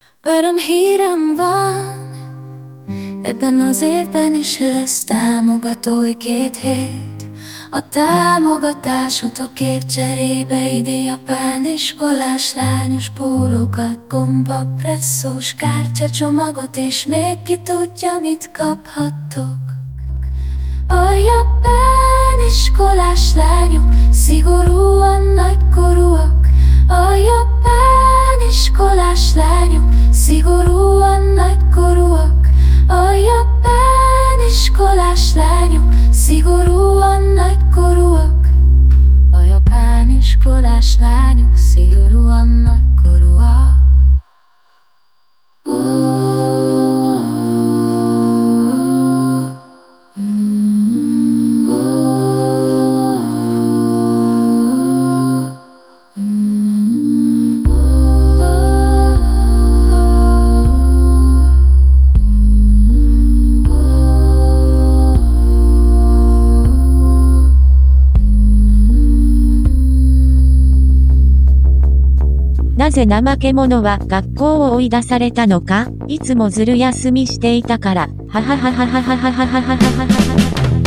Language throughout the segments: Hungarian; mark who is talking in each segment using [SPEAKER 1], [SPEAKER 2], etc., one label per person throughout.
[SPEAKER 1] Örömhírem van, ebben az évben is lesz támogatói 2 hét. A támogatásotokért cserébe idén japán iskolás lányos pólókat, gomba, presszós kártyacsomagot, és még ki tudja, mit kaphattok. A japán iskolás lányok szigorúan nagykorúak. A japán iskolás lányok szigorúan nagykorúak. A japán iskolás lányok szigorúan nagykorúak. A japán iskolás lányok szigorúan nagykorúak.
[SPEAKER 2] なぜ怠け者は学校を追い出されたのか、いつもずる休みしていたから、はははははははははははは。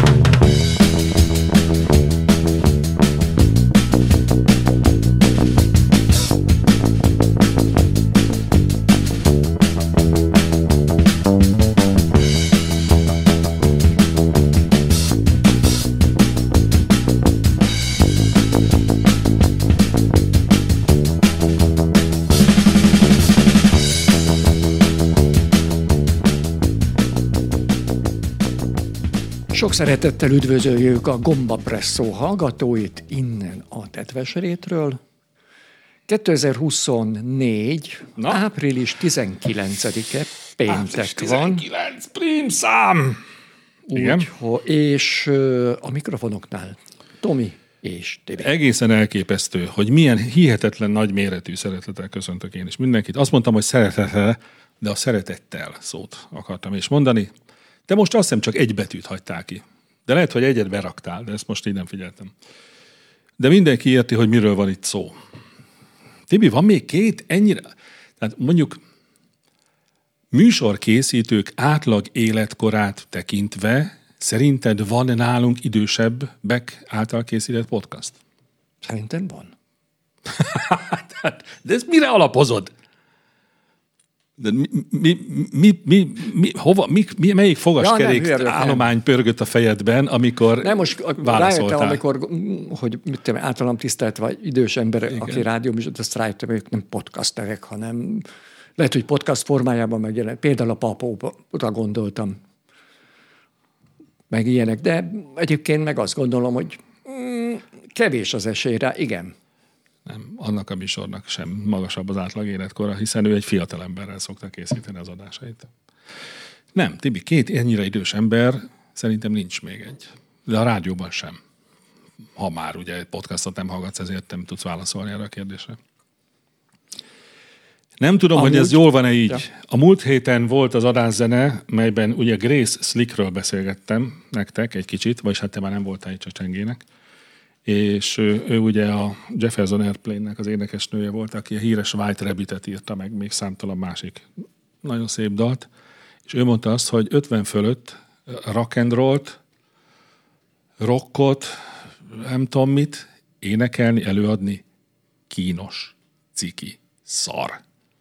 [SPEAKER 3] Sok szeretettel üdvözöljük a Gomba Presszó hallgatóit innen a Tetvesrétről. 2024. április 19-e péntek van.
[SPEAKER 4] 19 prímszám! Igen.
[SPEAKER 3] És a mikrofonoknál Tomi és Tibi.
[SPEAKER 4] Egészen elképesztő, hogy milyen hihetetlen nagy méretű szeretettel köszöntök én is mindenkit. Azt mondtam, hogy szeretettel, de a szeretettel szót akartam is mondani. De most azt hiszem csak egy betűt hagytál ki. De lehet, hogy egyet beraktál, de ezt most így nem figyeltem. De mindenki érti, hogy miről van itt szó. Tibi, van még 2 ennyire? Tehát mondjuk műsorkészítők átlag életkorát tekintve szerinted van nálunk idősebbek által készített podcast?
[SPEAKER 3] Szerintem van.
[SPEAKER 4] De ezt mire alapozod? De melyik fogaskerék állomány pörgött a fejedben, amikor válaszoltál?
[SPEAKER 3] Amikor, hogy mit tudom, általam tisztelt vagy idős ember, igen, aki rádióműsort, azt rájöttem, hogy nem podcasterek, hanem lehet, hogy podcast formájában megjelent. Például a Papóra gondoltam, meg ilyenek. De egyébként meg azt gondolom, hogy kevés az esélyre, igen.
[SPEAKER 4] Nem, annak a műsornak sem magasabb az átlag életkora, hiszen ő egy fiatal emberrel szokta készíteni az adásait. Nem, Tibi, 2 ennyire idős ember szerintem nincs még egy. De a rádióban sem. Ha már ugye egy podcastot nem hallgatsz, ezért nem tudsz válaszolni erre a kérdésre. Nem tudom, hogy ez jól van-e így. Ja. A múlt héten volt az adászene, melyben ugye Grace Slickről beszélgettem nektek egy kicsit, vagyis hát te már nem voltál itt, csak Csengének. És ő ugye a Jefferson Airplane-nek az énekesnője volt, aki a híres White Rabbit-et írta meg, még számtalan másik nagyon szép dalt. És ő mondta azt, hogy 50 fölött rock and rollt, rockot, nem tudom mit, énekelni, előadni, kínos, ciki, szar.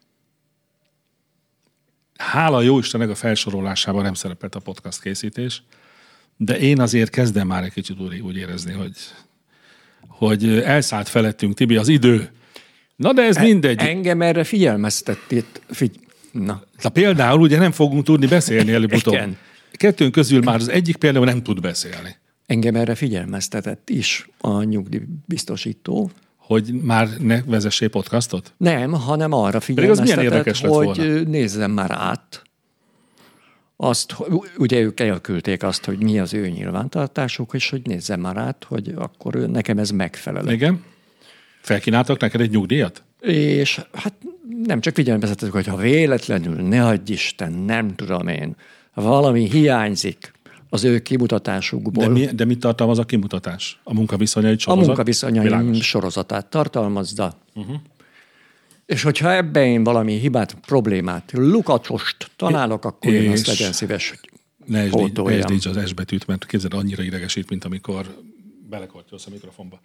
[SPEAKER 4] Hála jó Istennek a felsorolásában nem szerepelt a podcast készítés, de én azért kezdem már egy kicsit úgy érezni, hogy elszállt felettünk, Tibi, az idő. Na, de ez mindegy.
[SPEAKER 3] Engem erre figyelmeztették. Na,
[SPEAKER 4] például ugye nem fogunk tudni beszélni előbb-utóbb. 2 közül már az egyik például nem tud beszélni.
[SPEAKER 3] Engem erre figyelmeztetett is a nyugdíjbiztosító.
[SPEAKER 4] Hogy már ne vezessél podcastot?
[SPEAKER 3] Nem, hanem arra figyelmeztetett, hogy nézzem már át. Azt, ugye ők elküldték azt, hogy mi az ő nyilvántartásuk, és hogy nézzem már át, hogy akkor nekem ez megfelel.
[SPEAKER 4] Igen. Felkínáltak neked egy nyugdíjat?
[SPEAKER 3] És hát nem csak figyelmeztetek, hogy ha véletlenül, ne adj Isten, nem tudom én, valami hiányzik az ő kimutatásukból.
[SPEAKER 4] De mit tartalmaz a kimutatás? A munkaviszonyai sorozat?
[SPEAKER 3] A munkaviszonyai sorozatát tartalmazza. És hogyha ebben én valami hibát, problémát, lukacsost találok, akkor én azt legyen szíves, hogy
[SPEAKER 4] pótoljam. Ne az S betűt, mert képzeld, annyira idegesít, mint amikor belekortyolsz a mikrofonba.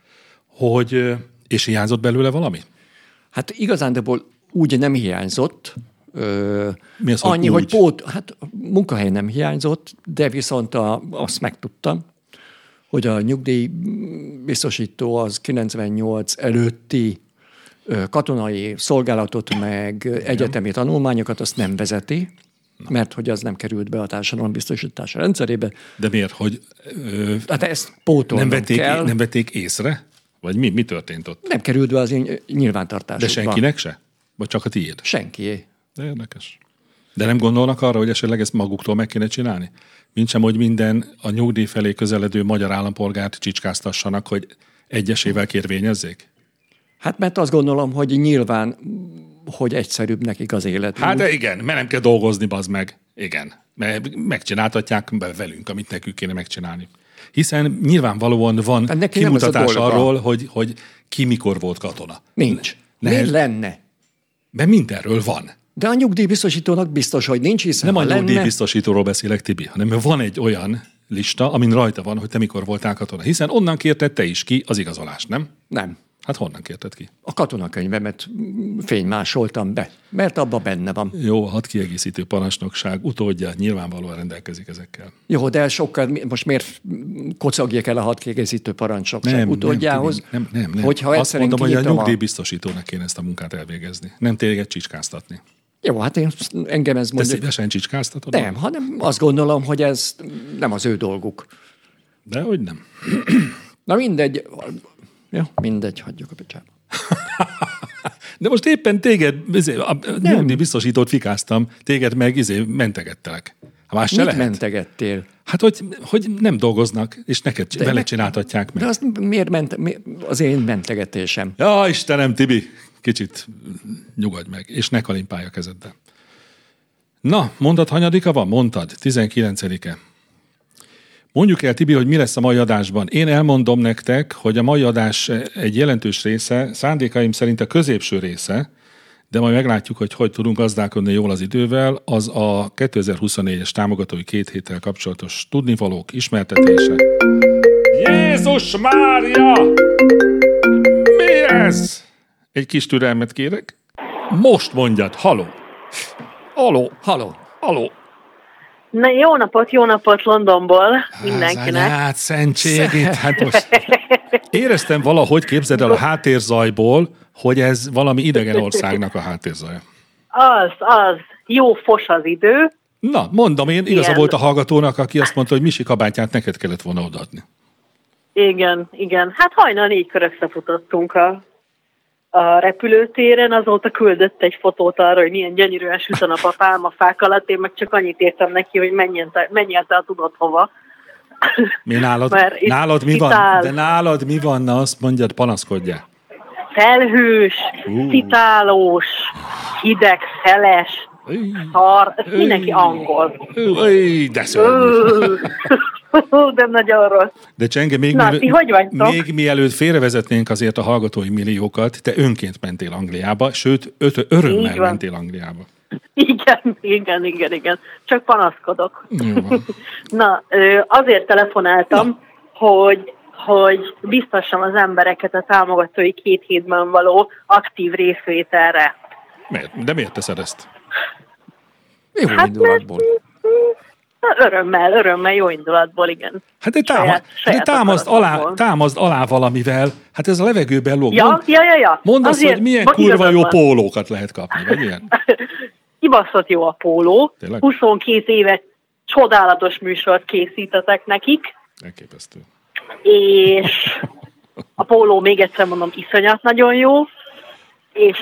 [SPEAKER 4] És hiányzott belőle valami?
[SPEAKER 3] Hát igazándiból úgy nem hiányzott.
[SPEAKER 4] Mi az,
[SPEAKER 3] annyi, hogy munkahely nem hiányzott, de viszont azt megtudtam, hogy a nyugdíjbiztosító az 98 előtti katonai szolgálatot, meg egyetemi tanulmányokat azt nem vezeti, mert hogy az nem került be a társadalombiztosítás rendszerébe.
[SPEAKER 4] De miért?
[SPEAKER 3] Hát ezt pótolnom kell.
[SPEAKER 4] Nem vették észre? Vagy mi történt ott?
[SPEAKER 3] Nem került be az én nyilvántartásokba.
[SPEAKER 4] De senkinek se? Vagy csak a tiéd?
[SPEAKER 3] Senkié.
[SPEAKER 4] De érdekes. De nem gondolnak arra, hogy esetleg ezt maguktól meg kéne csinálni? Mintsem, hogy minden a nyugdíj felé közeledő magyar állampolgárt csicskáztassanak, hogy egyesével kérvényezzék?
[SPEAKER 3] Hát mert azt gondolom, hogy nyilván, hogy egyszerűbb nekik az élet.
[SPEAKER 4] Hát igen, mert nem kell dolgozni, bazd meg. Igen, mert megcsináltatják velünk, amit nekünk kéne megcsinálni. Hiszen nyilvánvalóan van kimutatás arról, hogy ki mikor volt katona.
[SPEAKER 3] Nincs. Miért lenne?
[SPEAKER 4] Mert mindenről van.
[SPEAKER 3] De a nyugdíjbiztosítónak biztos, hogy nincs, hiszen
[SPEAKER 4] nem a nyugdíjbiztosítóról beszélek, Tibi, hanem van egy olyan lista, amin rajta van, hogy te mikor voltál katona. Hiszen onnan kérted te is ki az igazolást, nem?
[SPEAKER 3] Nem.
[SPEAKER 4] Hát honnan kérted ki?
[SPEAKER 3] A katonakönyvemet fénymásoltam be, mert abban benne van.
[SPEAKER 4] Jó, hadkiegészítő parancsnokság utódja nyilvánvalóan rendelkezik ezekkel.
[SPEAKER 3] Jó, de sokkal, most miért kocagjak el a hadkiegészítő parancsnokság utódjához?
[SPEAKER 4] Nem.
[SPEAKER 3] Hogyha
[SPEAKER 4] azt mondom, hogy a nyugdíjbiztosítónak kéne ezt a munkát elvégezni. Nem téged csicskáztatni.
[SPEAKER 3] Jó, hát engem ez mondja.
[SPEAKER 4] Te szívesen csicskáztatod?
[SPEAKER 3] Nem, hanem azt gondolom, hogy ez nem az ő dolguk.
[SPEAKER 4] Dehogy nem.
[SPEAKER 3] Na mindegy. Jó, mindegy, hagyjuk a picsába.
[SPEAKER 4] De most éppen téged, nyugdíjbiztosítót fikáztam, téged meg mentegettelek. Más se lehet.
[SPEAKER 3] Mentegettél?
[SPEAKER 4] Hát, hogy nem dolgoznak, és neked vele csináltatják meg.
[SPEAKER 3] De azt miért az én mentegetésem?
[SPEAKER 4] Ja, Istenem, Tibi, kicsit nyugodj meg, és ne kalimpálj a kezeddel. Na, mondat hanyadika van? Mondtad, 19-e. Mondjuk el, Tibi, hogy mi lesz a mai adásban. Én elmondom nektek, hogy a mai adás egy jelentős része, szándékaim szerint a középső része, de majd meglátjuk, hogy tudunk gazdálkodni jól az idővel, az a 2024-es támogatói 2 héttel kapcsolatos tudnivalók ismertetése. Jézus Mária! Mi ez? Egy kis türelmet kérek. Most mondjad, haló! Haló!
[SPEAKER 5] Na, jó napot Londonból mindenkinek.
[SPEAKER 4] Hát szentségét, hát most éreztem valahogy, képzeld el a háttérzajból, hogy ez valami idegen országnak a háttérzaja.
[SPEAKER 5] Az. Jó fos az idő.
[SPEAKER 4] Na, mondom én, igaza volt a hallgatónak, aki azt mondta, hogy Misi kabátját neked kellett volna odaadni.
[SPEAKER 5] Igen. Hát hajnal 4-kor összefutottunk a repülőtéren, azóta küldött egy fotót arra, hogy milyen gyönyörűen süt a nap a pálmafák alatt, én meg csak annyit értem neki, hogy menjen te tudod hova.
[SPEAKER 4] Mi nálad mi van? De nálad mi van? Na azt mondjad, panaszkodjál.
[SPEAKER 5] Felhős, citálós, hideg, szeles, szar, ez mindenki angol.
[SPEAKER 4] De szörnyű.
[SPEAKER 5] De nagyon rossz.
[SPEAKER 4] De Csenge, még mielőtt félrevezetnénk azért a hallgatói milliókat, te önként mentél Angliába, sőt, örömmel mentél Angliába.
[SPEAKER 5] Igen. Csak panaszkodok. Na, azért telefonáltam, hogy biztossam az embereket a támogatói 2 hétben való aktív részvételre.
[SPEAKER 4] De miért teszed ezt?
[SPEAKER 3] Jó indulatból.
[SPEAKER 5] Örömmel, jó indulatból, igen.
[SPEAKER 4] Hát de támaszd alá valamivel. Hát ez a levegőben lóg.
[SPEAKER 5] Ja.
[SPEAKER 4] Mondd azt, hogy milyen kurva jó pólókat lehet kapni, vagy ilyen?
[SPEAKER 5] Kibaszott jó a póló.
[SPEAKER 4] Tényleg?
[SPEAKER 5] 22 éve csodálatos műsort készítetek nekik.
[SPEAKER 4] Elképesztő.
[SPEAKER 5] És a póló, még egyszer mondom, iszonyat nagyon jó. És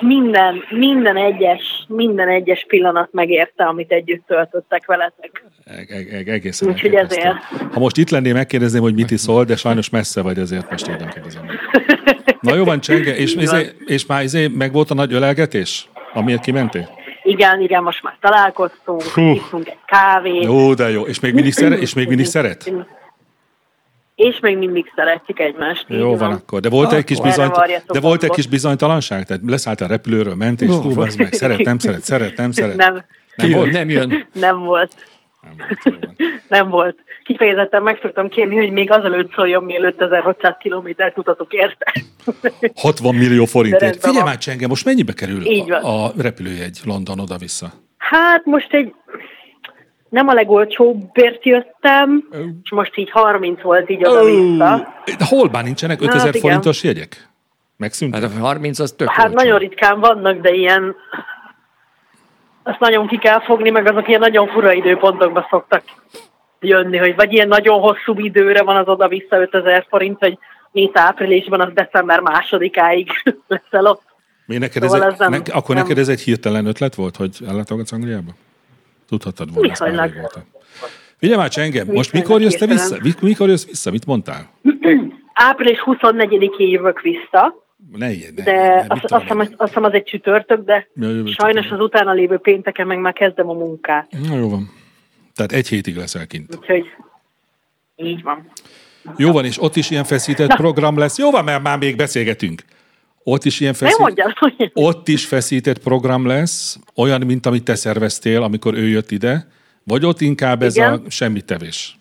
[SPEAKER 5] minden egyes pillanat megérte, amit együtt töltöttek veletek.
[SPEAKER 4] Egészen.
[SPEAKER 5] Úgyhogy ezért.
[SPEAKER 4] Ha most itt lennél, megkérdezném, hogy mit iszol, de sajnos messze vagy, ezért most így nem kérdezem. Na jó van, Csenge, és már meg volt a nagy ölelgetés, amiért kimentél?
[SPEAKER 5] Igen, most már találkoztunk, iszunk egy kávét.
[SPEAKER 4] Jó, de jó. És még mindig szeret?
[SPEAKER 5] És még mindig szeretjük egymást.
[SPEAKER 4] Jó van akkor. De volt egy kis bizonytalanság? Tehát leszállt a repülőről, ment és az meg szeret, nem szeret.
[SPEAKER 5] Nem jön. Nem volt. Nem volt. Kifejezetten meg szoktam kérni, hogy még azelőtt szóljon, mielőtt 5600 kilométert utatok érte.
[SPEAKER 4] 60 millió forintért. Figyelj már, Csenge, most mennyibe kerül a repülőjegy London oda-vissza?
[SPEAKER 5] Hát most nem a legolcsóbbért jöttem, és most így 30 volt így oda-vissza.
[SPEAKER 4] Hol már nincsenek 5000 forintos jegyek? Megszűnt?
[SPEAKER 3] Hát a 30 az tök
[SPEAKER 5] Hát
[SPEAKER 3] olcsó.
[SPEAKER 5] nagyon ritkán vannak, de ilyen... Azt nagyon ki kell fogni, meg azok ilyen nagyon fura időpontokba szoktak jönni, hogy vagy ilyen nagyon hosszú időre van az oda-vissza 5000 forint, vagy mész áprilisban, az december 2-áig leszel ott.
[SPEAKER 4] Neked ez egy hirtelen ötlet volt, hogy ellátogatsz Angliába? Tudhattad volna, ezt már régóta. Figyelj már, Csenge, most mikor jössz te vissza? Mikor jössz vissza? Mit mondtál?
[SPEAKER 5] Április 24-én jövök vissza. De azt hiszem az egy csütörtök, de sajnos az utána lévő pénteken meg már kezdem a munkát.
[SPEAKER 4] Na jó van. Tehát egy hétig leszel kint.
[SPEAKER 5] Úgyhogy így van.
[SPEAKER 4] Jó van, és ott is ilyen feszített program lesz. Jó van, mert már még beszélgetünk. Ott is ilyen ott is feszített program lesz, olyan, mint amit te szerveztél, amikor ő jött ide, vagy ott inkább ez a semmittevés?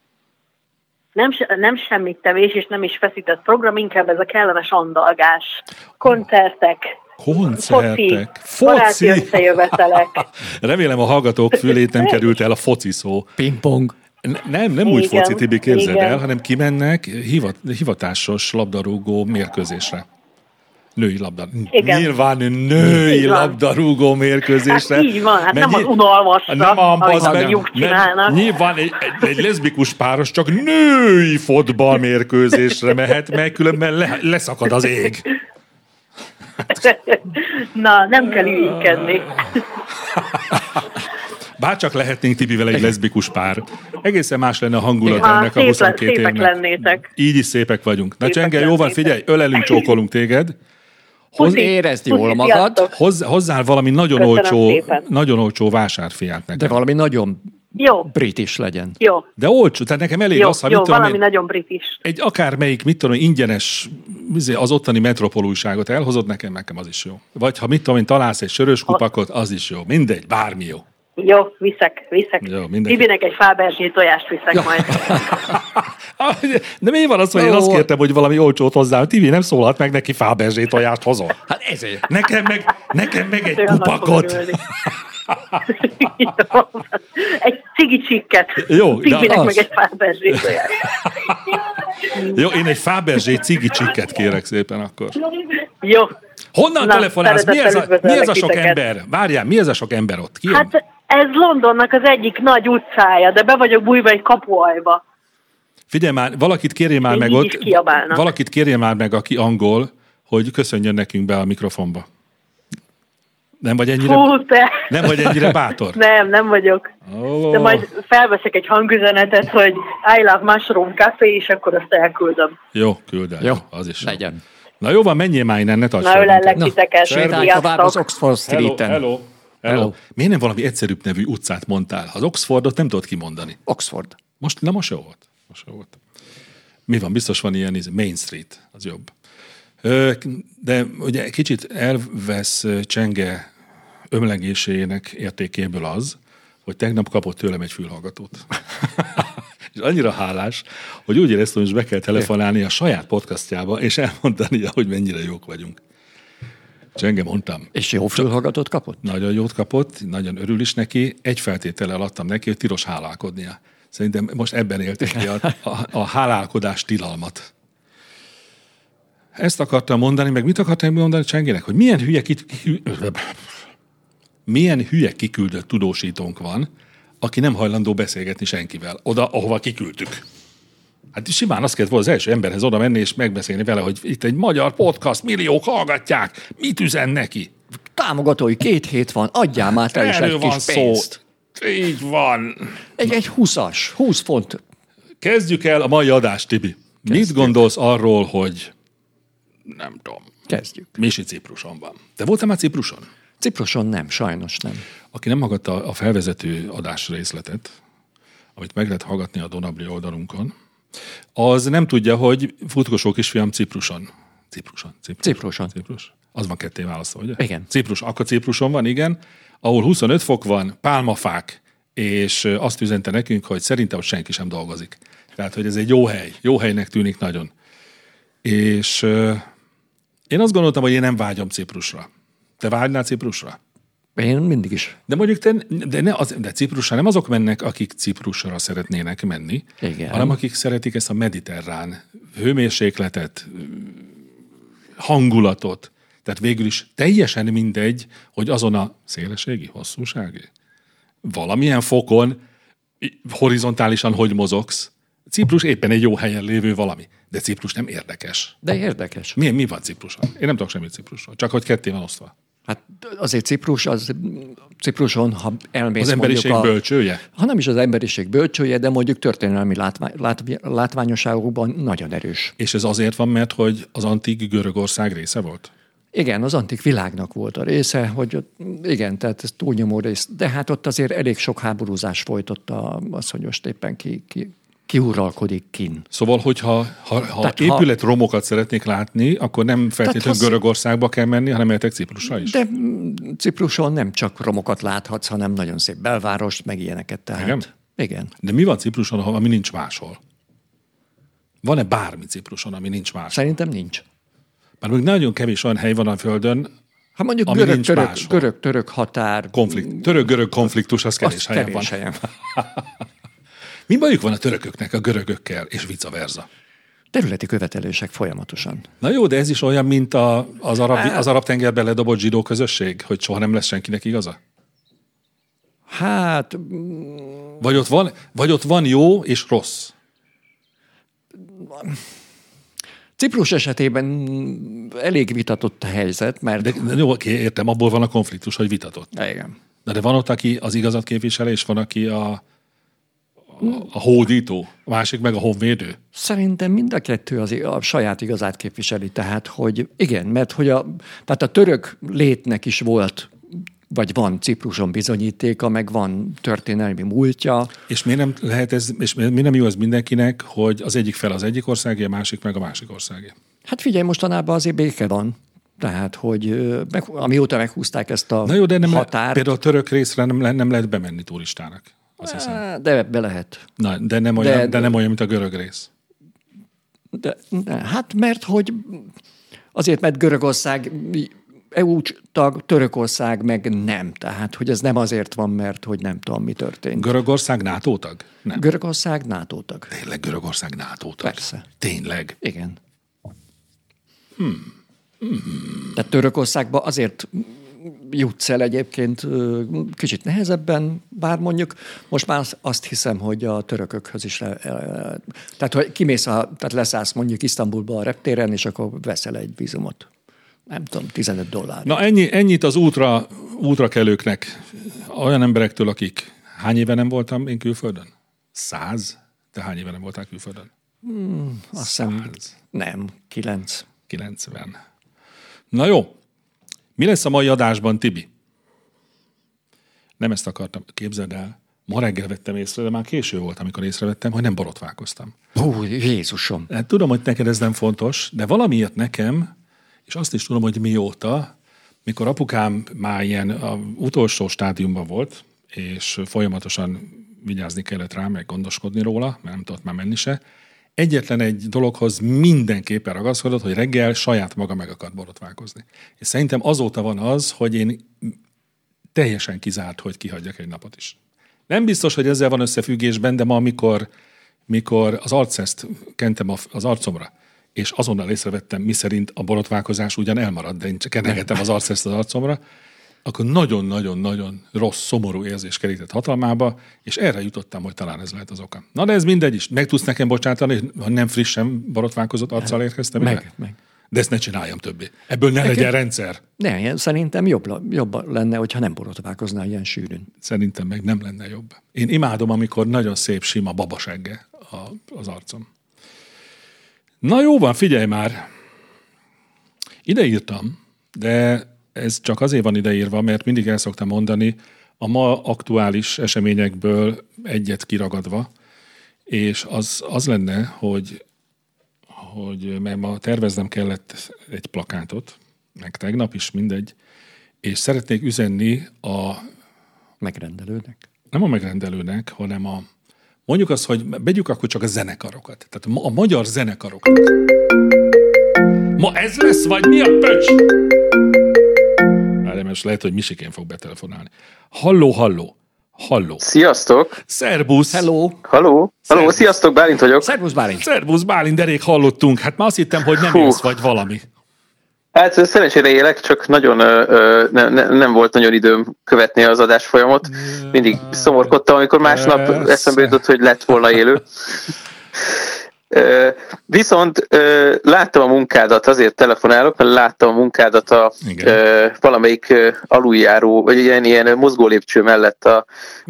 [SPEAKER 5] Nem semmittevés, és nem is feszített program, inkább ez a kellemes andalgás. Koncertek. Foci. Baráti összejövetelek.
[SPEAKER 4] Remélem a hallgatók fülét nem került el a foci szó.
[SPEAKER 3] Pingpong.
[SPEAKER 4] Nem úgy foci, Tibi, képzeld el, hanem kimennek hivatásos labdarúgó mérkőzésre. Női labdarúgó. Nyilván női labdarúgó mérkőzésre.
[SPEAKER 5] Hát így van, hát nem az unalmasra, amit lyuk csinálnak.
[SPEAKER 4] Nyilván egy leszbikus páros csak női fotballmérkőzésre mehet, mert különben leszakad az ég.
[SPEAKER 5] Na, nem kell irigykedni.
[SPEAKER 4] Bárcsak lehetnénk Tibivel egy leszbikus pár. Egészen más lenne a hangulat ennek a 22 évnek.
[SPEAKER 5] Szépek lennétek.
[SPEAKER 4] Így is szépek vagyunk. Na Csenge, jó van, figyelj, ölelünk, csókolunk téged.
[SPEAKER 3] Érezd jól magad.
[SPEAKER 4] Hozzál valami nagyon olcsó vásárfiát nekem.
[SPEAKER 3] De valami nagyon brit is legyen.
[SPEAKER 5] Jó.
[SPEAKER 4] De olcsó, tehát nekem elég az, ha
[SPEAKER 5] valami nagyon brit is.
[SPEAKER 4] Egy akármelyik, ingyenes az ottani metropolújságot elhozod, nekem az is jó. Vagy ha találsz egy sörös kupakot, az is jó. Mindegy, bármi jó.
[SPEAKER 5] Jó, viszek. Tibinek egy Fabergé tojást viszek majd.
[SPEAKER 4] De mi van az, hogy én azt kértem, hogy valami olcsót hozzá, hogy Tibi nem szólhat meg, neki Fabergé tojást hozol.
[SPEAKER 3] Hát ezért.
[SPEAKER 4] Nekem meg egy kupakot.
[SPEAKER 5] Egy cigi csikket.
[SPEAKER 4] Jó,
[SPEAKER 5] Tibinek meg egy Fabergé tojást.
[SPEAKER 4] Jó, én egy Fabergé cigi csikket kérek szépen akkor.
[SPEAKER 5] Jó.
[SPEAKER 4] Honnan telefonálsz? Mi ez a sok ember? Várjál, mi ez a sok ember ott? Ki
[SPEAKER 5] hát ez Londonnak az egyik nagy utcája, de be vagyok bújva egy kapuajba.
[SPEAKER 4] Figyelj már, valakit kérjél már meg ott, valakit kérjél már meg, aki angol, hogy köszönjön nekünk be a mikrofonba. Nem vagy ennyire bátor?
[SPEAKER 5] Nem vagyok. Oh. De majd felveszek egy hangüzenetet, hogy I love mushroom café, és akkor azt elküldöm.
[SPEAKER 4] Jó, küld el.
[SPEAKER 3] Jó,
[SPEAKER 4] az is
[SPEAKER 3] legyen.
[SPEAKER 4] Jó. Na jó van, menjél már innen, ne tarts fel.
[SPEAKER 5] Na, ölellek titeket.
[SPEAKER 3] Sétálj tovább az Oxford Street-en.
[SPEAKER 4] Hello. Miért nem valami egyszerűbb nevű utcát mondtál? Az Oxfordot nem tudod kimondani.
[SPEAKER 3] Oxford.
[SPEAKER 4] Most jó volt. Mi van? Biztos van ilyen Main Street, az jobb. De ugye kicsit elvesz Csenge ömlegésének értékéből az, hogy tegnap kapott tőlem egy fülhallgatót. És annyira hálás, hogy úgy éreztem, hogy be kell telefonálni a saját podcastjába, és elmondania, hogy mennyire jók vagyunk. Csenge, mondtam.
[SPEAKER 3] És jó fülhallgatót kapott?
[SPEAKER 4] Nagyon jót kapott, nagyon örül is neki. Egy feltétellel adtam neki, hogy tilos hálálkodnia. Szerintem most ebben élték ki a hálálkodás tilalmat. Ezt akartam mondani, meg mit akartam mondani Csengének? Hogy milyen hülye kiküldött tudósítónk van, aki nem hajlandó beszélgetni senkivel. Oda, ahova kiküldtük. Hát simán azt kellett volna az első emberhez oda menni és megbeszélni vele, hogy itt egy magyar podcast, milliók hallgatják, mit üzen neki?
[SPEAKER 3] Támogatói 2 hét van, adjál már te is egy kis pénzt.
[SPEAKER 4] Így van.
[SPEAKER 3] Egy 20 font.
[SPEAKER 4] Kezdjük el a mai adást, Tibi. Mit gondolsz arról, hogy nem tudom.
[SPEAKER 3] Kezdjük.
[SPEAKER 4] Misi Cipruson van. Te voltál már Cipruson?
[SPEAKER 3] Cipruson nem, sajnos nem.
[SPEAKER 4] Aki nem hallgatta a felvezető adás részletet, amit meg lehet hallgatni a Donabli oldalunkon, Az nem tudja, hogy futkosó kisfiam Cipruson.
[SPEAKER 3] Cipruson.
[SPEAKER 4] Az van ketté választva, ugye?
[SPEAKER 3] Igen.
[SPEAKER 4] Ciprus. Akkor Cipruson van, igen. Ahol 25 fok van, pálmafák, és azt üzente nekünk, hogy szerintem senki sem dolgozik. Tehát, hogy ez egy jó hely. Jó helynek tűnik nagyon. És én azt gondoltam, hogy én nem vágyom Ciprusra. Te vágynál Ciprusra?
[SPEAKER 3] Én mindig is.
[SPEAKER 4] De mondjuk de Ciprusra nem azok mennek, akik Ciprusra szeretnének menni,
[SPEAKER 3] igen,
[SPEAKER 4] hanem akik szeretik ezt a mediterrán hőmérsékletet, hangulatot. Tehát végül is teljesen mindegy, hogy azon a szélességi, hosszúsági, valamilyen fokon, horizontálisan hogy mozogsz. Ciprus éppen egy jó helyen lévő valami. De Ciprus nem érdekes.
[SPEAKER 3] De érdekes.
[SPEAKER 4] Mi van Cipruson? Én nem tudok semmit Ciprusról. Csak hogy ketté van osztva.
[SPEAKER 3] Hát azért Cipruson, ha elmész
[SPEAKER 4] az emberiség bölcsője?
[SPEAKER 3] Ha nem is az emberiség bölcsője, de mondjuk történelmi látványosságokban nagyon erős.
[SPEAKER 4] És ez azért van, mert hogy az antik Görögország része volt?
[SPEAKER 3] Igen, az antik világnak volt a része, hogy igen, tehát ez túlnyomó rész. De hát ott azért elég sok háborúzás folyt ott az, hogy most éppen ki uralkodik kin.
[SPEAKER 4] Szóval, hogyha épületromokat szeretnék látni, akkor nem feltétlenül Görögországba kell menni, hanem eltek Ciprusra is.
[SPEAKER 3] De Cipruson nem csak romokat láthatsz, hanem nagyon szép belvárost, meg ilyeneket. Tehát. Igen.
[SPEAKER 4] De mi van Cipruson, ami nincs máshol? Van-e bármi Cipruson, ami nincs máshol?
[SPEAKER 3] Szerintem nincs.
[SPEAKER 4] Már még nagyon kevés olyan hely van a Földön,
[SPEAKER 3] mondjuk görög-török határ.
[SPEAKER 4] Török-görög konfliktus, az kevés helyen van. Mi bajuk van a törököknek a görögökkel, és vice versa?
[SPEAKER 3] Területi követelések folyamatosan.
[SPEAKER 4] Na jó, de ez is olyan, mint az arab tengerben ledobott zsidó közösség, hogy soha nem lesz senkinek igaza?
[SPEAKER 3] Hát...
[SPEAKER 4] Vagy ott van jó és rossz?
[SPEAKER 3] Ciprus esetében elég vitatott a helyzet, mert...
[SPEAKER 4] De jó, értem, abból van a konfliktus, hogy vitatott.
[SPEAKER 3] Igen.
[SPEAKER 4] De van ott, aki az igazat képvisel, és van, aki a hódító, a másik meg a honvédő.
[SPEAKER 3] Szerintem mind a kettő a saját igazát képviseli. Tehát, hogy igen, mert hogy tehát a török létnek is volt, vagy van Cipruson bizonyítéka, meg van történelmi múltja.
[SPEAKER 4] És miért nem lehet ez, és miért nem jó ez mindenkinek, hogy az egyik fel az egyik országé, a másik meg a másik országé?
[SPEAKER 3] Hát figyelj, mostanában azért béke van. Tehát, hogy amióta meghúzták ezt a határt...
[SPEAKER 4] Például a török részre nem lehet bemenni turistának.
[SPEAKER 3] De be lehet.
[SPEAKER 4] De nem olyan, mint a görög rész.
[SPEAKER 3] Hát mert mert Görögország EU tag, Törökország meg nem. Tehát, hogy ez nem azért van, mert hogy nem tudom, mi történt.
[SPEAKER 4] Görögország NATO tag? Nem.
[SPEAKER 3] Görögország NATO tag.
[SPEAKER 4] Tényleg Görögország NATO tag?
[SPEAKER 3] Persze.
[SPEAKER 4] Tényleg?
[SPEAKER 3] Igen. Tehát Törökországba azért jutsz el egyébként kicsit nehezebben, bár mondjuk most már azt hiszem, hogy a törökökhöz is tehát, hogy kimész, tehát leszállsz mondjuk Isztambulba a reptéren, és akkor veszel egy vízumot. Nem tudom, $15.
[SPEAKER 4] Na ennyit az útra kelőknek, olyan emberektől, akik hány éve nem voltam én külföldön? 100? Te hány éve nem voltál külföldön?
[SPEAKER 3] Azt hiszem, nem,
[SPEAKER 4] 90. Na jó. Mi lesz a mai adásban, Tibi? Nem ezt akartam, képzeld el. Ma reggel vettem észre, de már késő volt, amikor észrevettem, hogy nem borotválkoztam.
[SPEAKER 3] Jézusom!
[SPEAKER 4] Hát, tudom, hogy neked ez nem fontos, de valamiért nekem, és azt is tudom, hogy mióta, mikor apukám már ilyen utolsó stádiumban volt, és folyamatosan vigyázni kellett rá, meg gondoskodni róla, mert nem tudott már menni se, egyetlen egy dologhoz mindenképpen ragaszkodott, hogy reggel saját maga meg akart borotválkozni. És szerintem azóta van az, hogy én teljesen kizárt, hogy kihagyjak egy napot is. Nem biztos, hogy ezzel van összefüggésben, de ma, mikor az arceszt kentem az arcomra, és azonnal észrevettem, miszerint a borotválkozás ugyan elmaradt, de én csak kenegettem az arceszt az arcomra, akkor nagyon-nagyon-nagyon rossz, szomorú érzés kerített hatalmába, és erre jutottam, hogy talán ez lehet az oka. Na, de ez mindegy is. Meg tudsz nekem bocsátani, ha nem frissen borotválkozott arccal érkeztem?
[SPEAKER 3] Meg.
[SPEAKER 4] De ezt ne csináljam többé. Ebből ne legyen rendszer.
[SPEAKER 3] Nem, szerintem jobb lenne, hogyha nem borotválkoznál ilyen sűrűn.
[SPEAKER 4] Szerintem meg nem lenne jobb. Én imádom, amikor nagyon szép, sima babasegge az arcom. Na jó van, figyelj már. Ide írtam, de ez csak azért van ideírva, mert mindig el szoktam mondani, a ma aktuális eseményekből egyet kiragadva, és az lenne, hogy mert ma terveznem kellett egy plakátot, meg tegnap is, mindegy, és szeretnék üzenni a
[SPEAKER 3] megrendelőnek.
[SPEAKER 4] Nem a megrendelőnek, hanem mondjuk azt, hogy vegyük akkor csak a zenekarokat. Tehát a magyar zenekarokat. Ma ez lesz, vagy mi a pöcs? Most lehet, hogy Misikén fog betelefonálni. Halló.
[SPEAKER 6] Sziasztok!
[SPEAKER 4] Szerbusz!
[SPEAKER 6] Halló, sziasztok, Bálint vagyok.
[SPEAKER 4] Szerbusz, Bálint, de rég hallottunk. Hát már azt hittem, hogy nem élsz, vagy valami.
[SPEAKER 6] Hát szerencsére élek, csak nagyon nem volt nagyon időm követni az adásfolyamot. Mindig szomorkodtam, amikor másnap eszembe jutott, hogy lett volna élő. Viszont láttam a munkádat, azért telefonálok, mert láttam a munkádat a valamelyik aluljáró, vagy ilyen mozgólépcső mellett a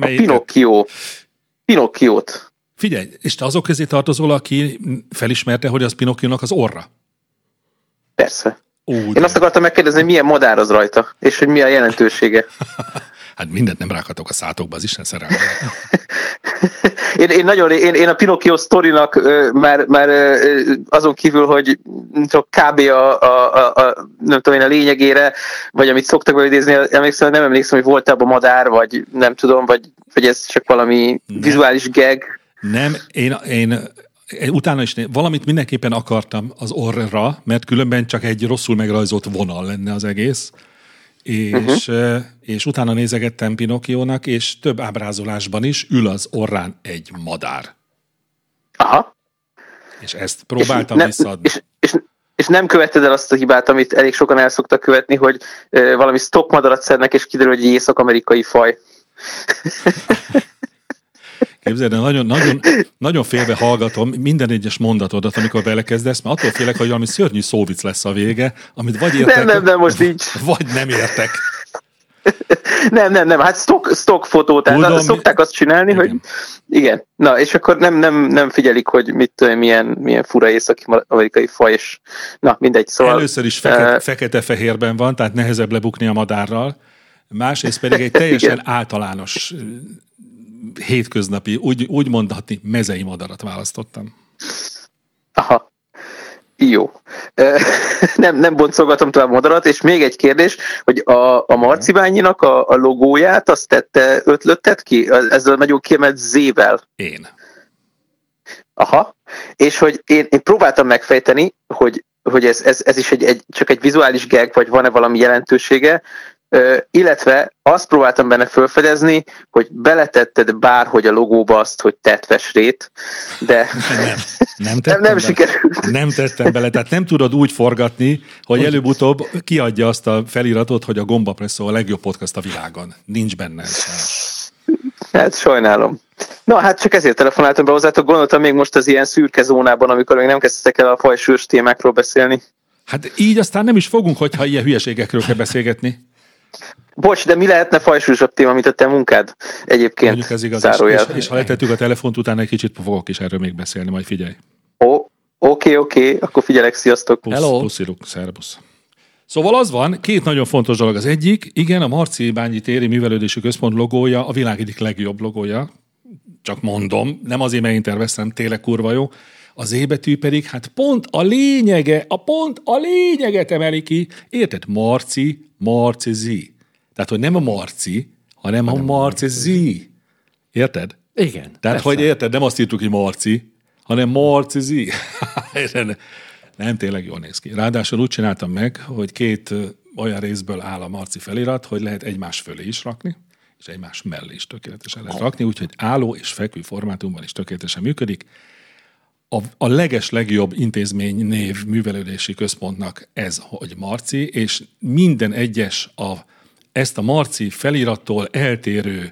[SPEAKER 6] Pinocchiót.
[SPEAKER 4] Figyelj, és te azok közé tartozol, aki felismerte, hogy az Pinocchiónak az orra?
[SPEAKER 6] Persze. Én azt akartam megkérdezni, hogy milyen madár az rajta, és hogy mi a jelentősége.
[SPEAKER 4] Hát mindent nem rághatok a szátokba, az Isten szerelme.
[SPEAKER 6] Én a Pinocchio sztorinak már azon kívül, hogy csak kb. Nem tudom én a lényegére, vagy amit szoktak beidézni, nem emlékszem, hogy volt abban madár, vagy nem tudom, vagy ez csak valami vizuális gag.
[SPEAKER 4] Nem, én utána is valamit mindenképpen akartam az orra, mert különben csak egy rosszul megrajzolt vonal lenne az egész. És utána nézegettem Pinocchiónak, és több ábrázolásban is ül az orrán egy madár.
[SPEAKER 6] Aha.
[SPEAKER 4] És ezt próbáltam visszaadni.
[SPEAKER 6] És nem követted el azt a hibát, amit elég sokan el szoktak követni, hogy valami stockmadarat szednek, és kiderül, hogy egy észak-amerikai faj.
[SPEAKER 4] Képzeld, nagyon félve hallgatom minden egyes mondatodat, amikor belekezdesz, mert attól félek, hogy valami szörnyű szóvic lesz a vége, amit vagy értek,
[SPEAKER 6] nem, most így.
[SPEAKER 4] Vagy nem értek.
[SPEAKER 6] Nem, hát stock fotó, tehát szokták azt csinálni, igen. Hogy igen. Na, és akkor nem figyelik, hogy milyen fura észak-amerikai faj, és na, mindegy. Szóval,
[SPEAKER 4] először is fekete-fehérben van, tehát nehezebb lebukni a madárral, másrészt pedig egy teljesen általános hétköznapi, úgy mondhatni, mezei madarat választottam.
[SPEAKER 6] Aha. Jó. Nem boncolgatom tovább a madarat, és még egy kérdés, hogy a Marcibányinak a logóját, azt ötlötted ki? Ezzel nagyon kiemelt Z-vel.
[SPEAKER 4] Én.
[SPEAKER 6] Aha. És hogy én próbáltam megfejteni, hogy ez is csak egy vizuális gag, vagy van-e valami jelentősége, illetve azt próbáltam benne felfedezni, hogy beletetted bárhogy a logóba azt, hogy tetvesrét, de nem sikerült.
[SPEAKER 4] Nem tettem bele, tehát nem tudod úgy forgatni, hogy előbb-utóbb kiadja azt a feliratot, hogy a Gombapresszó a legjobb podcast a világon. Nincs benne.
[SPEAKER 6] Hát sajnálom. Na, hát csak ezért telefonáltam be hozzátok, gondoltam még most az ilyen szürke zónában, amikor még nem kezdtek el a fajsúlyos témákról beszélni.
[SPEAKER 4] Hát így aztán nem is fogunk, hogyha ilyen hülyeségekről kell beszélgetni.
[SPEAKER 6] Bocs, de mi lehetne fajsúlyosabb téma, mint a te munkád egyébként?
[SPEAKER 4] Mondjuk ez igaz, és ha letettük a telefont, utána egy kicsit fogok is erről még beszélni, majd figyelj.
[SPEAKER 6] Oké, akkor figyelek, sziasztok.
[SPEAKER 4] Pusziluk, szervusz. Szóval az van, két nagyon fontos dolog. Az egyik, igen, a Marcibányi téri művelődési központ logója a világ egyik legjobb logója. Csak mondom, nem azért, mert én terveztem, tényleg kurva jó. Az E betű pedig, hát pont a lényeget emeli ki. Érted? Marci-zi. Tehát, hogy nem a Marci, hanem a Marci-zi. Érted?
[SPEAKER 3] Igen.
[SPEAKER 4] Tehát, hogy érted, nem azt írtuk, hogy Marci, hanem Marci-zi. Nem, tényleg jól néz ki. Ráadásul úgy csináltam meg, hogy két olyan részből áll a Marci felirat, hogy lehet egymás fölé is rakni, és egymás mellé is tökéletesen lehet rakni, úgyhogy álló és fekvő formátumban is tökéletesen működik. A legjobb intézmény név művelődési központnak ez, hogy Marci, és minden egyes ezt a Marci felirattól eltérő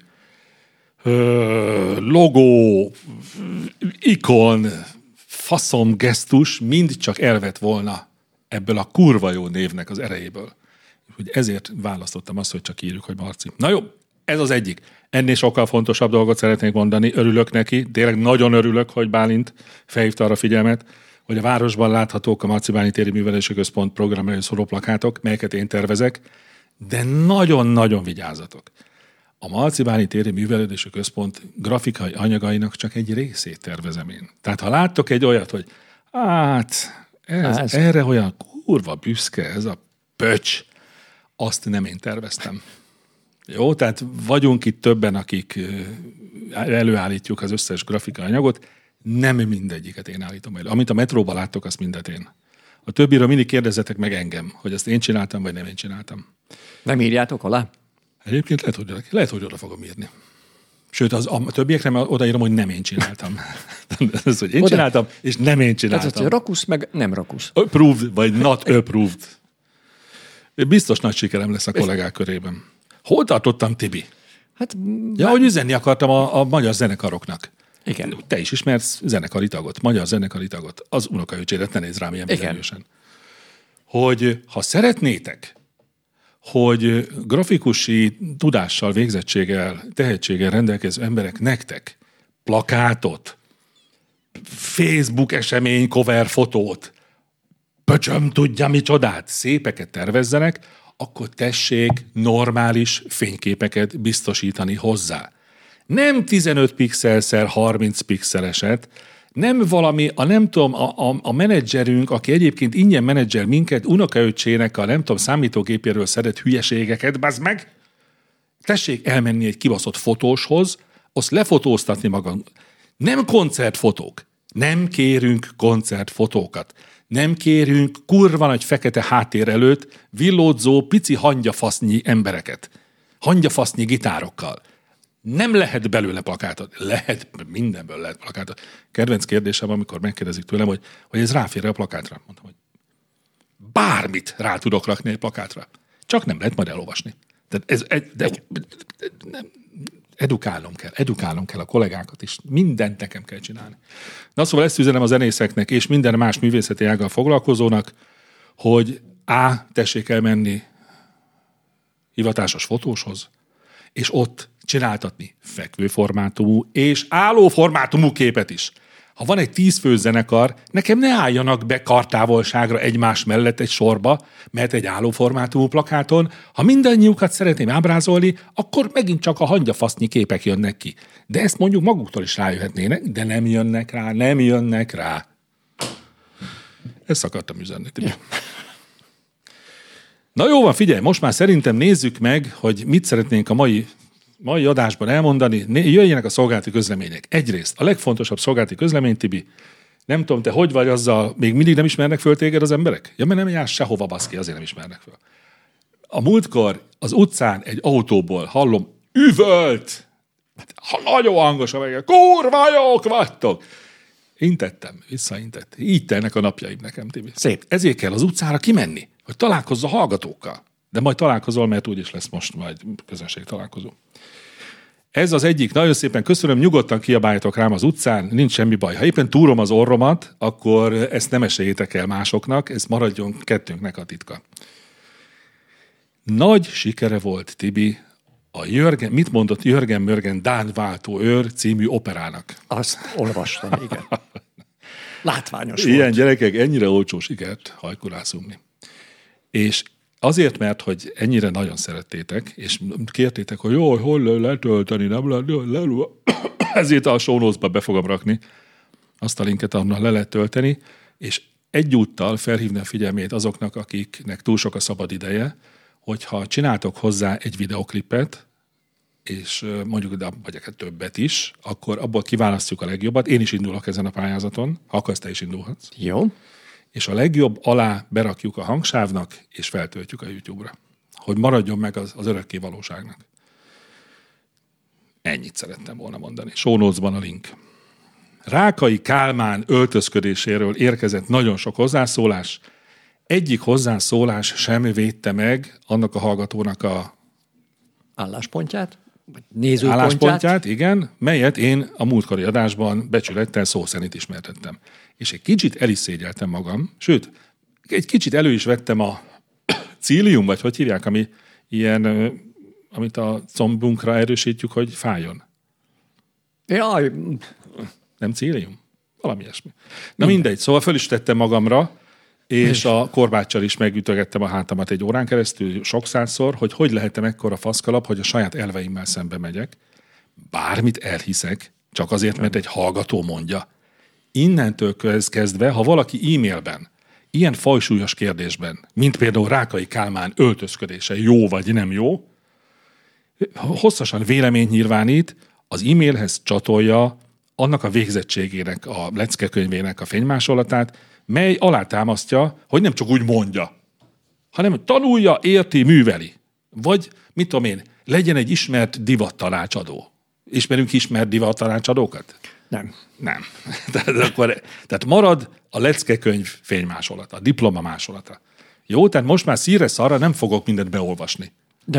[SPEAKER 4] logó, ikon, faszom, gesztus mind csak elvett volna ebből a kurva jó névnek az erejéből. Úgyhogy ezért választottam azt, hogy csak írjuk, hogy Marci. Na jó, ez az egyik. Ennél sokkal fontosabb dolgot szeretnék mondani. Örülök neki, tényleg nagyon örülök, hogy Bálint felhívta arra figyelmet, hogy a városban láthatók a Marcibányi téri művelési központ programra szóló plakátok, melyeket én tervezek, de nagyon-nagyon vigyázzatok. A Marcibáni Téri Művelődési Központ grafikai anyagainak csak egy részét tervezem én. Tehát ha láttok egy olyat, hogy erre olyan kurva büszke ez a pöcs, azt nem én terveztem. Jó, tehát vagyunk itt többen, akik előállítjuk az összes grafikai anyagot, nem mindegyiket én állítom elő. Amit a metróban láttok, azt mindet én. A többiről mindig kérdezzetek meg engem, hogy ezt én csináltam, vagy nem én csináltam.
[SPEAKER 3] Nem írjátok alá?
[SPEAKER 4] Egyébként lehet, hogy oda fogom írni. Sőt, a többiekre odaírom, hogy nem én csináltam. Ez, hogy én csináltam, és nem én csináltam.
[SPEAKER 3] Tehát, hogy rakusz, meg nem rakusz.
[SPEAKER 4] Approved, vagy not approved. Biztos nagy sikerem lesz a kollégák körében. Hol tartottam, Tibi? Hogy üzenni akartam a magyar zenekaroknak.
[SPEAKER 3] Igen.
[SPEAKER 4] Te is ismersz zenekari tagot, magyar zenekari tagot. Az unokaöcsédet ne nézz rám ilyen bizonyosan. Hogy ha szeretnétek, hogy grafikusi tudással, végzettséggel, tehetséggel rendelkező emberek nektek plakátot, Facebook esemény cover fotót, pöcsöm tudja micsodát, szépeket tervezzenek, akkor tessék normális fényképeket biztosítani hozzá. Nem 15 pixelszer 30 pixeleset, nem valami, a menedzserünk, aki egyébként ingyen menedzser minket, unokaöccsének a számítógépéről szedett hülyeségeket, bazd meg, tessék elmenni egy kibaszott fotóshoz, azt lefotóztatni magam. Nem koncertfotók. Nem kérünk koncertfotókat. Nem kérünk kurva nagy fekete háttér előtt villódzó, pici hangyafasznyi embereket. Hangyafasznyi gitárokkal. Nem lehet belőle plakátot. Mindenből lehet plakátot. Kedvenc kérdésem, amikor megkérdezik tőlem, hogy ez ráfér a plakátra. Mondom, hogy bármit rá tudok rakni egy plakátra. Csak nem lehet majd elolvasni. Edukálnom kell a kollégákat is. Mindent nekem kell csinálni. Na szóval ezt üzenem a zenészeknek és minden más művészeti ággal foglalkozónak, hogy tessék elmenni hivatásos fotóshoz, és ott csináltatni fekvőformátumú és állóformátumú képet is. Ha van egy 10 fő zenekar, nekem ne álljanak be kartávolságra egymás mellett egy sorba, mert egy állóformátumú plakáton, ha mindannyiukat szeretném ábrázolni, akkor megint csak a hangyafasznyi képek jönnek ki. De ezt mondjuk maguktól is rájöhetnének, de nem jönnek rá. Ezt akartam üzenni. Na jó van, figyelj, most már szerintem nézzük meg, hogy mit szeretnénk a mai adásban elmondani. Jöjjenek a szolgálati közlemények. Egyrészt a legfontosabb szolgálati közlemény, Tibi, nem tudom, te hogy vagy azzal, még mindig nem ismernek föl téged az emberek? Ja, mert nem jársz sehova, baszki, azért nem ismernek föl. A múltkor az utcán egy autóból hallom, üvölt! Nagyon hangosan meg, kurva jók vagytok! Intettem, visszaintett. Így telnek a napjaim nekem, Tibi.
[SPEAKER 3] Szép.
[SPEAKER 4] Ezért kell az utcára kimenni, hogy találkozz a hallgatókkal. De majd találkozol, mert úgyis lesz most majd közönség találkozó. Ez az egyik. Nagyon szépen köszönöm, nyugodtan kiabáljatok rám az utcán, nincs semmi baj. Ha éppen túrom az orromat, akkor ezt nem esélyétek el másoknak, ez maradjon kettőnknek a titka. Nagy sikere volt, Tibi, mit mondott Jörgen Mörgen Dán váltó őr című operának.
[SPEAKER 3] Azt olvastam, igen. Látványos
[SPEAKER 4] Ilyen
[SPEAKER 3] volt.
[SPEAKER 4] Gyerekek, ennyire olcsó sikert hajkurászumni. És azért, mert hogy ennyire nagyon szerettétek, és kértétek, hogy jó, hol letölteni, nem lehet, ezért a show notes-ba be fogom rakni azt a linket, ahonnan le lehet tölteni, és egyúttal felhívni a figyelmét azoknak, akiknek túl sok a szabad ideje, hogyha csináltok hozzá egy videoklipet, és mondjuk vagy többet is, akkor abból kiválasztjuk a legjobbat. Én is indulok ezen a pályázaton, ha akarsz, te is indulhatsz.
[SPEAKER 3] Jó.
[SPEAKER 4] És a legjobb alá berakjuk a hangsávnak, és feltöltjük a YouTube-ra. Hogy maradjon meg az örökké valóságnak. Ennyit szerettem volna mondani. Show notes-ban a link. Rákai Kálmán öltözködéséről érkezett nagyon sok hozzászólás. Egyik hozzászólás sem védte meg annak a hallgatónak a
[SPEAKER 3] álláspontját, vagy nézőpontját,
[SPEAKER 4] igen, melyet én a múltkori adásban becsülettel szó szerint ismertettem. És egy kicsit el is szégyeltem magam, sőt, egy kicsit elő is vettem a cílium, vagy hogy hívják, ami ilyen, amit a combunkra erősítjük, hogy fájjon.
[SPEAKER 3] Jaj.
[SPEAKER 4] Nem cílium? Valami ilyesmi. Na mindegy, szóval föl is tettem magamra, És a korbáccsal is megütögettem a hátamat egy órán keresztül sokszázszor, hogy lehetem ekkora faszkalap, hogy a saját elveimmel szembe megyek. Bármit elhiszek, csak azért, mert egy hallgató mondja. Innentől kezdve, ha valaki e-mailben, ilyen fajsúlyos kérdésben, mint például Rákai Kálmán öltözködése jó vagy nem jó, hosszasan véleményt nyilvánít, az e-mailhez csatolja annak a végzettségének, a leckekönyvének a fénymásolatát, mely alátámasztja, hogy nem csak úgy mondja, hanem tanulja, érti, műveli. Vagy, mit tudom én, legyen egy ismert divattanácsadó. Ismerünk ismert divattanácsadókat? Nem. Tehát marad a leckekönyv fénymásolata, a diploma másolata. Jó, tehát most már szírre szarra nem fogok mindent beolvasni.
[SPEAKER 3] De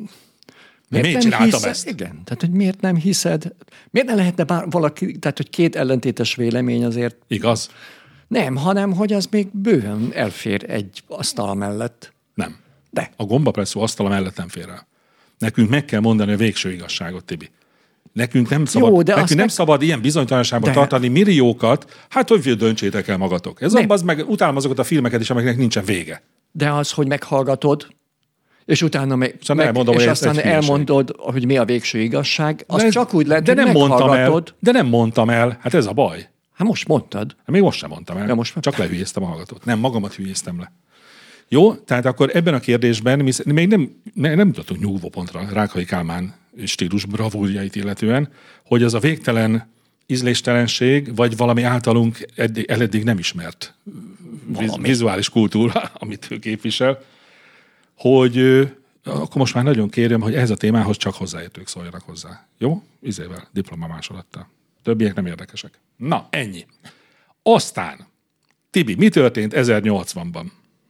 [SPEAKER 3] miért csináltam ezt? Igen, tehát hogy miért nem hiszed? Miért ne lehetne valaki, tehát hogy két ellentétes vélemény azért...
[SPEAKER 4] Igaz?
[SPEAKER 3] Nem, hanem hogy az még bőven elfér egy asztal mellett.
[SPEAKER 4] Nem.
[SPEAKER 3] De.
[SPEAKER 4] A gombapresszó asztala mellett nem fér el. Nekünk meg kell mondani a végső igazságot, Tibi. Nekünk nem szabad ilyen bizonytalanságban tartani milliókat, hát hogy döntsétek el magatok. Utálom azokat a filmeket is, amiknek nincsen vége.
[SPEAKER 3] De az, hogy meghallgatod, és utána aztán elmondod, hogy mi a végső igazság, az csak úgy lehet, hogy meghallgatod.
[SPEAKER 4] De nem mondtam el, hát ez a baj.
[SPEAKER 3] Hát most mondtad.
[SPEAKER 4] Még most sem mondtam el, csak lehülyéztem a hallgatót. Nem, magamat hülyéztem le. Jó, tehát akkor ebben a kérdésben még nem jutottunk nyugvópontra Rákai Kálmán stílus bravúrjait illetően, hogy az a végtelen ízléstelenség, vagy valami általunk eddig nem ismert vizuális kultúra, amit ő képvisel, hogy akkor most már nagyon kérjem, hogy ehhez a témához csak hozzáértők szóljanak hozzá. Jó? Diplomamásolattal. Többiek nem érdekesek. Na, ennyi. Aztán, Tibi, mi történt 1080-ban?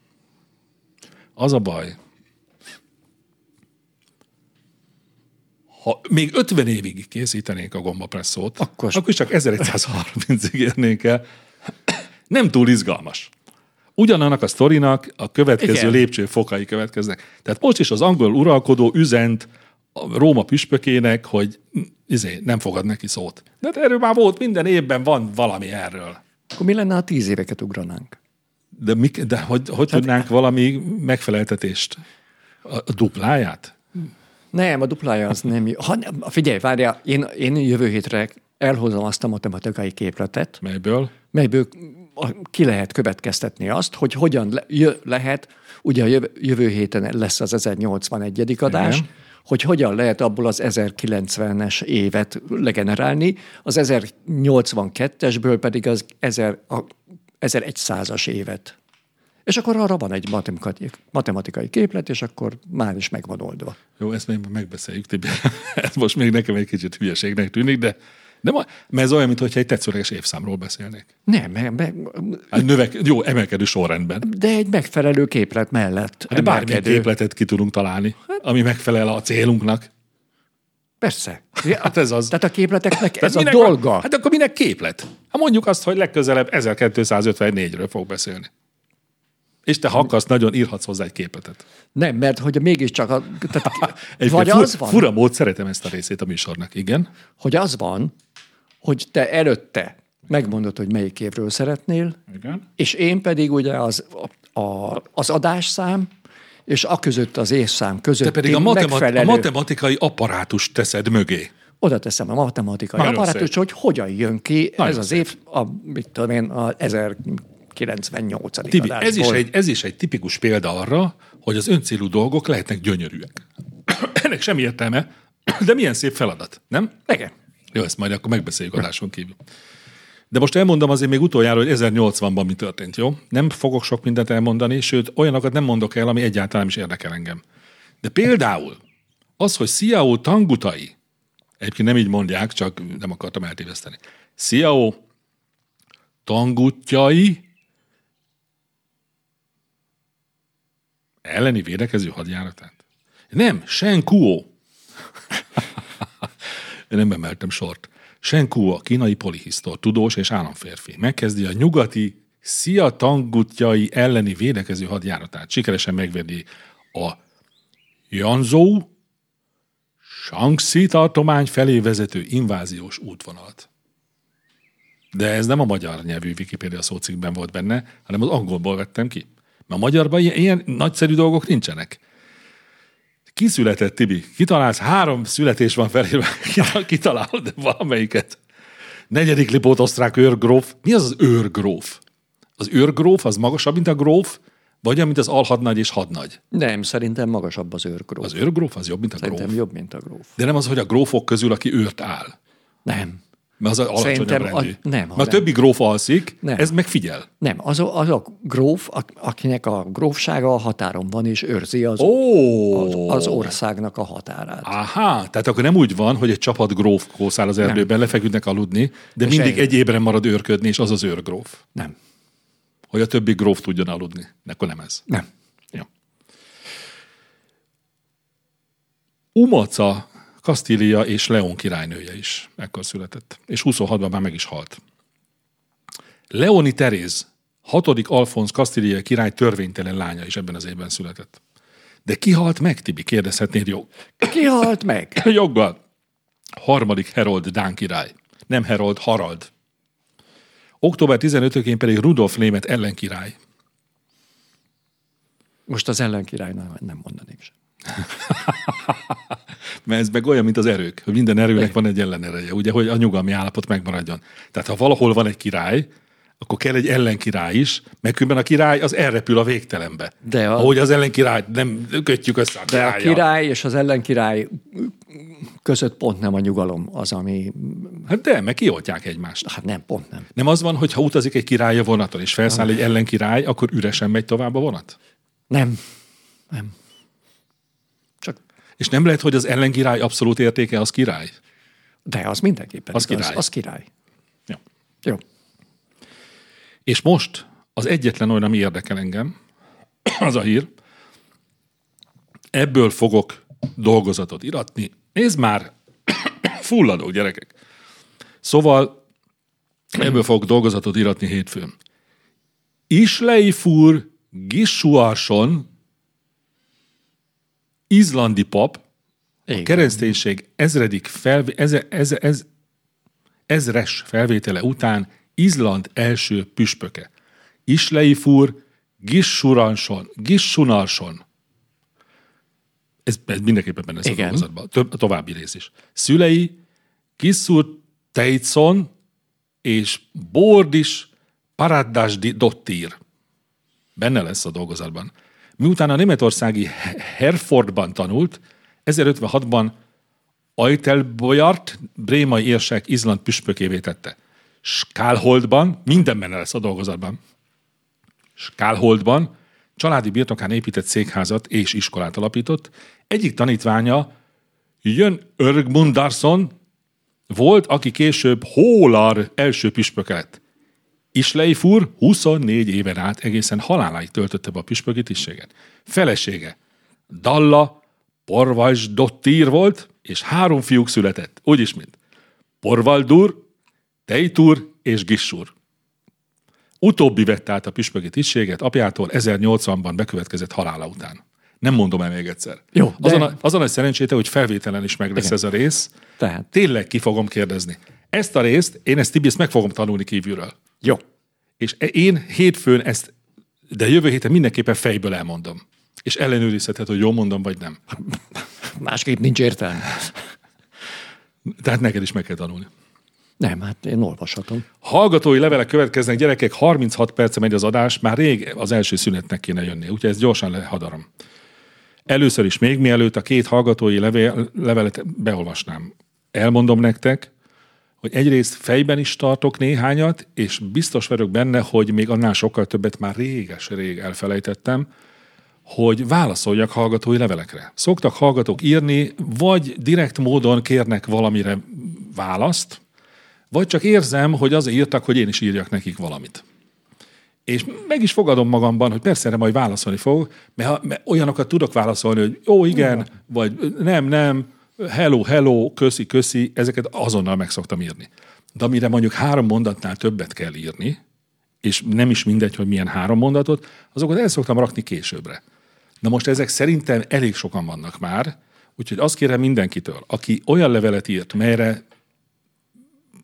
[SPEAKER 4] Az a baj, ha még 50 évig készítenénk a gombapresszót, akkor csak 1130-ig érnénk el. Nem túl izgalmas. Ugyanannak a sztorinak a következő lépcsőfokai következnek. Tehát most is az angol uralkodó üzent a Róma püspökének, hogy nem fogad neki szót. De erről már volt, minden évben van valami erről.
[SPEAKER 3] Akkor mi lenne, ha 10 éveket ugranánk?
[SPEAKER 4] De hogy tudnánk valami megfeleltetést? A dupláját?
[SPEAKER 3] Nem, a duplája az nem jó. Figyelj, várjál, én jövő hétre elhozom azt a matematikai képletet. Melyből ki lehet következtetni azt, hogy hogyan lehet, ugye a jövő héten lesz az 1081. adás, igen, hogy hogyan lehet abból az 1090-es évet legenerálni, az 1082-esből pedig az 1100-as évet. És akkor arra van egy matematikai képlet, és akkor már is meg van oldva.
[SPEAKER 4] Jó, ezt még megbeszéljük, Tibi. Ez most még nekem egy kicsit hülyeségnek tűnik, de mert ez olyan, mintha egy tetszőleges évszámról beszélnék.
[SPEAKER 3] Nem.
[SPEAKER 4] Jó, emelkedő sorrendben.
[SPEAKER 3] De egy megfelelő képlet mellett.
[SPEAKER 4] De bármilyen képletet ki tudunk találni, ami megfelel a célunknak.
[SPEAKER 3] Persze.
[SPEAKER 4] Hát ez az.
[SPEAKER 3] Tehát a képleteknek ez a dolga.
[SPEAKER 4] Hát akkor minek képlet? Hát mondjuk azt, hogy legközelebb 1254-ről fog beszélni. És te ha akarsz, nagyon írhatsz hozzá egy képletet.
[SPEAKER 3] Nem, mert hogy mégiscsak... vagy az van...
[SPEAKER 4] Fura mód, szeretem ezt a részét a műsornak, igen.
[SPEAKER 3] Hogy az van, hogy te előtte megmondod, hogy melyik évről szeretnél,
[SPEAKER 4] igen,
[SPEAKER 3] és én pedig ugye az adásszám, és aközött az évszám között.
[SPEAKER 4] Te pedig a matematikai apparátus teszed mögé.
[SPEAKER 3] Oda teszem a matematikai apparátus, hogy hogyan jön ki nagyon ez az év, mit tudom én, a 1098.
[SPEAKER 4] Tibi, ez is egy tipikus példa arra, hogy az öncélú dolgok lehetnek gyönyörűek. Ennek semmi értelme, de milyen szép feladat, nem?
[SPEAKER 3] Igen.
[SPEAKER 4] Jó, ezt majd akkor megbeszéljük adáson kívül. De most elmondom azért még utoljára, hogy 1080-ban mi történt, jó? Nem fogok sok mindent elmondani, sőt, olyanokat nem mondok el, ami egyáltalán is érdekel engem. De például az, hogy Sziao Tangutai, egyébként nem így mondják, csak nem akartam eltéveszteni. Sziao Tangutjai elleni védekező hadjáratát? Nem, Shen Kuo. Én nem emeltem sort. Shen Kuo, a kínai polihisztor, tudós és államférfi. Megkezdi a nyugati Szia Tangutjai elleni védekező hadjáratát. Sikeresen megvédi a Yanzhou Shaanxi tartomány felé vezető inváziós útvonalat. De ez nem a magyar nyelvű Wikipédia szócikkben volt benne, hanem az angolból vettem ki. Mert a magyarban ilyen nagyszerű dolgok nincsenek. Kiszületett, Tibi? Kitalálsz? 3 születés van felírva. Kitalálod valamelyiket. 4. Lipót osztrák őrgróf. Mi az őrgróf? Az őrgróf az magasabb, mint a gróf, vagy mint az alhadnagy és hadnagy?
[SPEAKER 3] Nem, szerintem magasabb az őrgróf.
[SPEAKER 4] Az őrgróf az jobb, mint a
[SPEAKER 3] szerintem
[SPEAKER 4] gróf?
[SPEAKER 3] jobb, mint a gróf.
[SPEAKER 4] De nem az, hogy a grófok közül, aki őrt áll?
[SPEAKER 3] Nem.
[SPEAKER 4] Mert az alacsonyabb rendű.
[SPEAKER 3] Nem.
[SPEAKER 4] Mert a többi gróf alszik,
[SPEAKER 3] nem.
[SPEAKER 4] Ez megfigyel.
[SPEAKER 3] Nem, az a gróf, akinek a grófsága a határon van, és őrzi az országnak a határát.
[SPEAKER 4] Aha, tehát akkor nem úgy van, hogy egy csapat gróf kószál az erdőben, lefeküdnek aludni, de és mindig egy ébren marad őrködni, és az az őrgróf.
[SPEAKER 3] Nem.
[SPEAKER 4] Hogy a többi gróf tudjon aludni. Akkor nem ez.
[SPEAKER 3] Nem.
[SPEAKER 4] Ja. Umaca Kasztília és León királynője is ekkor született. És 26-ban már meg is halt. Leoni Teréz, 6. Alfonz kasztíliai király törvénytelen lánya is ebben az évben született. De ki halt meg, Tibi? Kérdezhetnéd jog.
[SPEAKER 3] Ki halt meg?
[SPEAKER 4] Joggal. 3. Herold dán király. Nem Herold, Harald. Október 15-én pedig Rudolf német ellenkirály.
[SPEAKER 3] Most az ellenkirály nem mondaném sem.
[SPEAKER 4] Mert ez meg olyan, mint az erők, hogy minden erőnek van egy ellenereje, ugye, hogy a nyugalmi állapot megmaradjon. Tehát ha valahol van egy király, akkor kell egy ellenkirály is, mert különben a király az elrepül a végtelenbe. Ahogy az ellenkirály nem kötjük össze a királlyal.
[SPEAKER 3] De a király és az ellenkirály között pont nem a nyugalom az, ami...
[SPEAKER 4] Hát de, meg kioltják egymást.
[SPEAKER 3] Hát nem, pont nem.
[SPEAKER 4] Nem az van, hogy ha utazik egy király a vonaton, és felszáll egy ellenkirály, akkor üresen megy tovább a vonat?
[SPEAKER 3] Nem.
[SPEAKER 4] És nem lehet, hogy az ellenkirály abszolút értéke az király?
[SPEAKER 3] De az mindenképpen.
[SPEAKER 4] Az király.
[SPEAKER 3] Az király.
[SPEAKER 4] Ja.
[SPEAKER 3] Jó.
[SPEAKER 4] És most az egyetlen olyan, ami érdekel engem, az a hír, ebből fogok dolgozatot iratni. Nézd már, fulladok, gyerekek. Szóval ebből fogok dolgozatot iratni hétfőn. Isleifur Gissuarsson, izlandi pap, a kereszténység ezres felvétele után Izland első püspöke. Isleifur Gissunarsson. Ez mindenképpen benne a dolgozatban. A további rész is. Szülei Gissur Teitsson és Bordis Paradasdottir. Benne lesz a dolgozatban. Miután a németországi Herfordban tanult, 1056-ban Ajtelbojart brémai érsek Izland püspökévé tette. Skálholdban, minden benne lesz a dolgozatban, Skálholdban családi birtokán épített székházat és iskolát alapított. Egyik tanítványa Jön Örgmundarsson volt, aki később Hólar első püspöke lett. Isleifur 24 éven át egészen haláláig töltötte be a püspöki tisztséget. Felesége Dalla Porvalsdottir volt, és 3 fiúk született, úgyis mint Porvaldur, Teitur és Gissur. Utóbbi vette át a püspöki tisztséget apjától 1080-ban bekövetkezett halála után. Nem mondom el még egyszer.
[SPEAKER 3] Jó,
[SPEAKER 4] az a nagy szerencséte, hogy felvételen is meg lesz ez a rész.
[SPEAKER 3] Tehát.
[SPEAKER 4] Tényleg ki fogom kérdezni. Ezt a részt, én ezt Tibi, meg fogom tanulni kívülről.
[SPEAKER 3] Jó.
[SPEAKER 4] És én hétfőn ezt, de jövő héten mindenképpen fejből elmondom. És ellenőrizheted, hogy jól mondom, vagy nem.
[SPEAKER 3] Másképp nincs értelme.
[SPEAKER 4] Tehát neked is meg kell tanulni.
[SPEAKER 3] Nem, hát én olvashatom.
[SPEAKER 4] Hallgatói levelek következnek, gyerekek, 36 perce megy az adás, már rég az első szünetnek kéne jönni, úgyhogy ezt gyorsan lehadarom. Először is, még mielőtt a 2 hallgatói levelet beolvasnám, elmondom nektek, hogy egyrészt fejben is tartok néhányat, és biztos vagyok benne, hogy még annál sokkal többet már rég elfelejtettem, hogy válaszoljak hallgatói levelekre. Szoktak hallgatók írni, vagy direkt módon kérnek valamire választ, vagy csak érzem, hogy azért írtak, hogy én is írjak nekik valamit. És meg is fogadom magamban, hogy persze majd válaszolni fogok, mert olyanokat tudok válaszolni, hogy jó, igen, vagy nem, hello, köszi, ezeket azonnal meg szoktam írni. De amire mondjuk 3 mondatnál többet kell írni, és nem is mindegy, hogy milyen 3 mondatot, azokat el szoktam rakni későbbre. Na most ezek szerintem elég sokan vannak már, úgyhogy azt kérem mindenkitől, aki olyan levelet írt, melyre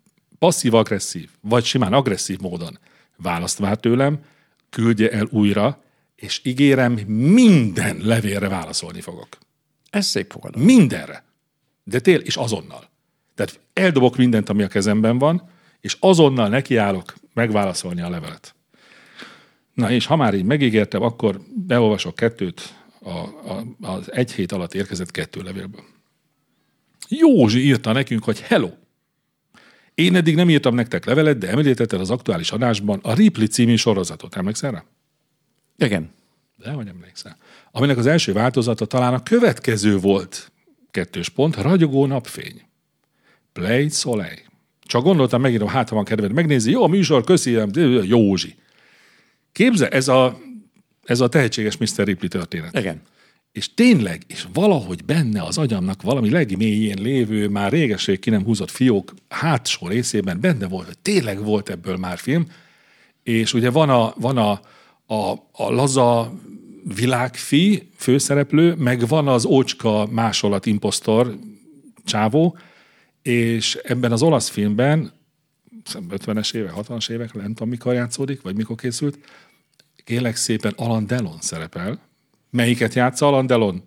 [SPEAKER 4] passzív-agresszív, vagy simán agresszív módon választ vár tőlem, küldje el újra, és ígérem, minden levélre válaszolni fogok.
[SPEAKER 3] Ez szép fogadom.
[SPEAKER 4] Mindenre. De és azonnal. Tehát eldobok mindent, ami a kezemben van, és azonnal nekiállok megválaszolni a levelet. Na és ha már így megígértem, akkor beolvasok 2 az 1 hét alatt érkezett 2 levélből. Józsi írta nekünk, hogy hello! Én eddig nem írtam nektek levelet, de említetted az aktuális adásban a Ripley című sorozatot. Emlékszel rá?
[SPEAKER 3] Igen.
[SPEAKER 4] Dehogy emlékszel. Aminek az első változata talán a következő volt. 2. ragyogó napfény. Play Soleil. Csak gondoltam, megírom, hát ha van kedved megnézni. Jó, a műsor, köszönöm, Józsi. Képzel, ez a tehetséges Mr. Ripley történet.
[SPEAKER 3] Igen.
[SPEAKER 4] És tényleg, és valahogy benne az agyamnak valami legmélyén lévő, már régeség ki nem húzott fiók hátsó részében benne volt, hogy tényleg volt ebből már film, és ugye van a laza világfi főszereplő, meg van az ócska másolat imposztor csávó, és ebben az olasz filmben 50-es évek, 60-as évek, nem tudom mikor játszódik, vagy mikor készült, kérlek szépen Alain Delon szerepel. Melyiket játsza Alain Delon?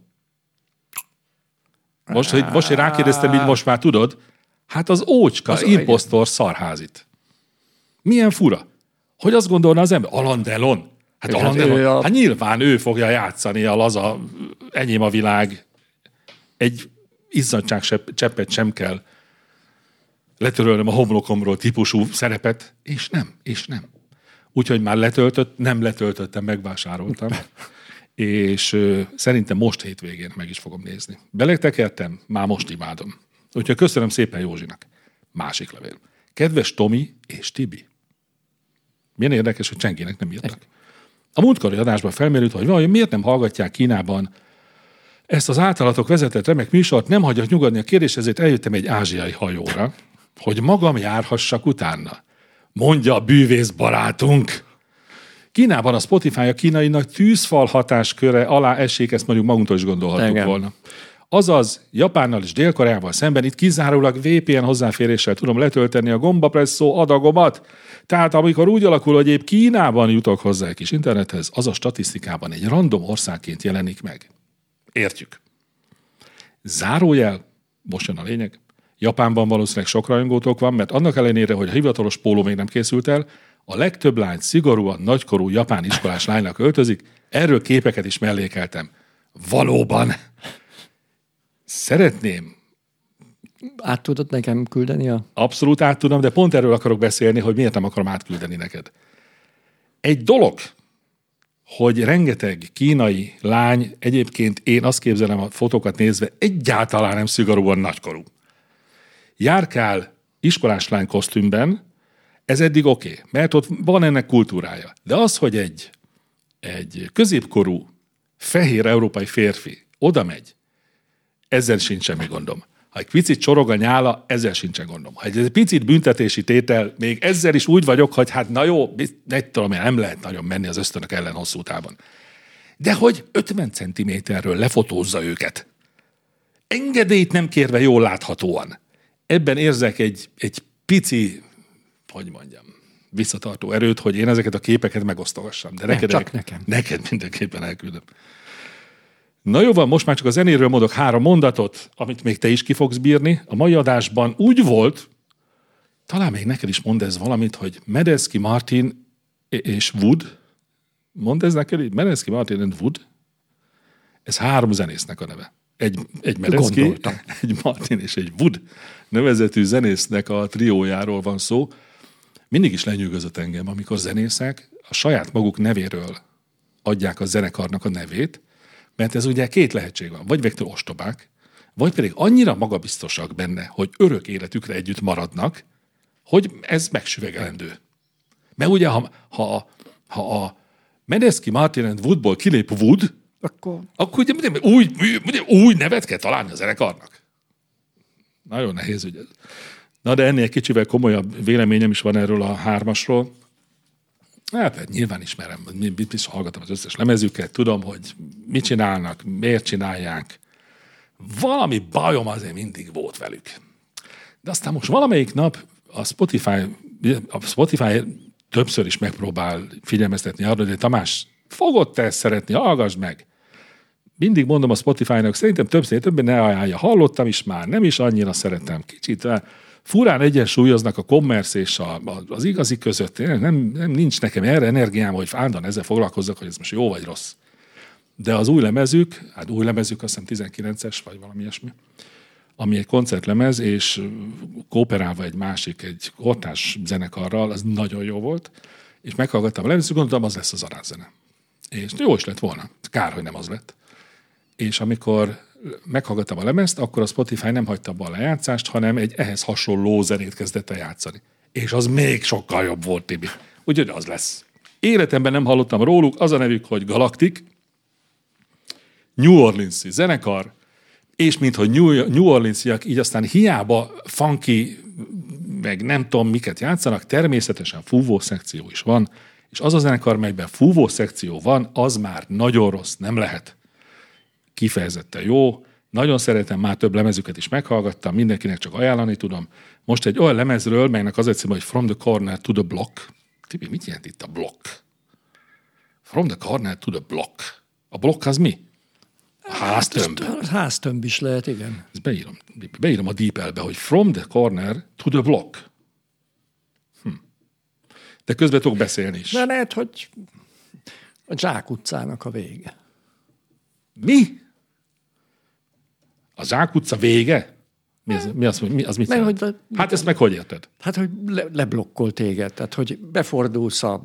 [SPEAKER 4] Most, hogy rákérdeztem, így most már tudod, hát az ócska imposztor szarházit. Milyen fura. Hogy azt gondolna az ember? Alain Delon? Hát Alain Delon. Hát nyilván ő fogja játszani a laza, enyém a világ. Egy izzadság cseppet sem kell letörölnöm a homlokomról típusú szerepet, és nem. Úgyhogy már nem letöltöttem, megvásároltam. És szerintem most hétvégén meg is fogom nézni. Beletekertem, már most imádom. Úgyhogy köszönöm szépen Józsinak. Másik levél. Kedves Tomi és Tibi. Milyen érdekes, hogy senkinek nem írtak. A múltkori adásban felmerült, hogy miért nem hallgatják Kínában ezt az általatok vezetett remek műsort, nem hagyok nyugodni a kérdés, ezért eljöttem egy ázsiai hajóra, hogy magam járhassak utána. Mondja a bűvész barátunk. Kínában a Spotify a kínai nagy tűzfal hatásköre alá essék, ezt mondjuk magunktól is gondolhattuk volna. Azaz, Japánnal és Dél-Koreával szemben itt kizárólag VPN hozzáféréssel tudom letölteni a gombapresszó adagomat. Tehát amikor úgy alakul, hogy épp Kínában jutok hozzá egy kis internethez, az a statisztikában egy random országként jelenik meg. Értjük. Zárójel, most jön a lényeg. Japánban valószínűleg sok rajongótok van, mert annak ellenére, hogy a hivatalos póló még nem készült el, a legtöbb lány szigorúan nagykorú japán iskolás lánynak öltözik, erről képeket is mellékeltem. Valóban. Szeretném.
[SPEAKER 3] Át tudod nekem küldeni
[SPEAKER 4] Abszolút át tudom, de pont erről akarok beszélni, hogy miért nem akarom átküldeni neked. Egy dolog, hogy rengeteg kínai lány, egyébként én azt képzelem a fotókat nézve, egyáltalán nem szigorúan nagykorú. Járkál iskolás lány kosztümben, ez eddig oké, mert ott van ennek kultúrája. De az, hogy egy középkorú, fehér európai férfi oda megy, ezzel sincs semmi gondom. Ha egy picit csorog a nyála, ezzel sincsen gondom. Ha egy picit büntetési tétel, még ezzel is úgy vagyok, hogy hát na jó, nem lehet nagyon menni az ösztönök ellen hosszú távon. De hogy 50 centiméterről lefotózza őket. Engedélyt nem kérve jól láthatóan. Ebben érzek egy pici, hogy mondjam, visszatartó erőt, hogy én ezeket a képeket megosztogassam. De neked mindenképpen elküldöm. Na jó van, most már csak a zenéről mondok 3 mondatot, amit még te is ki fogsz bírni. A mai adásban úgy volt, talán még neked is mond ez valamit, hogy Medeski, Martin és Wood. Mondd ez neked így? Medeski, Martin és Wood. Ez 3 zenésznek a neve. Egy Medeski, egy Martin és egy Wood nevezetű zenésznek a triójáról van szó. Mindig is lenyűgözött engem, amikor zenészek a saját maguk nevéről adják a zenekarnak a nevét, mert ez ugye 2 lehetség van. Vagy végtől ostobák, vagy pedig annyira magabiztosak benne, hogy örök életükre együtt maradnak, hogy ez megsüvegelendő. Mert ugye, ha a Medeski, Martin and Woodból kilép Wood, akkor ugye új nevet kell találni a zenekarnak. Nagyon nehéz ugye. Na, de ennél kicsivel komolyabb véleményem is van erről a 3-asról. Hát nyilván ismerem, biztos hallgatom az összes lemezüket, tudom, hogy mit csinálnak, miért csinálják. Valami bajom azért mindig volt velük. De aztán most valamelyik nap a Spotify többször is megpróbál figyelmeztetni arra, hogy Tamás, fogod te ezt szeretni, hallgass meg. Mindig mondom a Spotify-nak, szerintem többben ne ajánlja. Hallottam is már, nem is annyira szeretem. Kicsit furán egyensúlyoznak a commerce és az igazi között. Nincs nekem erre energiám, hogy állandóan ezzel foglalkozzak, hogy ez most jó vagy rossz. De az új lemezük, azt hiszem 19-es, vagy valami ilyesmi, ami egy koncertlemez, és kooperálva egy kortárs zenekarral, az nagyon jó volt, és meghallgattam a lemezt, gondoltam, az lesz az arázzene. És jó is lett volna. Kár, hogy nem az lett. És amikor meghallgattam a lemezt, akkor a Spotify nem hagyta abba a lejátszást, hanem egy ehhez hasonló zenét kezdett el játszani. És az még sokkal jobb volt, Tibi. Úgyhogy az lesz. Életemben nem hallottam róluk, az a nevük, hogy Galactic, New Orleans-i zenekar, és minthogy New Orleans-iak így aztán hiába funky, meg nem tudom miket játszanak, természetesen fúvó szekció is van, és az a zenekar, melyben fúvó szekció van, az már nagyon rossz, nem lehet. Kifejezetten jó, nagyon szeretem, már több lemezüket is meghallgattam, mindenkinek csak ajánlani tudom. Most egy olyan lemezről, melynek az egy címe, hogy From the Corner to the Block. Tibi, mit jelent itt a block? From the Corner to the Block. A block az mi? A háztömb.
[SPEAKER 3] Háztömb is lehet, igen.
[SPEAKER 4] Ezt beírom a DeepL-be, hogy From the Corner to the Block. De közben tudok beszélni is.
[SPEAKER 3] De lehet, hogy a Zsák utcának a vége.
[SPEAKER 4] Mi? A Zsák utca vége? Az mit jelent? Hát ezt meg hogy érted?
[SPEAKER 3] Hát, hogy leblokkol téged, tehát, hogy befordulsz a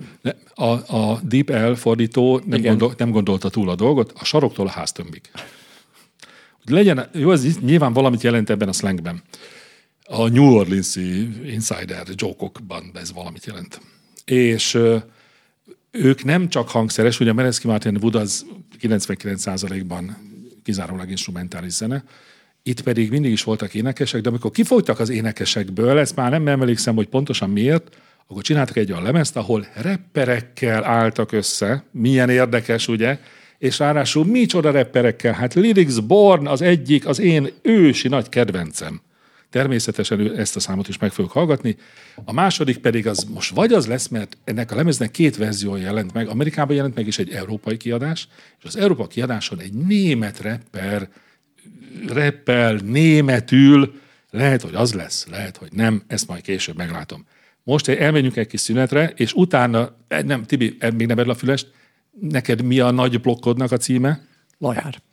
[SPEAKER 4] DeepL fordító nem gondolta túl a dolgot, a saroktól a háztömbig. Legyen, jó, ez nyilván valamit jelent ebben a slangben. A New Orleans-i insider joke-okban ez valamit jelent. És ők nem csak hangszeres, ugye a Meresky Martin Wood az 99%-ban kizárólag instrumentális zene, itt pedig mindig is voltak énekesek, de amikor kifogytak az énekesekből, ezt már nem emlékszem, hogy pontosan miért, akkor csináltak egy olyan lemezt, ahol rapperekkel álltak össze, milyen érdekes, ugye, és ráadásul micsoda rapperekkel, hát Lyrics Born az egyik, az én ősi nagy kedvencem. Természetesen ezt a számot is meg fogjuk hallgatni. A második pedig az most vagy az lesz, mert ennek a lemeznek 2 verziója jelent meg. Amerikában jelent meg is egy európai kiadás, és az európai kiadáson egy német rapper rappel németül, lehet, hogy az lesz, lehet, hogy nem, ezt majd később meglátom. Most elmenjünk egy kis szünetre, és utána, nem, Tibi, még nem a fülest, neked mi a nagy blokkodnak a címe?
[SPEAKER 3] Lajár.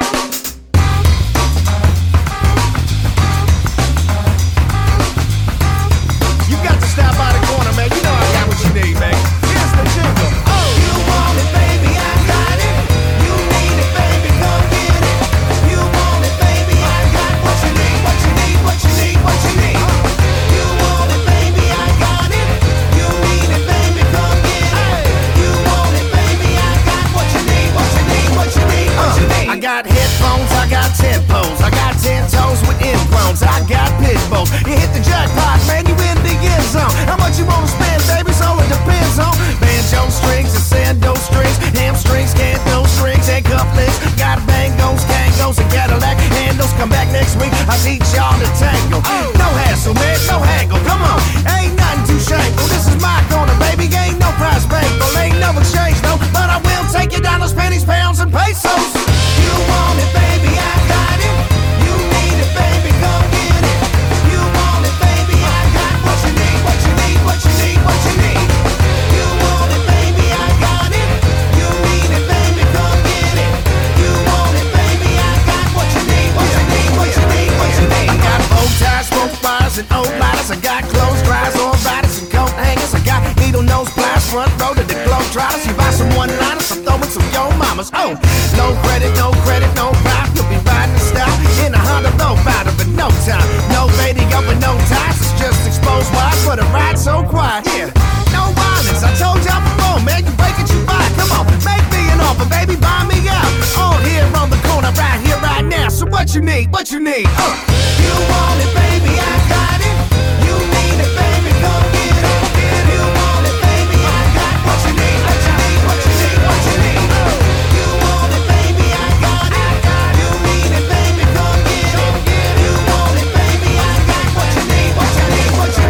[SPEAKER 7] What you need? You want it, baby, I got it. You need it, baby, come get it. You want it, baby, I got what you need. What you need, what you need, what you need. You want it, baby, I got it. You need it, baby, come get it. You want it, baby, I got what you need. What you need, what you need.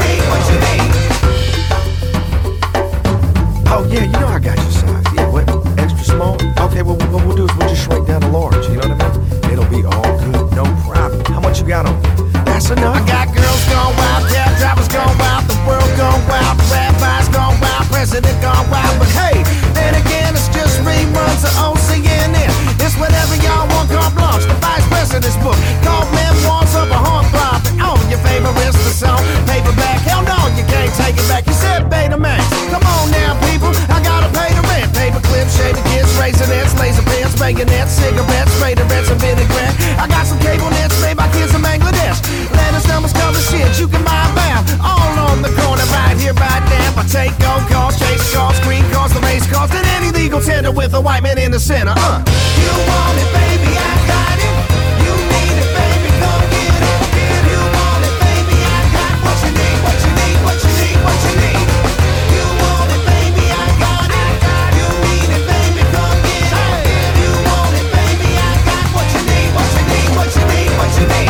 [SPEAKER 7] fast enough. I got girls gone wild, cab drivers gone wild, the world gone wild, rabbis gone wild, president gone wild. But hey, then again, it's just reruns of OCNN. It's whatever y'all want, carte blanche, the vice president's book. Called memoirs of a heartthrob. And oh, your favorites, the song, paperback. Hell no, you can't take it back. You said Betamax. Come on now, people, I gotta pay the rent. Paper clips, shaving kids, razorettes, laser pens, bayonets, cigarettes, Raiderettes, and vinaigrette. I got some cable nets made by kids in Bangladesh. Letters, numbers, color, shit, you can buy them all on the corner, right here, right now. I take gold calls, chase calls, green calls, the race calls, and any legal tender with a white man in the center. You want it, baby, I got it. You need it, baby, come get it. You want it, baby, I got what you need, what you need, what you need, what you need. You want it, baby, I got it. You need it, baby, come get it. You want it, baby, I got what you need, what you need, what you need, what you need.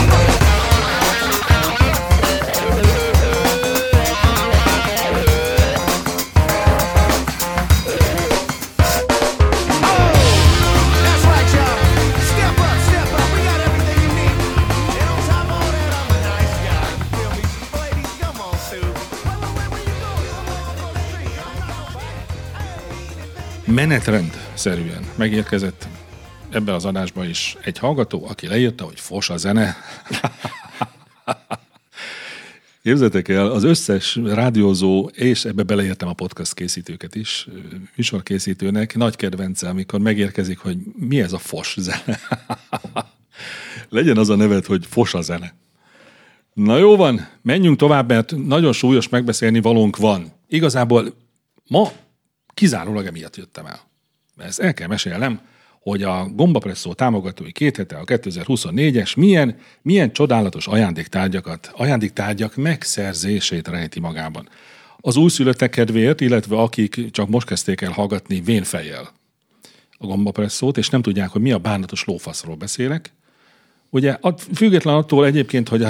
[SPEAKER 7] That's right, y'all. Step up, step up. We got everything you need. And on top of all that, I'm a nice guy. You feel me? Ladies, come on, Sue. Where you going?
[SPEAKER 4] Menetrend-szerűen megérkezett ebbe az adásba is egy hallgató, aki leírta, hogy fos a zene. Képzeljétek el, az összes rádiózó, és ebbe beleértem a podcast készítőket is, műsorkészítőnek nagy kedvence, amikor megérkezik, hogy mi ez a fos zene. Legyen az a neved, hogy fos a zene. Na jó van, menjünk tovább, mert nagyon súlyos megbeszélni valónk van. Igazából ma kizárólag emiatt jöttem el. Ezt el kell mesélnem, hogy a Gombapresszó támogatói 2 hete a 2024-es milyen csodálatos ajándéktárgyak megszerzését rejti magában. Az újszülöttek kedvéért, illetve akik csak most kezdték el hallgatni vénfejjel a Gombapresszót, és nem tudják, hogy mi a bánatos lófaszról beszélek. Ugye független attól egyébként, hogy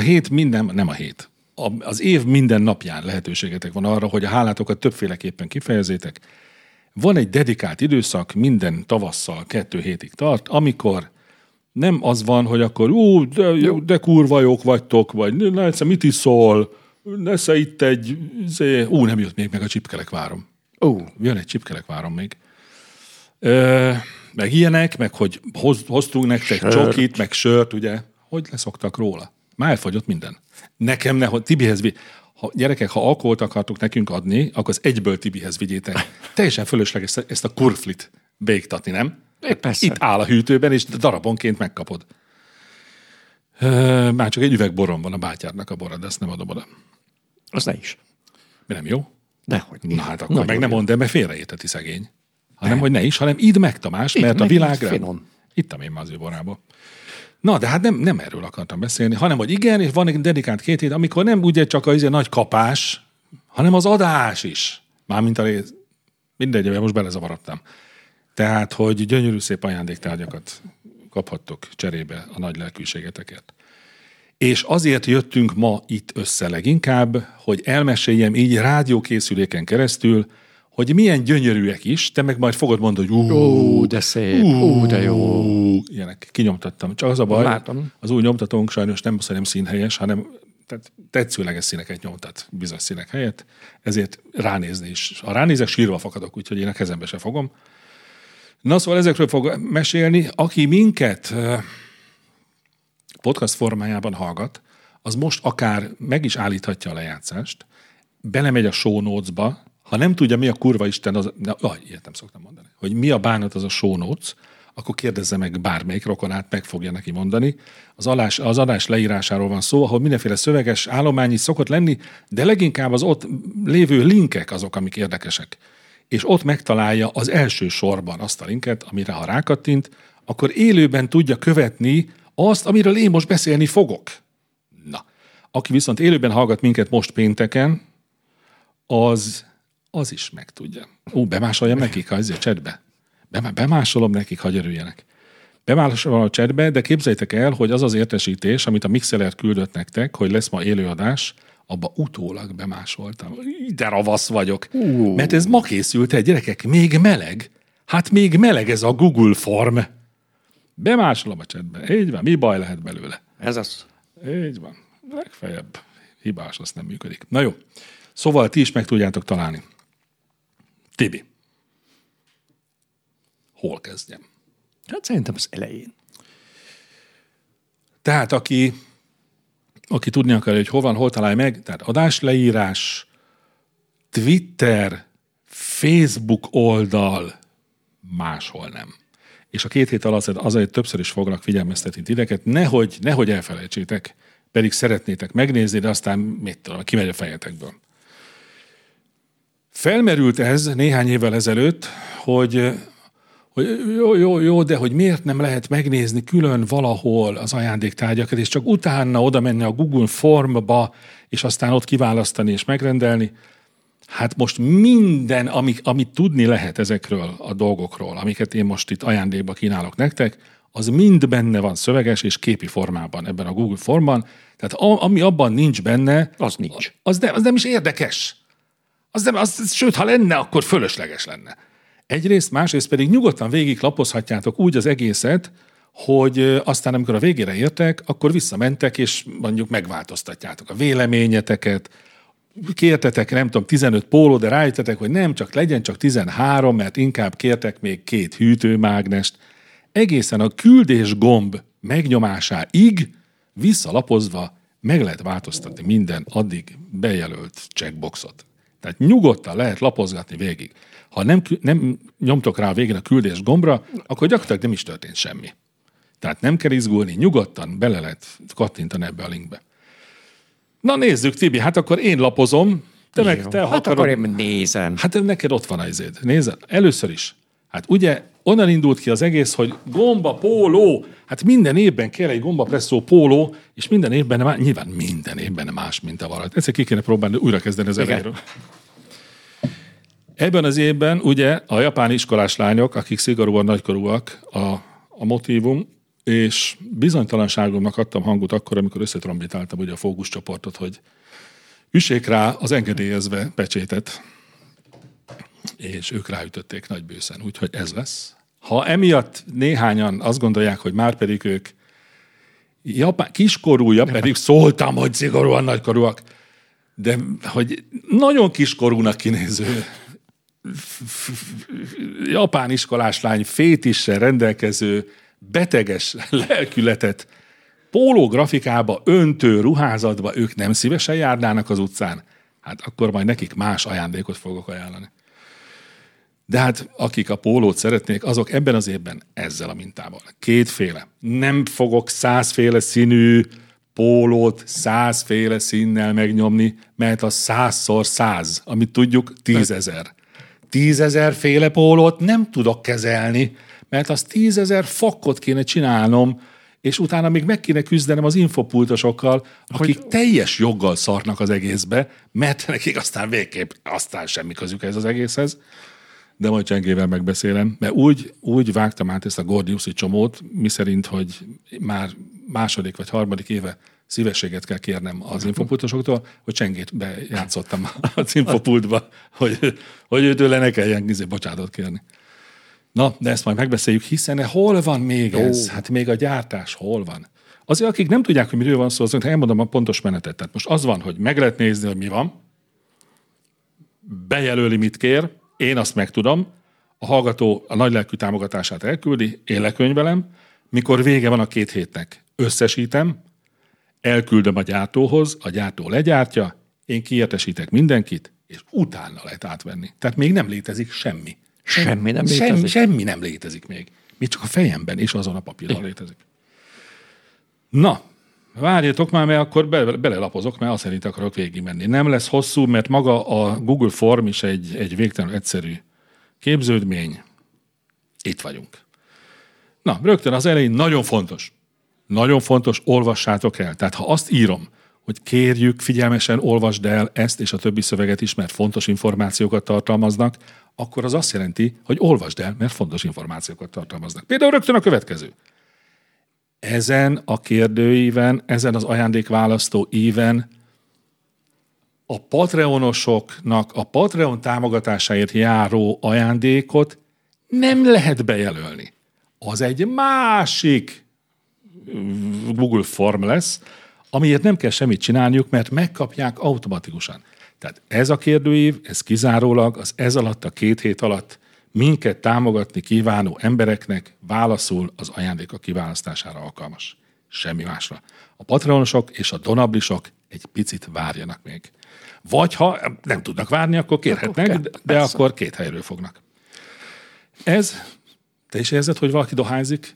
[SPEAKER 4] az év minden napján lehetőségetek van arra, hogy a hálátokat többféleképpen kifejezzétek. Van egy dedikált időszak, minden tavasszal 2 hétig tart, amikor nem az van, hogy akkor de kurva jók vagytok, vagy na egyszer mit iszol, nesze itt nem jött még meg a csipkelekvárom. Jön egy csipkelekvárom még. Meg ilyenek, meg hogy hoztunk nektek csokit, meg sört, ugye, hogy leszoktak róla. Már elfogyott minden. Nekem Tibihez gyerekek, ha alkoholt akartok nekünk adni, akkor az egyből Tibihez vigyétek. Teljesen fölösleges ezt a kurflit beiktatni, nem? Itt áll a hűtőben, és darabonként megkapod. Már csak egy üveg borom van a bátyádnak a bora, de ezt nem adom oda.
[SPEAKER 3] Az ne is.
[SPEAKER 4] Mi nem jó?
[SPEAKER 3] Dehogy.
[SPEAKER 4] Na hát akkor meg nem mondd el, mert félreérteti szegény. Hanem, hogy ne is, hanem idd meg, Tamás, mert a világra... Ittam én már az ő borából. Na, de hát nem erről akartam beszélni, hanem, hogy igen, és van egy dedikált 2 hét, amikor nem ugye csak a nagy kapás, hanem az adás is. Mármint a rész. Mindegy, most belezavarodtam. Tehát, hogy gyönyörű szép ajándéktárgyakat kaphattok cserébe a nagy lelkűségetekért. És azért jöttünk ma itt össze leginkább, hogy elmeséljem így rádiókészüléken keresztül, hogy milyen gyönyörűek is, te meg majd fogod mondani, hogy
[SPEAKER 3] de szép, de jó.
[SPEAKER 4] Ilyenek, kinyomtattam. Csak az a baj, látom. Az új nyomtatónk sajnos nem színhelyes, hanem tetszőleges színeket nyomtat bizonyos színek helyett, ezért ránézni is. Ha ránézek, sírva fakadok, úgyhogy én a kezembe se fogom. Na szóval ezekről fog mesélni. Aki minket podcast formájában hallgat, az most akár meg is állíthatja a lejátszást, belemegy a show notes-ba, ha nem tudja, mi a kurva Isten, ilyet nem szoktam mondani, hogy mi a bánat az a show notes, akkor kérdezze meg bármelyik rokonát, meg fogja neki mondani. Az adás leírásáról van szó, ahol mindenféle szöveges állomány is szokott lenni, de leginkább az ott lévő linkek azok, amik érdekesek. És ott megtalálja az első sorban azt a linket, amire ha rákattint, akkor élőben tudja követni azt, amiről én most beszélni fogok. Na, aki viszont élőben hallgat minket most pénteken, az is megtudja. Bemásoljam nekik a chatbe. Bemásolom nekik, hagy örüljenek. Bemásolom a chatbe, de képzeljétek el, hogy az az értesítés, amit a Mixeler küldött nektek, hogy lesz ma élőadás, abba utólag bemásoltam. De ravasz vagyok. Mert ez ma készült el, gyerekek, még meleg. Hát még meleg ez a Google Form. Bemásolom a chatbe. Így van, mi baj lehet belőle?
[SPEAKER 3] Ez az.
[SPEAKER 4] Így van. Legfeljebb hibás, azt nem működik. Na jó. Szóval ti is meg tudjátok találni. Tibi. Hol kezdjem?
[SPEAKER 3] Hát szerintem az elején.
[SPEAKER 4] Tehát aki tudni akarja, hogy hol van, hol találja meg, tehát adásleírás, Twitter, Facebook oldal, máshol nem. És a 2 hét alatt azért többször is foglak figyelmeztetni titeket, nehogy elfelejtsétek, pedig szeretnétek megnézni, de aztán mit tudom, kimegy a fejetekből. Felmerült ez néhány évvel ezelőtt, hogy jó, de hogy miért nem lehet megnézni külön valahol az ajándéktárgyakat, és csak utána oda menni a Google Formba, és aztán ott kiválasztani és megrendelni. Hát most minden, amit tudni lehet ezekről a dolgokról, amiket én most itt ajándékba kínálok nektek, az mind benne van szöveges és képi formában ebben a Google Formban. Tehát ami abban nincs benne,
[SPEAKER 3] Az nincs.
[SPEAKER 4] Az nem is érdekes. Sőt, ha lenne, akkor fölösleges lenne. Egyrészt, másrészt pedig nyugodtan végig lapozhatjátok úgy az egészet, hogy aztán, amikor a végére értek, akkor visszamentek, és mondjuk megváltoztatjátok a véleményeteket, kértetek, nem tudom, 15 póló, de rájöttetek, hogy nem, csak legyen csak 13, mert inkább kértek még 2 hűtőmágnest. Egészen a küldés gomb megnyomásáig visszalapozva meg lehet változtatni minden addig bejelölt checkboxot. Tehát nyugodtan lehet lapozgatni végig. Ha nem nyomtok rá a végén a küldés gombra, akkor gyakorlatilag nem is történt semmi. Tehát nem kell izgulni, nyugodtan bele lehet kattintani ebbe a linkbe. Na nézzük, Tibi, hát akkor én lapozom, te meg te
[SPEAKER 3] hát
[SPEAKER 4] akarod.
[SPEAKER 3] akkor én nézem.
[SPEAKER 4] Hát neked ott van az izéd. Nézd, először is. Hát ugye onnan indult ki az egész, hogy gomba póló. Hát minden évben kell egy gombapresszó póló, és minden évben, nyilván minden évben más minta van. Egyszer ki kéne próbálni újra kezdeni az elejéről. Ebben az évben ugye a japán iskolás lányok, akik szigorúan nagykorúak a motívum, és bizonytalanságomnak adtam hangot akkor, amikor összetrombitáltam ugye a fókuszcsoportot, hogy üssék rá az engedélyezve pecsétet, és ők ráütötték nagy bőszen, úgyhogy ez lesz. Ha emiatt néhányan azt gondolják, hogy már pedig ők kiskorúja, pedig szóltam, hogy szigorúan nagykorúak, de hogy nagyon kiskorúnak kinéző japán iskolás lány fétissel rendelkező beteges lelkületet pólógrafikába, öntő ruházatba ők nem szívesen járnának az utcán, hát akkor majd nekik más ajándékot fogok ajánlani. De hát akik a pólót szeretnék, azok ebben az évben ezzel a mintával. 2 Nem fogok 100 színű pólót 100 színnel megnyomni, mert az 100x100, amit tudjuk 10 000. 10 000 pólót nem tudok kezelni, mert az 10 000 fakkot kéne csinálnom, és utána még meg kéne küzdenem az infopultosokkal, akik teljes joggal szarnak az egészbe, mert nekik aztán végképp semmi közük ez az egészhez. De majd Csengével megbeszélem, mert úgy vágtam át ezt a Gordiuszi csomót, miszerint, hogy már 2. vagy 3. éve szívességet kell kérnem az infopultosoktól, hogy Csengét bejátszottam az infopultba, hogy őtőle ne kelljen bocsánatot kérni. Na, de ezt majd megbeszéljük, hiszen hol van még ez? Hát még a gyártás hol van? Azért, akik nem tudják, hogy miről van szó, azok elmondom a pontos menetet. Tehát most az van, hogy meg lehet nézni, hogy mi van, bejelöli, mit kér, én azt megtudom, a hallgató a nagylelkű támogatását elküldi, én lekönyvelem, mikor vége van a 2 hétnek, összesítem, elküldöm a gyártóhoz, a gyártó legyártja, én kiértesítek mindenkit, és utána lehet átvenni. Tehát még nem létezik semmi.
[SPEAKER 3] Semmi nem létezik?
[SPEAKER 4] Semmi nem létezik még. Még csak a fejemben és azon a papíron létezik. Na, várjatok már, mert akkor belelapozok, mert azt szerint akarok végigmenni. Nem lesz hosszú, mert maga a Google Form is egy végtelenül egyszerű képződmény. Itt vagyunk. Na, rögtön az elején nagyon fontos, olvassátok el. Tehát ha azt írom, hogy kérjük, figyelmesen olvasd el ezt és a többi szöveget is, mert fontos információkat tartalmaznak, akkor az azt jelenti, hogy olvasd el, mert fontos információkat tartalmaznak. Például rögtön a következő. Ezen a kérdőíven, ezen az ajándékválasztó íven a Patreonosoknak a Patreon támogatásáért járó ajándékot nem lehet bejelölni. Az egy másik Google Form lesz, amiért nem kell semmit csinálniuk, mert megkapják automatikusan. Tehát ez a kérdőív, ez kizárólag ez alatt a 2 hét alatt minket támogatni kívánó embereknek válaszul az ajándékok kiválasztására alkalmas. Semmi másra. A patronosok és a donablisok egy picit várjanak még. Vagy ha nem tudnak várni, akkor kérhetnek, de akkor 2 helyről fognak. Te is érzed, hogy valaki dohányzik?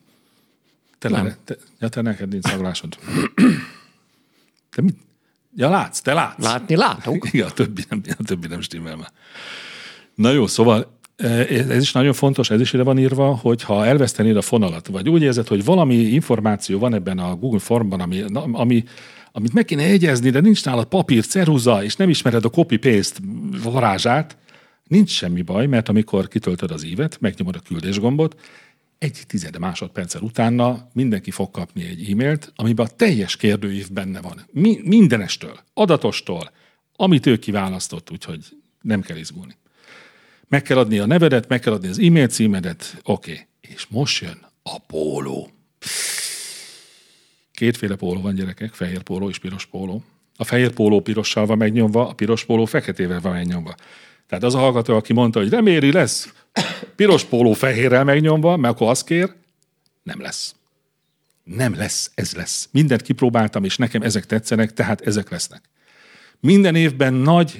[SPEAKER 4] Te neked nincs szagolásod. Te mit? Ja, látsz, te látsz.
[SPEAKER 3] Látni látok.
[SPEAKER 4] Igen, a többi nem stimmel már. Na jó, szóval ez is nagyon fontos, ez is ide van írva, hogy ha elvesztenéd a fonalat, vagy úgy érzed, hogy valami információ van ebben a Google Formban, amit meg kéne jegyezni, de nincs nálad papír, ceruza, és nem ismered a copy-paste varázsát, nincs semmi baj, mert amikor kitöltöd az ívet, megnyomod a küldés gombot, 1/10 másodperccel utána mindenki fog kapni egy e-mailt, amiben a teljes kérdőív benne van. Mindenestől, adatostól, amit ő kiválasztott, úgyhogy nem kell izgulni. Meg kell adni a nevedet, meg kell adni az e-mail címedet, oké. És most jön a póló. 2 póló van, gyerekek, fehér póló és piros póló. A fehér póló pirossal van megnyomva, a piros póló feketével van megnyomva. Tehát az a hallgató, aki mondta, hogy reméli lesz piros póló fehérrel megnyomva, mert akkor azt kér, nem lesz. Nem lesz, ez lesz. Mindent kipróbáltam, és nekem ezek tetszenek, tehát ezek lesznek. Minden évben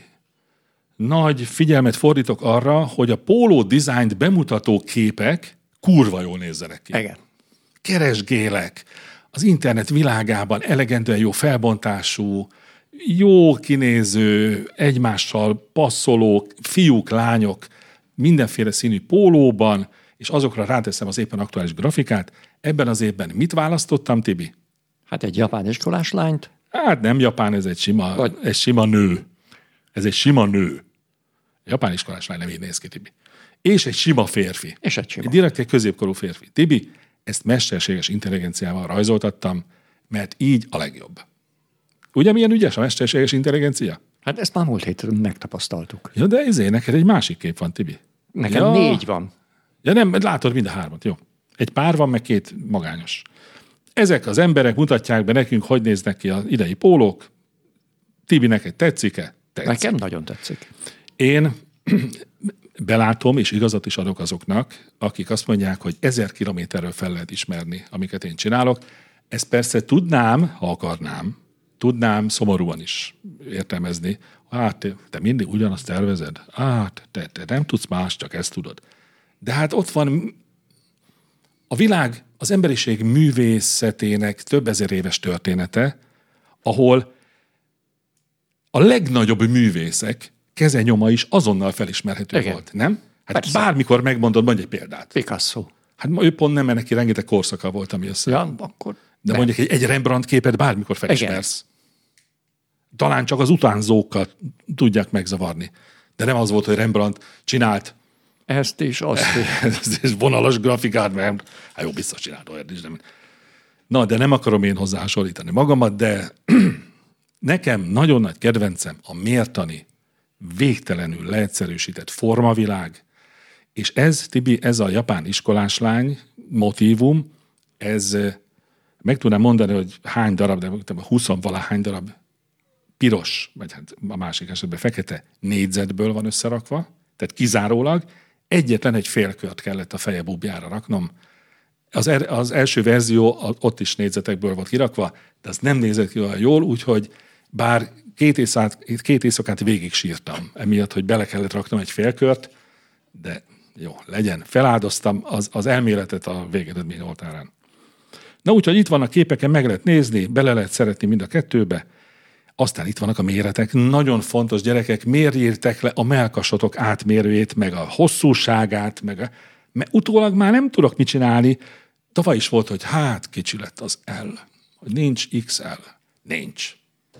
[SPEAKER 4] nagy figyelmet fordítok arra, hogy a póló dizájnt bemutató képek kurva jól nézzenek ki.
[SPEAKER 3] Igen.
[SPEAKER 4] Keresgélek. Az internet világában elegendően jó felbontású, jó kinéző, egymással passzoló fiúk, lányok, mindenféle színű pólóban, és azokra ráteszem az éppen aktuális grafikát. Ebben az évben mit választottam, Tibi?
[SPEAKER 3] Hát egy japán iskolás lányt.
[SPEAKER 4] Hát nem japán, ez egy sima nő. Ez egy sima nő. Japán iskolás lány nem így néz ki, Tibi. És egy sima férfi.
[SPEAKER 3] És egy sima.
[SPEAKER 4] Direkt egy középkorú férfi. Tibi, ezt mesterséges intelligenciával rajzoltattam, mert így a legjobb. Ugye milyen ügyes a mesterséges intelligencia?
[SPEAKER 3] Hát ezt már múlt héten megtapasztaltuk.
[SPEAKER 4] Ja, de neked egy másik kép van, Tibi.
[SPEAKER 3] Nekem 4 van.
[SPEAKER 4] Ja nem, látod mind a 3-at, jó. Egy pár van, meg 2 magányos. Ezek az emberek mutatják be nekünk, hogy néznek ki az idei pólók. Tibi, neked tetszik-e? Tetszik.
[SPEAKER 3] Nekem nagyon tetszik.
[SPEAKER 4] Én belátom, és igazat is adok azoknak, akik azt mondják, hogy 1000 kilométerről fel lehet ismerni, amiket én csinálok. Ezt persze tudnám, ha akarnám, szomorúan is értelmezni. Hát, te mindig ugyanazt tervezed. Hát, te nem tudsz más, csak ezt tudod. De hát ott van a világ, az emberiség művészetének több ezer éves története, ahol a legnagyobb művészek kezenyoma is azonnal felismerhető
[SPEAKER 3] Igen.
[SPEAKER 4] volt, nem? Hát
[SPEAKER 3] persze.
[SPEAKER 4] bármikor megmondod, mondj egy példát.
[SPEAKER 3] Picasso.
[SPEAKER 4] Hát ő pont nem, mert neki rengeteg korszaka volt, ami össze.
[SPEAKER 3] Ja, akkor
[SPEAKER 4] De mondjuk egy Rembrandt képet bármikor felismersz. Talán csak az utánzókat tudják megzavarni. De nem az volt, hogy Rembrandt csinált
[SPEAKER 3] ezt is, azt is.
[SPEAKER 4] ez vonalas grafikát, mert hát jó, biztos csinált olyat is. Na, de nem akarom én hozzá hasonlítani magamat, de nekem nagyon nagy kedvencem a mértani, végtelenül leegyszerűsített formavilág, és ez, Tibi, ez a japán iskolás lány motívum, ez meg tudnám mondani, hogy hány darab, de 20-valahány darab piros, vagy hát a másik esetben fekete négyzetből van összerakva, tehát kizárólag egyetlen egy félkört kellett a feje bubjára raknom. Az első verzió ott is négyzetekből volt kirakva, de az nem nézett ki olyan jól, úgyhogy bár 2 éjszakát végig sírtam, emiatt, hogy bele kellett raknom egy félkört, de jó, legyen. Feláldoztam az elméletet a végeredmény oltárán. Na úgyhogy itt van a képeken, meg lehet nézni, bele lehet szeretni mind a kettőbe. Aztán itt vannak a méretek. Nagyon fontos, gyerekek, mérjétek le a mellkasotok átmérőjét, meg a hosszúságát, mert utólag már nem tudok mit csinálni. Tavaly is volt, hogy hát kicsi lett az L, hogy nincs XL. Nincs.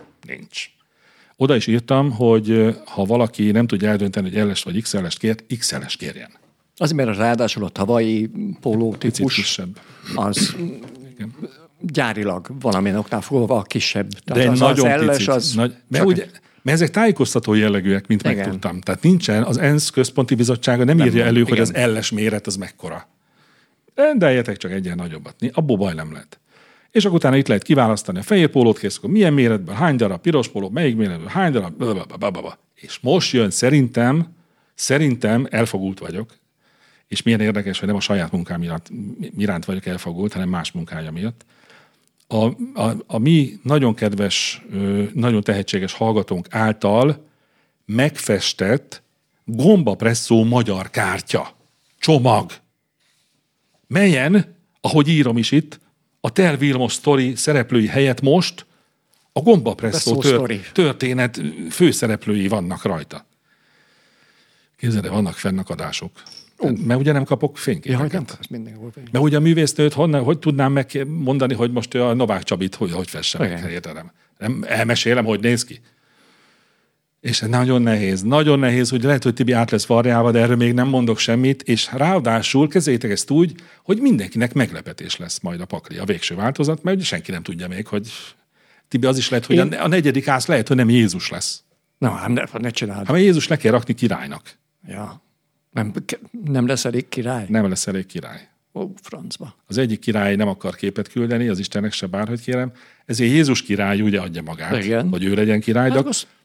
[SPEAKER 4] Oda is írtam, hogy ha valaki nem tudja eldönteni, hogy L-est vagy XL-est kér, XL-est kérjen.
[SPEAKER 3] Az, mert ráadásul a tavalyi póló típus,
[SPEAKER 4] kisebb.
[SPEAKER 3] Az igen. Gyárilag valamilyen oknál fogva a kisebb.
[SPEAKER 4] De
[SPEAKER 3] az
[SPEAKER 4] nagyon
[SPEAKER 3] az
[SPEAKER 4] picit. Mert ezek tájékoztató jellegűek, mint igen. Megtudtam. Tehát nincsen, az ENSZ központi bizottsága nem írja elő, igen. Hogy az L-es méret az mekkora. Rendeljetek csak egyen nagyobbat. Abból baj nem lehet. És akkor utána itt lehet kiválasztani a fehér pólót, kész, akkor milyen méretben, hány darab, piros póló, melyik méretben, hány darab, blablabla. És most jön szerintem elfogult vagyok, és milyen érdekes, hogy nem a saját munkám iránt vagyok elfogult, hanem más munkája miatt. A mi nagyon kedves, nagyon tehetséges hallgatónk által megfestett gombapresszó magyar kártya csomag, melyen, ahogy írom is itt, a Tel Vilmos sztori szereplői helyett most a gombapresszó történet főszereplői vannak rajta. Képzeld, vannak fennakadások. Mert ugye nem kapok fényképeket. Mert ugye a művésznőt hogy tudnám megmondani, hogy most a Novák Csabit hogy fesse meg? Nem elmesélem, hogy néz ki. És ez nagyon nehéz, hogy lehet, hogy Tibi át lesz varjálva, de erről még nem mondok semmit, és ráadásul kezeljétek ezt úgy, hogy mindenkinek meglepetés lesz majd a pakli, a végső változat, mert ugye senki nem tudja még, hogy Tibi az is lehet, hogy a negyedik ász lehet, hogy nem Jézus lesz.
[SPEAKER 3] Ne csináld.
[SPEAKER 4] Hát Jézus le kell rakni királynak.
[SPEAKER 3] Ja. Nem lesz elég király?
[SPEAKER 4] Nem lesz elég király.
[SPEAKER 3] Ó, francba.
[SPEAKER 4] Az egyik király nem akar képet küldeni, az Istennek se bárhogy kérem, ezért Jézus király ugye adja magát, igen, hogy ő legyen király, de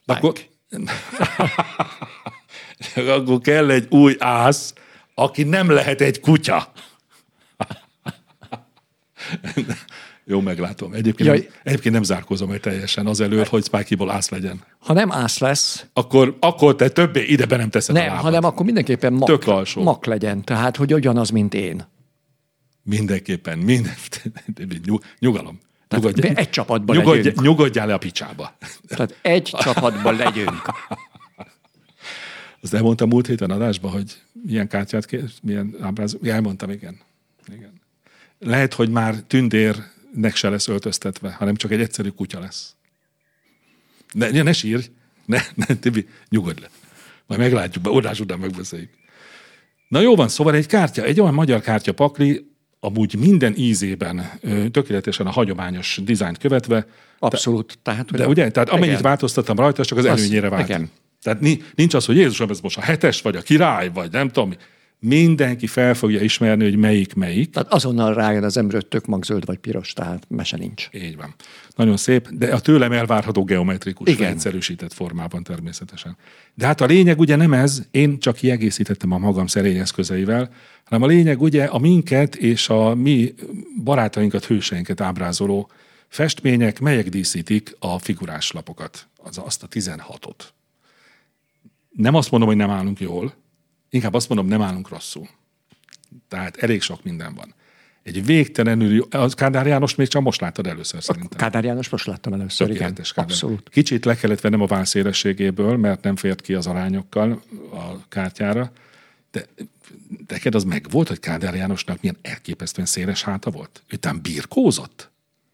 [SPEAKER 4] akkor kell egy új ász, aki nem lehet egy kutya. Jó, meglátom. Egyébként nem zárkózom el teljesen azelőtt, hogy Spikey-ból ász legyen.
[SPEAKER 3] Ha nem ász lesz...
[SPEAKER 4] Akkor te többé idebe nem teszed a lábad.
[SPEAKER 3] hanem akkor mindenképpen mak legyen. Tehát, hogy ugyanaz, mint én.
[SPEAKER 4] Mindenképpen. Nyugalom.
[SPEAKER 3] Egy csapatban legyünk.
[SPEAKER 4] Nyugodjál le a picsába.
[SPEAKER 3] Tehát egy csapatban legyünk.
[SPEAKER 4] Azt elmondtam múlt héten adásban, hogy milyen kártyát kér, milyen ábrázat. Elmondtam, igen. Lehet, hogy már tündérnek se lesz öltöztetve, hanem csak egy egyszerű kutya lesz. Ne sírj! Tibi, nyugodj le. Majd meglátjuk, adás után megbeszéljük. Na jó van, szóval egy olyan magyar kártya pakli, amúgy minden ízében tökéletesen a hagyományos dizájnt követve.
[SPEAKER 3] Abszolút.
[SPEAKER 4] Tehát amennyit változtattam rajta, csak az előnyére vált. Igen. Tehát nincs az, hogy Jézusom, ez most a 7-es, vagy a király, vagy nem tudom. Mindenki fel fogja ismerni, hogy melyik.
[SPEAKER 3] Tehát azonnal rájön az ember, hogy tök magzöld vagy piros, tehát mese nincs.
[SPEAKER 4] Így van. Nagyon szép, de a tőlem elvárható geometrikus, egyszerűsített formában természetesen. De hát a lényeg ugye nem ez, én csak kiegészítettem a magam szerény eszközeivel, hanem a lényeg ugye a minket és a mi barátainkat, hőseinket ábrázoló festmények, melyek díszítik a figurás lapokat, azt a 16-ot. Nem azt mondom, hogy nem állunk jól, inkább azt mondom, nem állunk rosszul. Tehát elég sok minden van. Egy végtelenül, az Kádár János még csak most láttad először szerintem.
[SPEAKER 3] Kádár János most láttam először, igen. Abszolút.
[SPEAKER 4] Kicsit le kellett vennem a válszélességéből, mert nem fért ki az arányokkal a kártyára, de neked az meg volt, hogy Kádár Jánosnak milyen elképesztően széles háta volt? Ő tám birkózott?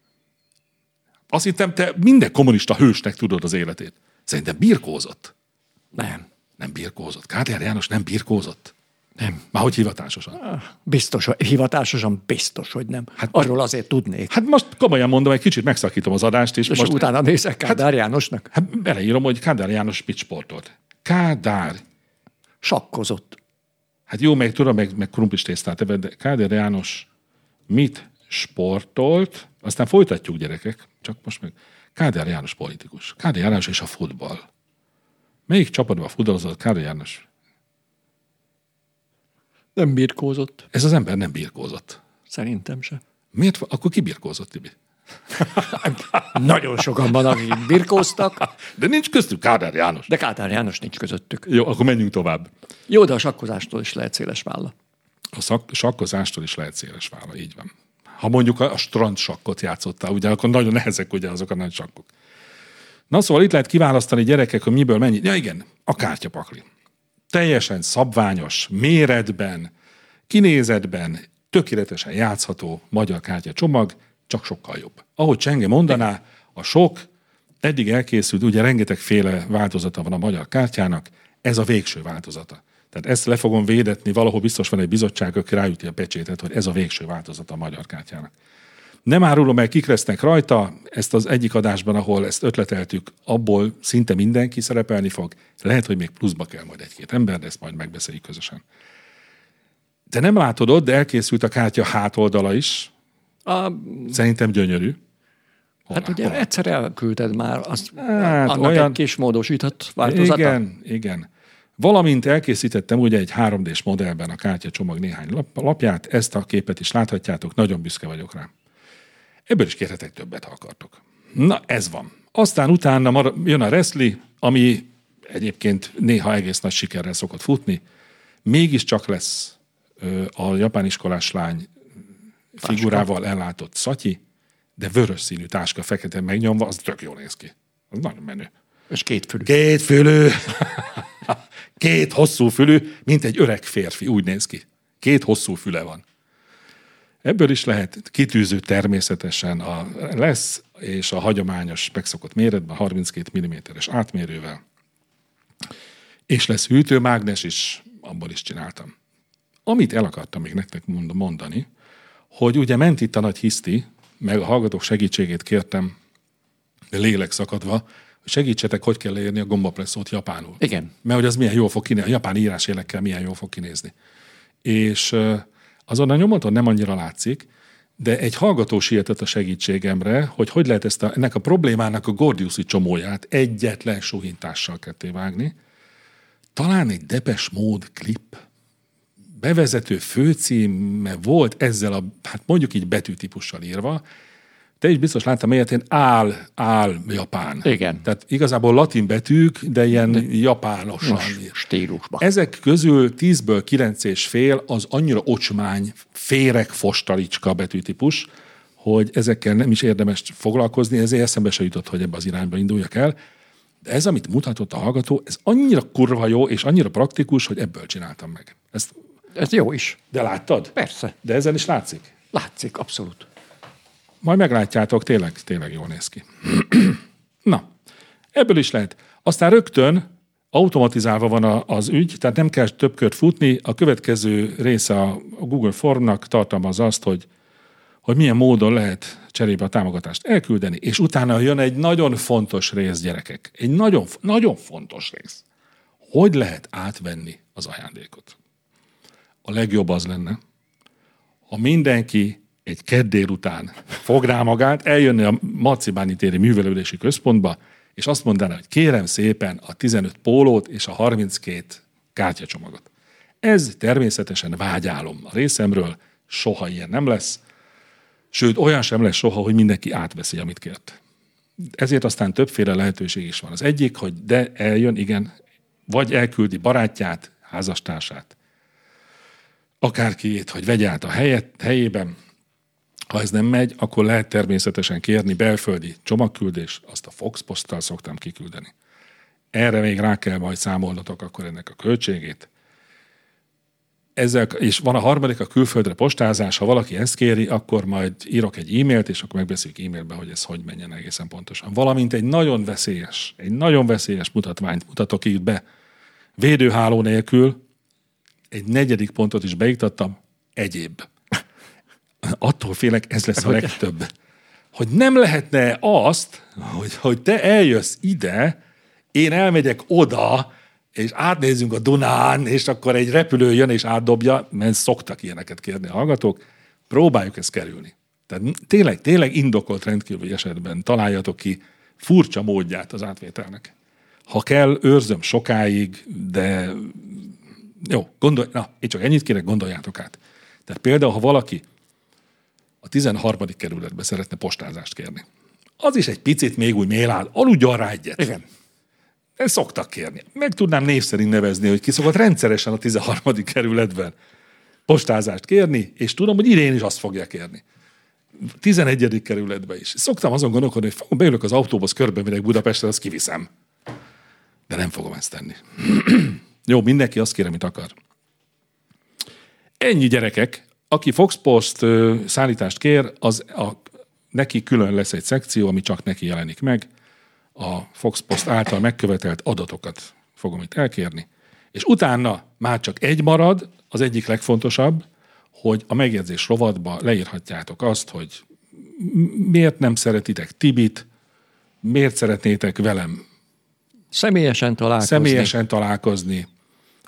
[SPEAKER 4] Azt hittem, te minden kommunista hősnek tudod az életét. Szerintem birkózott. Nem birkózott. Kádár János nem birkózott.
[SPEAKER 3] Nem.
[SPEAKER 4] Már hogy hivatásosan?
[SPEAKER 3] Hivatásosan biztos, hogy nem. Hát arról azért tudnék.
[SPEAKER 4] Hát most komolyan mondom, egy kicsit megszakítom az adást. És most
[SPEAKER 3] utána nézek Kádár Jánosnak?
[SPEAKER 4] Hát beleírom, hogy Kádár János mit sportolt. Kádár.
[SPEAKER 3] Sakkozott.
[SPEAKER 4] Hát jó, meg tudom, meg krumplistészt evett, de Kádár János mit sportolt? Aztán folytatjuk, gyerekek. Csak most meg. Kádár János politikus. Kádár János és a futball. Melyik csapatban futballozott Kádár János?
[SPEAKER 3] Nem birkózott.
[SPEAKER 4] Ez az ember nem birkózott.
[SPEAKER 3] Szerintem se.
[SPEAKER 4] Miért? Akkor ki birkózott, Tibi?
[SPEAKER 3] Nagyon sokan van, akik birkóztak.
[SPEAKER 4] De nincs köztük Kádár János.
[SPEAKER 3] De Kádár János nincs közöttük.
[SPEAKER 4] Jó, akkor menjünk tovább.
[SPEAKER 3] Jó, de a sakkozástól is lehet széles válla.
[SPEAKER 4] A sakkozástól is lehet széles válla, így van. Ha mondjuk a strand sakkot játszottál, ugye, akkor nagyon nehezek ugye azok a nagy sakkok. Na szóval itt lehet kiválasztani, gyerekek, hogy miből mennyi. Ja igen, a kártyapakli. Teljesen szabványos, méretben, kinézetben, tökéletesen játszható magyar kártyacsomag, csak sokkal jobb. Ahogy Csenge mondaná, a sok eddig elkészült, ugye rengetegféle változata van a magyar kártyának, ez a végső változata. Tehát ezt le fogom védetni, valahol biztos van egy bizottság, aki ráüti a pecsétet, hogy ez a végső változata a magyar kártyának. Nem árulom el, kik lesznek rajta, ezt az egyik adásban, ahol ezt ötleteltük, abból szinte mindenki szerepelni fog. Lehet, hogy még pluszba kell majd egy-két ember, de ezt majd megbeszéljük közösen. De nem látod ott, de elkészült a kártya hátoldala is, Szerintem gyönyörű.
[SPEAKER 3] Hát ugye egyszer elküldted már, annak egy kis módosított változata.
[SPEAKER 4] Igen. Valamint elkészítettem ugye egy 3D-s modellben a kártyacsomag néhány lapját, ezt a képet is láthatjátok, nagyon büszke vagyok rá. Ebből is kérhetek többet, ha akartok. Na, ez van. Aztán utána jön a Wrestling, ami egyébként néha egész nagy sikerrel szokott futni. Mégiscsak lesz a japán iskolás lány figurával ellátott szatyi, de vörös színű táska, fekete megnyomva, az tök jól néz ki. Az nagyon menő.
[SPEAKER 3] És 2 fülű.
[SPEAKER 4] 2 fülű! 2 hosszú fülű, mint egy öreg férfi, úgy néz ki. 2 hosszú füle van. Ebből is lehet kitűző természetesen lesz, és a hagyományos megszokott méretben 32 mm-es átmérővel. És lesz hűtőmágnes is, abból is csináltam. Amit el akartam még nektek mondani, hogy ugye ment itt a nagy hiszti, meg a hallgatók segítségét kértem, lélekszakadva, hogy segítsetek, hogy kell leírni a gombapresszót japánul.
[SPEAKER 3] Igen.
[SPEAKER 4] Mert hogy az milyen jól fog kinézni, a japán írásélekkel milyen jól fog kinézni. És azon a nyomaton nem annyira látszik, de egy hallgató sietett a segítségemre, hogy lehet ennek a problémának a Gordiuszi csomóját egyetlen suhintással kettévágni. Talán egy Depeche Mode klip, bevezető főcíme volt ezzel hát mondjuk így betűtípussal írva. Te is biztos láttam ilyet, áll japán.
[SPEAKER 3] Igen.
[SPEAKER 4] Tehát igazából latin betűk, de ilyen japánosan.
[SPEAKER 3] Stílusban.
[SPEAKER 4] Ezek közül 10-ből 9,5 az annyira ocsmány, féreg fostalicska betűtípus, hogy ezekkel nem is érdemes foglalkozni, ezért eszembe se jutott, hogy ebbe az irányba induljak el. De ez, amit mutatott a hallgató, ez annyira kurva jó, és annyira praktikus, hogy ebből csináltam meg.
[SPEAKER 3] Ez jó is.
[SPEAKER 4] De láttad?
[SPEAKER 3] Persze.
[SPEAKER 4] De ezen is látszik?
[SPEAKER 3] Látszik, abszolút.
[SPEAKER 4] Majd meglátjátok, tényleg jól néz ki. Na, ebből is lehet. Aztán rögtön automatizálva van az ügy, tehát nem kell több kört futni. A következő része a Google Formnak tartalmaz azt, hogy milyen módon lehet cserébe a támogatást elküldeni, és utána jön egy nagyon fontos rész, gyerekek. Egy nagyon, nagyon fontos rész. Hogy lehet átvenni az ajándékot? A legjobb az lenne, ha mindenki egy kedd délután fogná magát, eljönne a Marcibányi téri művelődési központba, és azt mondaná, hogy kérem szépen a 15 pólót és a 32 kártyacsomagot. Ez természetesen vágyálom a részemről, soha ilyen nem lesz, sőt, olyan sem lesz soha, hogy mindenki átveszi, amit kért. Ezért aztán többféle lehetőség is van. Az egyik, hogy de eljön, igen, vagy elküldi barátját, házastársát, akárkiét, hogy vegye át a helyében. Ha ez nem megy, akkor lehet természetesen kérni belföldi csomagküldés, azt a Fox Posttal szoktam kiküldeni. Erre még rá kell majd számolnotok akkor ennek a költségét. És van a harmadik, a külföldre postázás, ha valaki ezt kéri, akkor majd írok egy e-mailt, és akkor megbeszéljük e-mailben, hogy ez hogy menjen egészen pontosan. Valamint egy nagyon veszélyes mutatványt mutatok itt be. Védőháló nélkül egy 4. pontot is beiktattam, egyéb. Attól félek, ez lesz a legtöbb. Hogy nem lehetne azt, hogy te eljössz ide, én elmegyek oda, és átnézzünk a Dunán, és akkor egy repülő jön és átdobja, mert szoktak ilyeneket kérni a hallgatók, próbáljuk ezt kerülni. Tehát tényleg indokolt rendkívüli esetben találjatok ki furcsa módját az átvételnek. Ha kell, őrzöm sokáig, de jó, én csak ennyit kérek, gondoljátok át. Tehát például, ha valaki a 13. kerületbe szeretne postázást kérni, az is egy picit még úgy mélál, aludjon rá egyet.
[SPEAKER 3] Igen.
[SPEAKER 4] Ezt szoktak kérni. Meg tudnám név szerint nevezni, hogy ki szokott rendszeresen a 13. kerületben postázást kérni, és tudom, hogy idén is azt fogja kérni. 11. kerületben is. Szoktam azon gondolkodni, hogy beülök az autóbusz, körbe megyek Budapesten, azt kiviszem. De nem fogom ezt tenni. Jó, mindenki azt kér, amit akar. Ennyi, gyerekek. Aki Fox Post szállítást kér, neki külön lesz egy szekció, ami csak neki jelenik meg. A Fox Post által megkövetelt adatokat fogom itt elkérni. És utána már csak egy marad, az egyik legfontosabb, hogy a megjegyzés rovatba leírhatjátok azt, hogy miért nem szeretitek Tibit, miért szeretnétek velem
[SPEAKER 3] személyesen találkozni,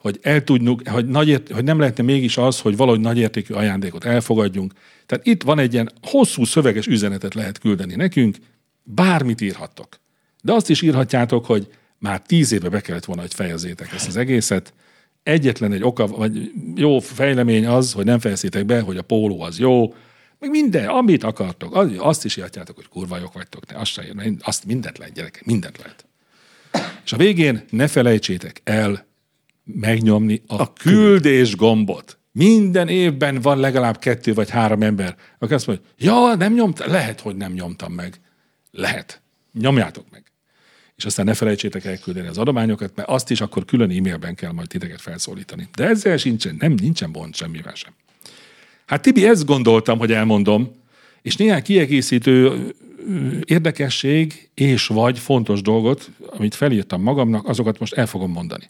[SPEAKER 4] hogy eltudjuk, hogy nem lehetne mégis az, hogy valahogy nagyértékű ajándékot elfogadjunk. Tehát itt van egy ilyen hosszú szöveges üzenetet lehet küldeni nekünk, bármit írhattok. De azt is írhatjátok, hogy már 10 éve be kellett volna, hogy fejezzétek ezt az egészet. Egyetlen egy oka, vagy jó fejlemény az, hogy nem fejezzétek be, hogy a póló az jó, meg minden, amit akartok. Azt is írhatjátok, hogy kurva jók vagytok. Ne, azt mindent lehet, gyerekek, mindent lehet. És a végén ne felejtsétek el megnyomni a küldés gombot. Minden évben van legalább 2 vagy 3 ember, aki azt mondja, ja, nem nyomtam, lehet, hogy nem nyomtam meg. Lehet. Nyomjátok meg. És aztán ne felejtsétek elküldeni az adományokat, mert azt is akkor külön e-mailben kell majd titeket felszólítani. De ezzel nincsen gond semmivel sem. Hát Tibi, ezt gondoltam, hogy elmondom, és néhány kiegészítő érdekesség és vagy fontos dolgot, amit felírtam magamnak, azokat most el fogom mondani.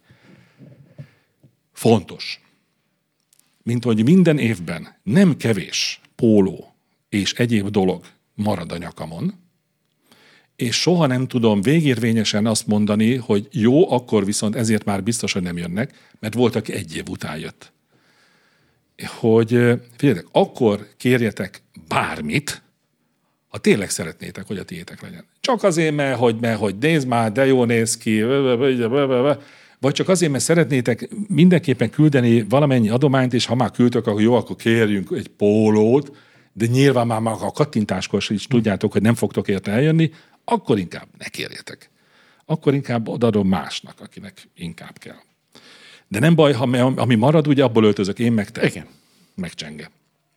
[SPEAKER 4] Fontos. Mint hogy minden évben nem kevés póló és egyéb dolog marad a nyakamon, és soha nem tudom végérvényesen azt mondani, hogy jó, akkor viszont ezért már biztos, hogy nem jönnek, mert volt, aki 1 év után jött. Hogy figyeljetek, akkor kérjetek bármit, ha tényleg szeretnétek, hogy a tiétek legyen. Csak azért, mert hogy nézd már, de jó néz ki, vagy csak azért, mert szeretnétek mindenképpen küldeni valamennyi adományt, és ha már küldtök, akkor jó, akkor kérjünk egy pólót, de nyilván már a kattintáskor is tudjátok, hogy nem fogtok érte eljönni, akkor inkább ne kérjetek. Akkor inkább odaadom másnak, akinek inkább kell. De nem baj, ami marad, ugye abból öltözök én, meg te.
[SPEAKER 3] Igen.
[SPEAKER 4] Megcsenge.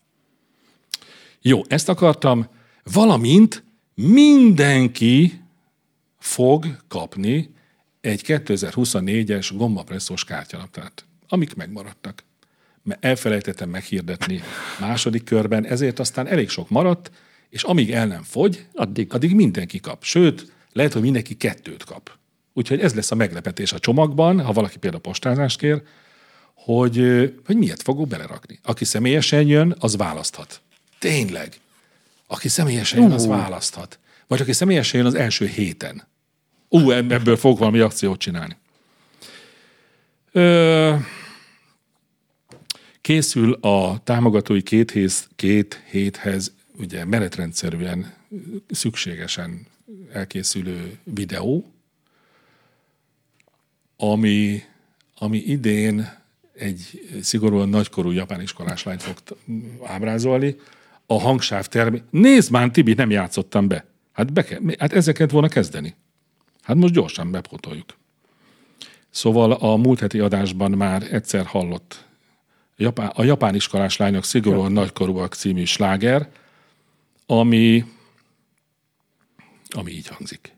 [SPEAKER 4] Jó, ezt akartam, valamint mindenki fog kapni egy 2024-es gombapresszós kártyalaptát, amik megmaradtak. Mert elfelejtettem meghirdetni második körben, ezért aztán elég sok maradt, és amíg el nem fogy, addig mindenki kap. Sőt, lehet, hogy mindenki 2 kap. Úgyhogy ez lesz a meglepetés a csomagban, ha valaki például postázást kér, hogy miért fogok belerakni. Aki személyesen jön, az választhat. Tényleg. Aki személyesen jön, az választhat. Vagy aki személyesen jön az első héten. Ebből fog valami akciót csinálni. Készül a támogatói 2 héthez ugye menetrendszerűen szükségesen elkészülő videó, ami idén egy szigorúan nagykorú japán iskolás lányt fog ábrázolni. A hangsáv Nézd már, Tibi, nem játszottam be. Hát ezeket volna kezdeni. Hát most gyorsan bepótoljuk. Szóval a múlt heti adásban már egyszer hallott a japán iskolás lányok szigorúan nagykorúak című sláger, ami így hangzik.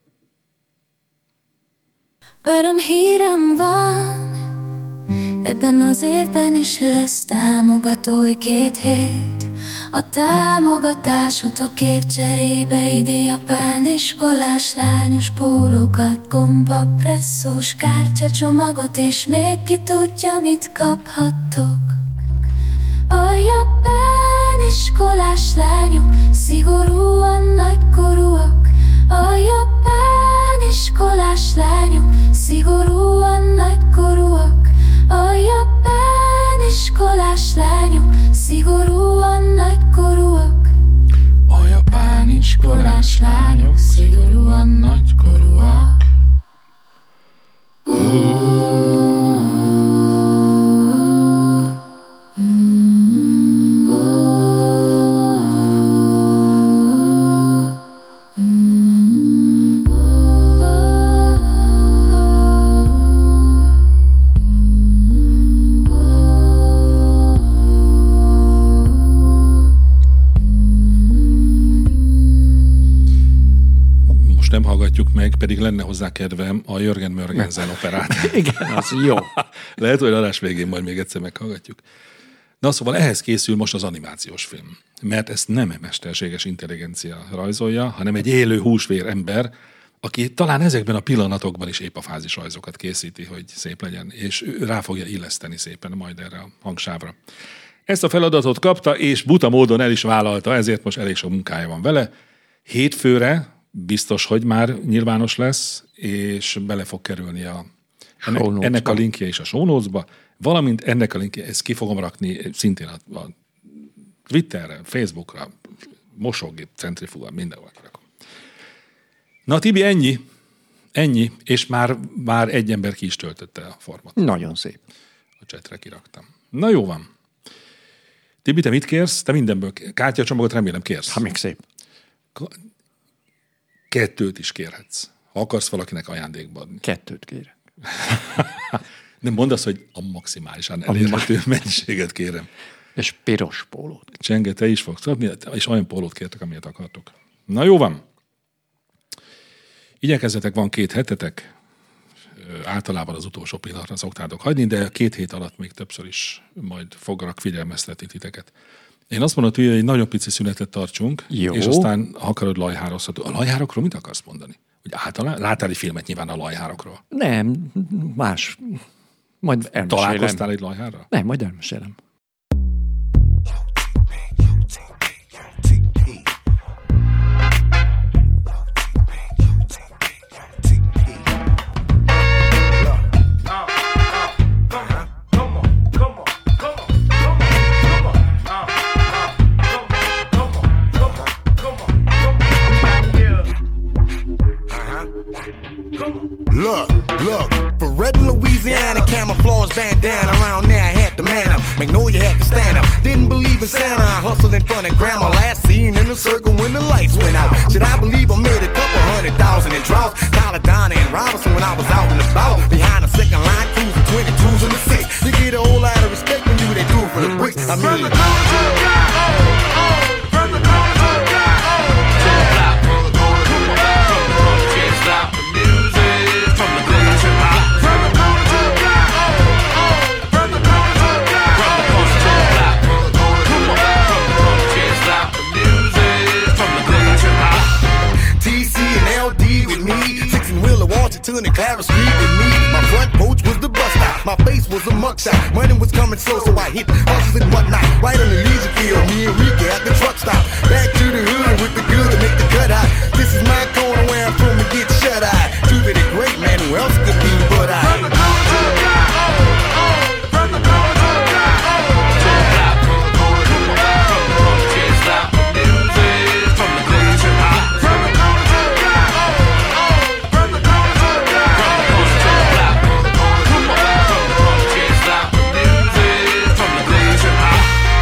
[SPEAKER 1] Örömhírem van, ebben az évben is lesz támogatói 2 hét. A támogatásotokért cserébe ide japán iskolás lányos pólókat, gombapresszós kártyacsomagot, és még ki tudja, mit kaphattok. A japán iskolás lányok szigorúan nagykorúak. A japán iskolás lányok szigorúan nagykorúak. A japán iskolás lányok szigorúan nagykorúak.
[SPEAKER 4] A japán iskolás lányok szigorúan nagykorúak. Nem hallgatjuk meg, pedig lenne hozzá kedvem a Jörgen Mörgensen operát.
[SPEAKER 3] Igen, az jó.
[SPEAKER 4] Lehet, hogy adás végén majd még egyszer meghallgatjuk. Na szóval ehhez készül most az animációs film. Mert ezt nem mesterséges intelligencia rajzolja, hanem egy élő húsvér ember, aki talán ezekben a pillanatokban is épp a fázisrajzokat készíti, hogy szép legyen, és rá fogja illeszteni szépen majd erre a hangsávra. Ezt a feladatot kapta, és buta módon el is vállalta, ezért most elég sok munkája van vele. Hétfőre biztos, hogy már nyilvános lesz, és bele fog kerülni a Ennek a linkje is a show notes-ba, valamint ennek a linkje, ezt ki fogom rakni szintén a Twitterre, Facebookra, mosógép, centrifuga, mindenhol kirakom. Na Tibi, ennyi, és már egy ember ki is töltötte a formát.
[SPEAKER 3] Nagyon szép.
[SPEAKER 4] A chatre kiraktam. Na jó van. Tibi, te mit kérsz? Te mindenből kártyacsomagot remélem kérsz.
[SPEAKER 3] Ha még szép.
[SPEAKER 4] 2 is kérhetsz. Ha akarsz valakinek ajándékba adni.
[SPEAKER 3] 2 kérek.
[SPEAKER 4] Nem mondd azt, hogy a maximálisan elérhető mennyiséget kérem.
[SPEAKER 3] És piros pólót.
[SPEAKER 4] Csenge, te is fogsz adni, és olyan pólót kértek, amilyet akartok. Na jó van. Igyekezzetek, van 2 hetetek. Általában az utolsó pillanatra szoktátok hagyni, de 2 hét alatt még többször is majd fognak figyelmeztetni titeket. Én azt mondom, hogy egy nagyon pici szünetet tartsunk, jó. És aztán, ha akarod, lajhározható. A lajhárokról mit akarsz mondani? Hogy általán láttál egy filmet nyilván a lajhárokról?
[SPEAKER 3] Nem, más. Majd elmesélem.
[SPEAKER 4] Találkoztál egy lajhárra?
[SPEAKER 3] Nem, majd elmesélem.
[SPEAKER 7] Look, for red in Louisiana, camouflage bandana around there, I had to man up. Magnolia had to stand up. Didn't believe in Santa, I hustled in front of grandma. Last seen in the circle when the lights went out. Should I believe I made a couple 100,000 in droughts? Caladonna and Robinson when I was out and about. Behind the second line, cruising 22s and the 6. You get a whole lot of respect when you they do it for the bricks. I mean, from the corner to the block, from the corner to the block, to the block, from the corner to the block, from the corner, can't stop the music, from the corner to the block, from the corner to the block, from the corner to the block, from the corner to the block, from the corner to the block, from the corner, can't stop the music, from the corner to the block. TC and LD with me, 16-wheeler Washington and Clarence Street with me. My front porch was the bus stop, my face was a mugshot. Money was coming so I hit hustles and whatnot. Right on the Legion field, me and Rika at the truck stop. Back to the hood with the good to make the cut out. This is my corner where I'm from to get shut eye. Truth it great man, who else could be but I? From the corner to the block, from the corner to the block, to the block, from the corner to the block, from the corner, can't stop the music, from the corner to the block, from the corner to the block, from the corner to the block, from the corner to the block, from the corner to the block, from the corner, can't stop the music, from the corner to the block.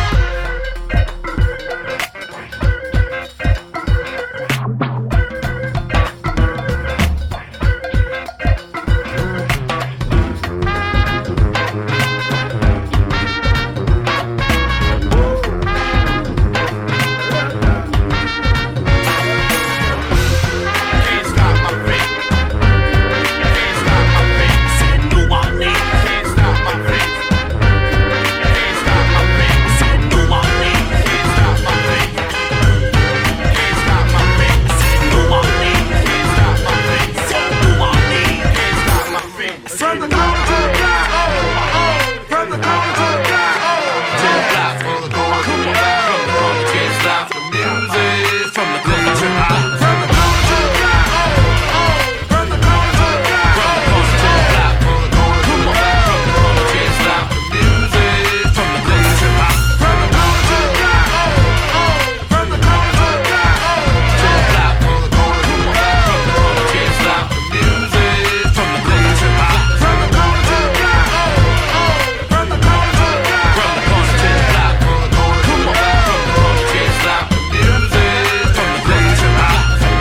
[SPEAKER 7] Can't stop my feet. Can't stop my feet. Said New Orleans. Can't stop my feet. Can't stop my feet. Said New Orleans. Can't stop my feet. Can't stop my feet. Said New Orleans. Can't stop my feet. Said New Orleans. Can't stop my feet. From the corner to the block. From the corner to the block. To the block. From the corner to the block. From the corner, can't stop the music. From the corner to the block. From the corner to the block. From the corner to the block. From the corner to the block. From the corner to the block. From the corner, can't stop the music. From the corner to the block. From the corner to the block. From the corner to the block. To the block. From the corner to the block. From the corner, can't stop the music. From the corner to the block. From the corner to the block. From the corner to the block. From the corner to the block. From the corner to the block. From the corner, can't stop the music. From the corner to the block.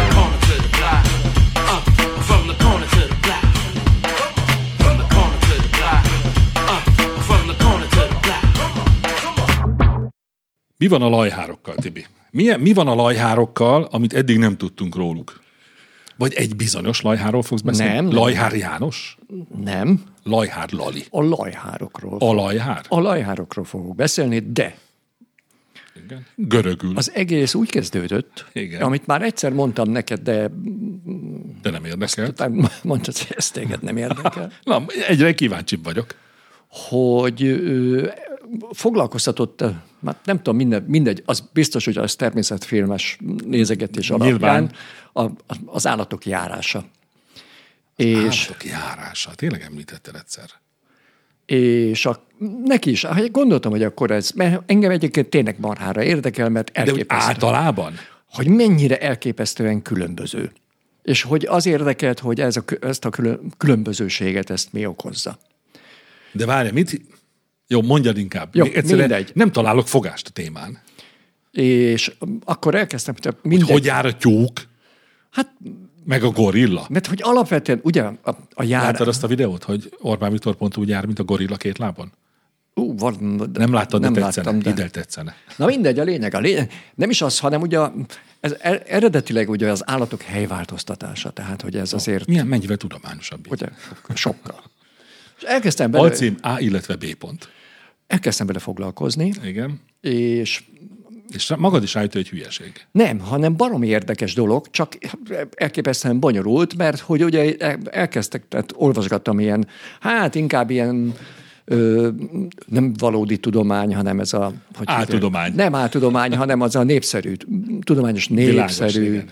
[SPEAKER 7] From the corner to the block. From the corner to the block. From the corner to the block.
[SPEAKER 4] Mi van a lajhárokkal, Tibi? Mi van a lajhárokkal, amit eddig nem tudtunk róluk? Vagy egy bizonyos lajhárról fogsz beszélni?
[SPEAKER 3] Nem.
[SPEAKER 4] Lajhár János?
[SPEAKER 3] Nem.
[SPEAKER 4] Lajhár Lali?
[SPEAKER 3] A lajhárokról.
[SPEAKER 4] A lajhár?
[SPEAKER 3] A lajhárokról fogok beszélni, de
[SPEAKER 4] Igen. Görögül.
[SPEAKER 3] az egész úgy kezdődött,
[SPEAKER 4] Igen.
[SPEAKER 3] amit már egyszer mondtam neked, de
[SPEAKER 4] De nem érdekelt.
[SPEAKER 3] utána mondtad, hogy ez téged nem érdekel,
[SPEAKER 4] Na, egyre kíváncsibb vagyok.
[SPEAKER 3] hogy foglalkoztatott, hát nem tudom, mindegy, az biztos, hogy az természetfilmes nézegetés alapján
[SPEAKER 4] Nyilván.
[SPEAKER 3] az állatok járása. És
[SPEAKER 4] állatok járása, tényleg említetted egyszer.
[SPEAKER 3] És neki is, gondoltam, hogy akkor ez, mert engem egyébként tényleg marhára érdekel, mert elképesztő.
[SPEAKER 4] De úgy általában?
[SPEAKER 3] Hogy mennyire elképesztően különböző. És hogy az érdekelt, hogy ezt a különbözőséget ezt mi okozza.
[SPEAKER 4] De várj, mit? Jó, mondjad inkább.
[SPEAKER 3] Jó, mindegy.
[SPEAKER 4] Nem találok fogást a témán.
[SPEAKER 3] És akkor elkezdtem,
[SPEAKER 4] hogy jár a tyúk? Hát, meg a gorilla?
[SPEAKER 3] Mert hogy alapvetően, ugye a jár...
[SPEAKER 4] Láttad azt a videót, hogy Orbán Viktor pont úgy jár, mint a gorilla két lábon? Nem láttad, de tetszene. Ide tetszene.
[SPEAKER 3] Na mindegy, a lényeg. Nem is az, hanem ugye ez eredetileg ugye az állatok helyváltoztatása, tehát hogy ez azért...
[SPEAKER 4] Mennyivel tudományosabb.
[SPEAKER 3] Ugye, sokkal. És elkezdtem bele...
[SPEAKER 4] Alcím A, illetve B pont.
[SPEAKER 3] Elkezdtem bele foglalkozni.
[SPEAKER 4] Igen.
[SPEAKER 3] És
[SPEAKER 4] magad is állítja, hogy hülyeség.
[SPEAKER 3] Nem, hanem baromi érdekes dolog, csak elképesztően bonyolult, mert hogy ugye elkezdtek, tehát olvasgattam ilyen, inkább ilyen nem valódi tudomány, hanem ez a...
[SPEAKER 4] Áltudomány.
[SPEAKER 3] Nem áltudomány, hanem az a népszerű, tudományos népszerű.
[SPEAKER 4] Világos,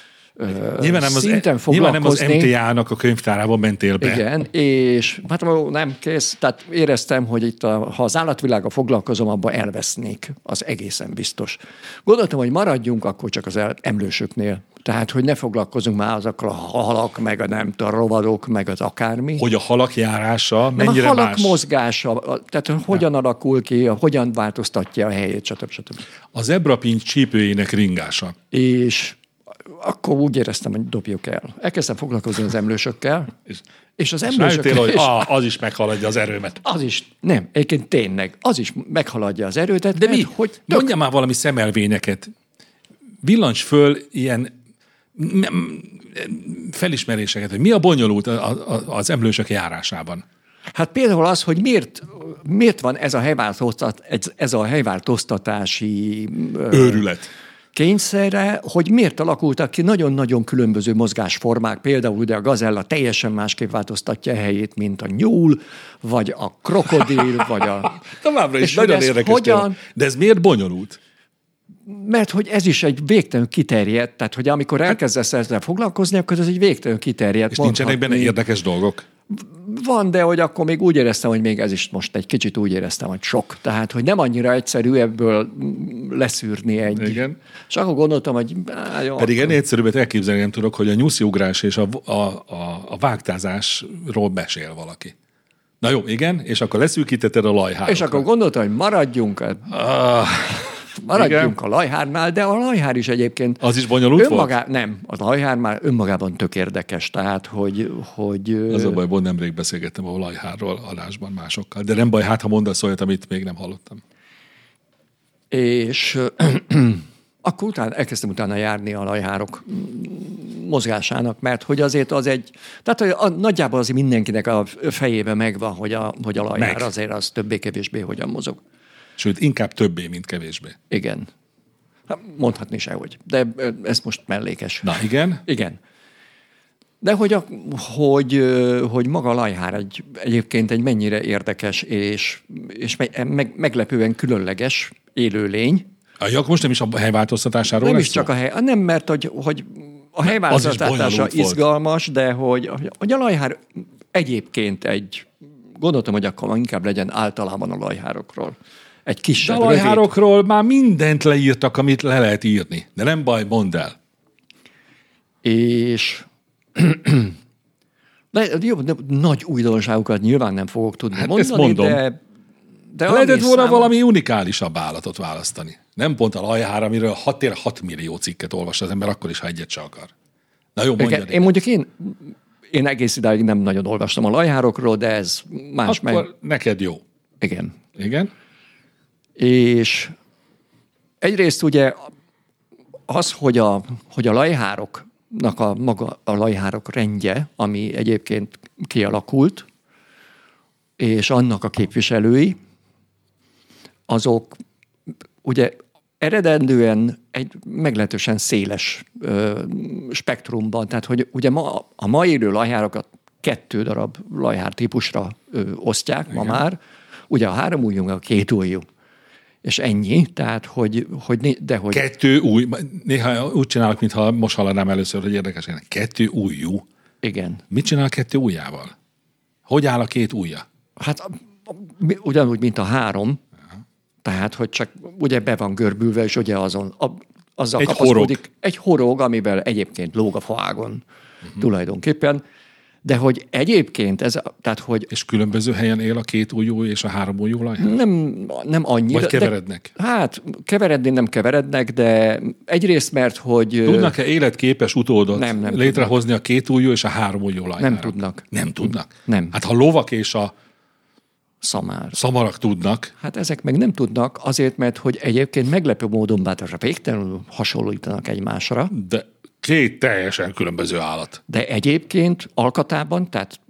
[SPEAKER 4] nyilván nem az MTA-nak a könyvtárában mentél be.
[SPEAKER 3] Igen, és hát nem kész, tehát éreztem, hogy itt ha az állatvilággal foglalkozom, abban elvesznék, az egészen biztos. Gondoltam, hogy maradjunk akkor csak az emlősöknél. Tehát, hogy ne foglalkozunk már azokkal a halak, meg a rovadok, meg az akármi.
[SPEAKER 4] Hogy a halak járása mennyire
[SPEAKER 3] más? A halak
[SPEAKER 4] más?
[SPEAKER 3] mozgása, tehát hogyan alakul ki, hogyan változtatja a helyét, stb.
[SPEAKER 4] A zebrapinty csípőjének ringása.
[SPEAKER 3] És akkor úgy éreztem, hogy dobjuk el. Elkezdtem foglalkozni az emlősökkel, és az emlősökkel...
[SPEAKER 4] hogy az is meghaladja az erőmet.
[SPEAKER 3] Az is, nem, egyébként tényleg, az is meghaladja az erőt.
[SPEAKER 4] De mi? Mondja már valami szemelvényeket. Villancs föl ilyen felismeréseket, hogy mi a bonyolult az emlősök járásában.
[SPEAKER 3] Hát például az, hogy miért van ez a helyváltoztatási...
[SPEAKER 4] őrület.
[SPEAKER 3] Kényszerre, hogy miért alakultak ki nagyon-nagyon különböző mozgásformák. Például ugye a gazella teljesen másképp változtatja a helyét, mint a nyúl, vagy a krokodil, vagy a...
[SPEAKER 4] Továbbra is nagyon érdekes. De ez miért bonyolult?
[SPEAKER 3] Mert hogy ez is egy végtelenül kiterjedt, tehát hogy amikor elkezdesz ezzel foglalkozni, akkor ez egy végtelenül kiterjedt.
[SPEAKER 4] És nincsenek benne érdekes dolgok?
[SPEAKER 3] Van, de hogy akkor még úgy éreztem, hogy még ez is most egy kicsit úgy éreztem, hogy sok. Tehát, hogy nem annyira egyszerű ebből leszűrni egy.
[SPEAKER 4] Igen.
[SPEAKER 3] És akkor gondoltam, hogy... Jó,
[SPEAKER 4] pedig ennél egyszerűbbet elképzelni nem tudok, hogy a nyusziugrás és a vágtázásról besél valaki. Na jó, igen, és akkor leszűkítetted a lajhárokra.
[SPEAKER 3] És akkor gondoltam, hogy maradjunk
[SPEAKER 4] igen.
[SPEAKER 3] a lajhárnál, de a lajhár is egyébként...
[SPEAKER 4] Az is bonyolult volt?
[SPEAKER 3] Nem, a lajhár már önmagában tök érdekes, tehát hogy...
[SPEAKER 4] Az a baj, Bon, nemrég beszélgettem a lajhárról adásban másokkal, de nem baj, ha mondasz olyat, amit még nem hallottam.
[SPEAKER 3] És akkor elkezdtem utána járni a lajhárok mozgásának, mert hogy azért az egy... Tehát hogy nagyjából azért mindenkinek a fejében megvan, hogy a lajhár azért az többé-kevésbé hogyan mozog.
[SPEAKER 4] Sőt, inkább többé, mint kevésbé.
[SPEAKER 3] Igen. Mondhatni sehogy. De ez most mellékes.
[SPEAKER 4] Na, igen?
[SPEAKER 3] Igen. De hogy maga a lajhár egyébként egy mennyire érdekes és meglepően különleges élőlény.
[SPEAKER 4] Most nem is a helyváltoztatásáról
[SPEAKER 3] nem
[SPEAKER 4] lesz
[SPEAKER 3] is csak a nem, mert hogy a helyváltoztatása izgalmas, de hogy a lajhár egyébként gondoltam, hogy akkor inkább legyen általában a lajhárokról. Egy kisebb,
[SPEAKER 4] de a lajhárokról már mindent leírtak, amit le lehet írni. De nem baj, mondd el.
[SPEAKER 3] És nagy újdonságokat nyilván nem fogok tudni mondani,
[SPEAKER 4] ezt mondom.
[SPEAKER 3] de
[SPEAKER 4] lehetett volna valami unikálisabb állatot választani. Nem pont a lajhár, amiről 6 millió cikket olvas az ember, akkor is, ha egyet se akar. Na jó, mondjad.
[SPEAKER 3] Én egész idáig nem nagyon olvastam a lajhárokról, de ez más
[SPEAKER 4] akkor neked jó.
[SPEAKER 3] Igen.
[SPEAKER 4] Igen.
[SPEAKER 3] És egyrészt ugye az, hogy a lajhároknak a lajhárok rendje, ami egyébként kialakult, és annak a képviselői, azok ugye eredendően egy meglehetősen széles spektrumban, tehát hogy ugye a ma élő lajhárokat 2 darab lajhár típusra osztják ma már, ugye a 3 ujjú, a 2 ujjú. És ennyi, tehát hogy...
[SPEAKER 4] 2 új, néha úgy csinálok, mintha most hallanám először, hogy érdekes, 2 ujjú.
[SPEAKER 3] Igen.
[SPEAKER 4] Mit csinál a 2 ujjával? Hogy áll a 2 ujja?
[SPEAKER 3] Hát ugyanúgy, mint a 3, tehát, hogy csak ugye be van görbülve, és ugye azzal
[SPEAKER 4] Egy
[SPEAKER 3] kapaszkodik.
[SPEAKER 4] horog.
[SPEAKER 3] Egy horog, amivel egyébként lóg a faágon tulajdonképpen. De hogy egyébként tehát, hogy
[SPEAKER 4] És különböző helyen él a 2 ujjú és a 3 ujjú lajhár?
[SPEAKER 3] nem annyira.
[SPEAKER 4] Vagy keverednek?
[SPEAKER 3] Hát keveredni nem keverednek, de egyrészt, mert hogy...
[SPEAKER 4] Tudnak-e életképes utódot
[SPEAKER 3] Nem
[SPEAKER 4] létrehozni a 2 ujjú és a 3 ujjú lajhárok?
[SPEAKER 3] Nem tudnak.
[SPEAKER 4] Nem tudnak?
[SPEAKER 3] Nem.
[SPEAKER 4] Hát ha lovak és a
[SPEAKER 3] Szamár.
[SPEAKER 4] szamarak tudnak,
[SPEAKER 3] Hát ezek meg nem tudnak, azért, mert hogy egyébként meglepő módon bár végtelenül hasonlítanak egymásra,
[SPEAKER 4] de 2 teljesen különböző állat.
[SPEAKER 3] de egyébként alkatában, tehát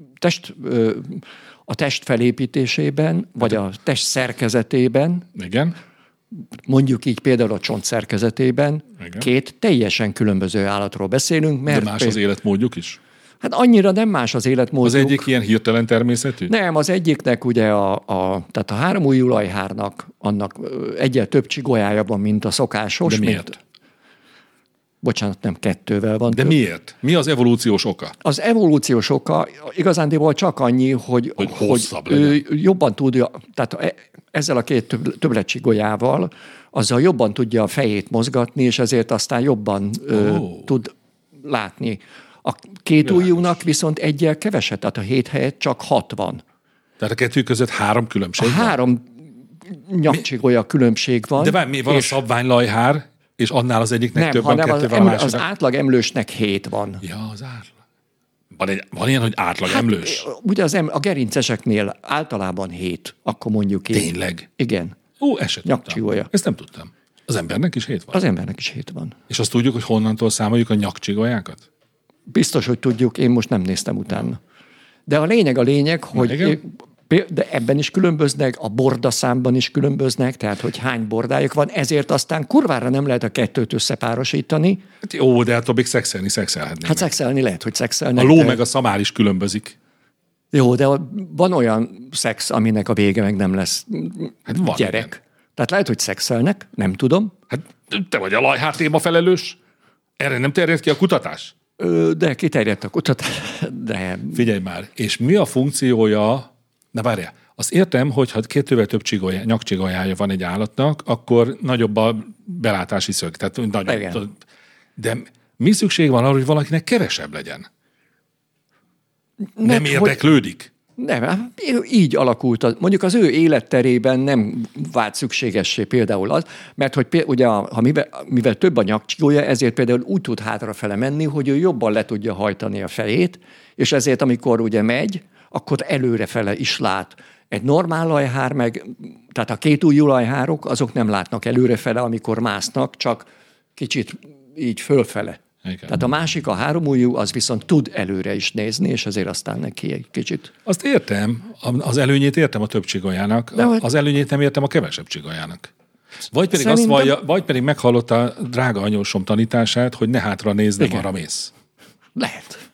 [SPEAKER 3] a test felépítésében, vagy a test szerkezetében,
[SPEAKER 4] Igen?
[SPEAKER 3] mondjuk így például a csont szerkezetében,
[SPEAKER 4] Igen.
[SPEAKER 3] 2 teljesen különböző állatról beszélünk, mert
[SPEAKER 4] De más az életmódjuk is?
[SPEAKER 3] hát annyira nem más az életmódjuk.
[SPEAKER 4] Az egyik ilyen hirtelen természetű?
[SPEAKER 3] Nem, az egyiknek ugye tehát a 3 ujjú lajhárnak annak egyel több csigolyája van, mint a szokásos.
[SPEAKER 4] De miért?
[SPEAKER 3] Bocsánat, nem 2-vel van.
[SPEAKER 4] De miért? Mi az evolúciós oka?
[SPEAKER 3] Az evolúciós oka igazándiból csak annyi, hogy
[SPEAKER 4] hosszabb
[SPEAKER 3] ő jobban tudja, tehát ezzel a 2 többletcsigolyával, azzal jobban tudja a fejét mozgatni, és ezért aztán jobban tud látni. A 2 ujjúnak viszont egyel keveset, tehát a 7 helyett csak 6 van.
[SPEAKER 4] Tehát a 2 között 3 különbség van?
[SPEAKER 3] 3 nyakcsigolya különbség van.
[SPEAKER 4] De mi van a szabványlajhár, és annál az egyiknek
[SPEAKER 3] nem,
[SPEAKER 4] több van,
[SPEAKER 3] hanem
[SPEAKER 4] 2 van a
[SPEAKER 3] az
[SPEAKER 4] másiknak?
[SPEAKER 3] átlag emlősnek 7 van.
[SPEAKER 4] Ja, az átlag. Van ilyen, hogy átlag emlős?
[SPEAKER 3] Ugye a gerinceseknél általában 7, akkor mondjuk így.
[SPEAKER 4] Tényleg?
[SPEAKER 3] Igen.
[SPEAKER 4] Ezt sem
[SPEAKER 3] Nyakcsigolya.
[SPEAKER 4] tudtam. Ezt nem tudtam. Az embernek is 7 van.
[SPEAKER 3] Az embernek is 7 van.
[SPEAKER 4] És azt tudjuk, hogy honnantól számoljuk a nyakcsigolyákat?
[SPEAKER 3] Biztos, hogy tudjuk, én most nem néztem utána. De a lényeg, hogy
[SPEAKER 4] igen?
[SPEAKER 3] de ebben is különböznek, a bordaszámban is különböznek, tehát hogy hány bordájuk van, ezért aztán kurvára nem lehet a 2-t összepárosítani.
[SPEAKER 4] Hát jó, de attól még szexelhetnének.
[SPEAKER 3] Hát szexelni lehet, hogy szexelnek.
[SPEAKER 4] A ló
[SPEAKER 3] de...
[SPEAKER 4] meg a szamár is különbözik.
[SPEAKER 3] Jó, de van olyan szex, aminek a vége meg nem lesz
[SPEAKER 4] Hát van
[SPEAKER 3] gyerek.
[SPEAKER 4] ilyen.
[SPEAKER 3] Tehát lehet, hogy szexelnek, nem tudom,
[SPEAKER 4] Hát te vagy a lajhár téma felelős? Erre nem terjed ki a kutatás?
[SPEAKER 3] de kiterjedt a kutatás. De
[SPEAKER 4] Figyelj már, és mi a funkciója, na várjál, azt értem, hogy ha 2-vel több nyakcsigolyája van egy állatnak, akkor nagyobb a belátási szög. Tehát nagyobb,
[SPEAKER 3] Igen.
[SPEAKER 4] de mi szükség van arra, hogy valakinek kevesebb legyen? Nem érdeklődik?
[SPEAKER 3] Nem, így alakult. Mondjuk az ő életterében nem vált szükségessé például az, mert hogy ugye, mivel több a nyakcsigolya, ezért például úgy tud hátrafele menni, hogy ő jobban le tudja hajtani a fejét, és ezért amikor ugye megy, akkor előrefele is lát. Egy normál lajhár tehát a 2 ujjú lajhárok, azok nem látnak előrefele, amikor másznak, csak kicsit így fölfele.
[SPEAKER 4] Igen.
[SPEAKER 3] Tehát a másik, a 3 ujjú, az viszont tud előre is nézni, és ezért aztán neki egy kicsit.
[SPEAKER 4] Azt értem, az előnyét értem a több csigolyának, az előnyét nem értem a kevesebb csigolyának. Vagy pedig, vagy pedig meghallotta drága anyósom tanítását, hogy ne hátra nézd, nem arra mész.
[SPEAKER 3] Lehet,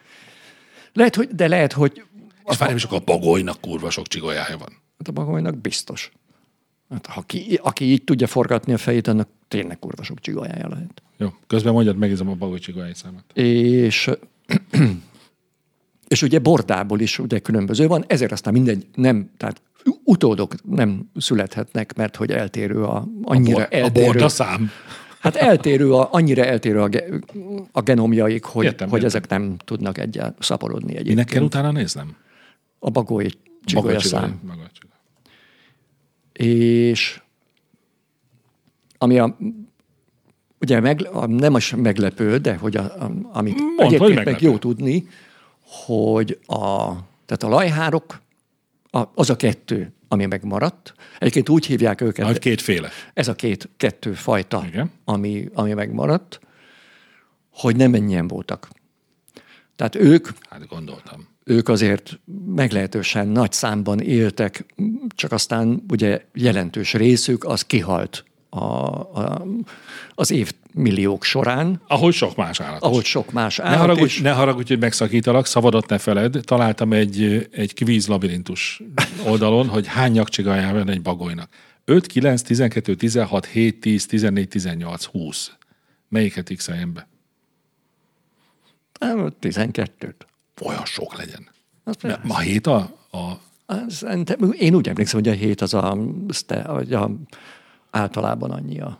[SPEAKER 3] hogy
[SPEAKER 4] És várjál, csak a bagolynak kurva sok csigolyája van.
[SPEAKER 3] a bagolynak biztos. Hát, aki így tudja forgatni a fejét, annak tényleg kurva sok csigolyája lehet.
[SPEAKER 4] Jó, közben mondjad, megízom a bagoly csigolyái számát.
[SPEAKER 3] És ugye bordából is ugye különböző van, ezért aztán mindegy, tehát utódok nem születhetnek, mert hogy eltérő annyira eltérő.
[SPEAKER 4] A bordaszám?
[SPEAKER 3] Hát annyira eltérő a genomjaik, hogy,
[SPEAKER 4] Értem.
[SPEAKER 3] ezek nem tudnak szaporodni egyébként.
[SPEAKER 4] Minek kell utána néznem?
[SPEAKER 3] A bagoly csigolya szám.
[SPEAKER 4] Bagoly.
[SPEAKER 3] És ami ugye nem is meglepő, de hogy amit egyébként meg jó tudni, hogy tehát a lajhárok, az a 2, ami megmaradt. Egyébként úgy hívják őket.
[SPEAKER 4] Nagy 2 féle.
[SPEAKER 3] Ez a 2 fajta,
[SPEAKER 4] igen.
[SPEAKER 3] Ami megmaradt, hogy nem ennyien voltak. Tehát ők...
[SPEAKER 4] Hát gondoltam.
[SPEAKER 3] Ők azért meglehetősen nagy számban éltek, csak aztán ugye jelentős részük az kihalt az évmilliók során.
[SPEAKER 4] Ahogy sok más állat.
[SPEAKER 3] Ahogy sok más állat.
[SPEAKER 4] Ne haragudj, hogy megszakítalak, szabadat ne feled. Találtam egy kvíz labirintus oldalon, hogy hány nyakcsigolyája van egy bagolynak. 5, 9, 12, 16, 7, 10, 14, 18, 20. Melyiket x-eljem be?
[SPEAKER 3] 12-t.
[SPEAKER 4] Olyan sok legyen.
[SPEAKER 3] Az
[SPEAKER 4] Ma 7 a...
[SPEAKER 3] Én úgy emlékszem, hogy a 7 az általában annyi a...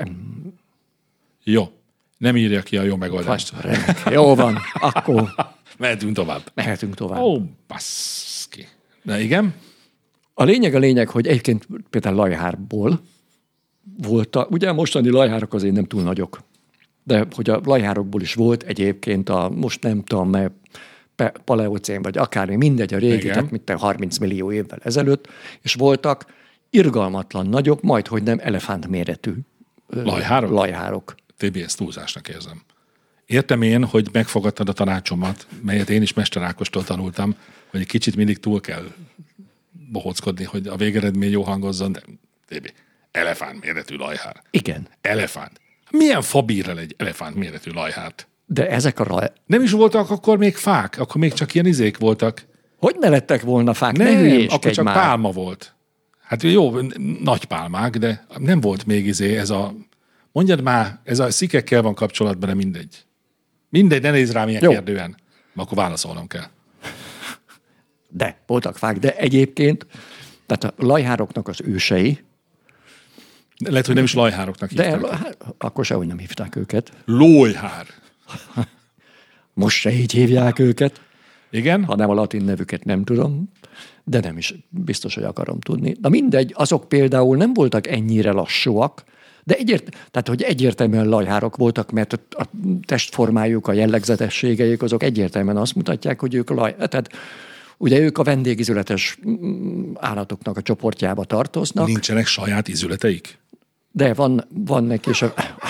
[SPEAKER 4] Jó. Nem írja ki a jó megoldást.
[SPEAKER 3] Jó van, akkor
[SPEAKER 4] Mehetünk tovább.
[SPEAKER 3] Ó,
[SPEAKER 4] baszki. De igen?
[SPEAKER 3] A lényeg, hogy egyébként például lajhárból volt, ugye a mostani lajhárok azért nem túl nagyok, de hogy a lajhárokból is volt egyébként most nem tudom, mert paleocén vagy akármi, mindegy, a régitek, mint 30 millió évvel ezelőtt, és voltak irgalmatlan nagyok, majdhogy nem elefántméretű lajhárok.
[SPEAKER 4] Tibi, ezt túlzásnak érzem. Értem én, hogy megfogadtad a tanácsomat, melyet én is Mester Ákostól tanultam, hogy egy kicsit mindig túl kell bohóckodni, hogy a végeredmény jó hangozzon, de Tibi, elefánt méretű lajhár.
[SPEAKER 3] Igen.
[SPEAKER 4] Elefánt. Milyen fa bír el egy elefánt méretű lajhárt?
[SPEAKER 3] De ezek
[SPEAKER 4] Nem is voltak akkor még fák, akkor még csak ilyen izék voltak.
[SPEAKER 3] Hogy ne lettek volna fák?
[SPEAKER 4] Nem, akkor csak pálma volt. Hát jó, nagy pálmák, de nem volt még ez a... Mondjad már, ez a szikekkel van kapcsolatban, de mindegy. Mindegy, ne nézz rám ilyen kérdően. Akkor válaszolnom kell.
[SPEAKER 3] De, voltak fák, de egyébként, tehát a lajhároknak az ősei...
[SPEAKER 4] Lehet, hogy nem is lajhároknak hívták.
[SPEAKER 3] De akkor sehogy nem hívták őket.
[SPEAKER 4] Lójhár.
[SPEAKER 3] Most se így hívják őket.
[SPEAKER 4] Igen?
[SPEAKER 3] Hanem a latin nevüket nem tudom, de nem is biztos, hogy akarom tudni. Na mindegy, azok például nem voltak ennyire lassúak, de tehát, hogy egyértelműen lajhárok voltak, mert a testformájuk, a jellegzetességeik, azok egyértelműen azt mutatják, hogy ők tehát ugye ők a vendégizületes állatoknak a csoportjába tartoznak.
[SPEAKER 4] Nincsenek saját izületeik?
[SPEAKER 3] De van neki is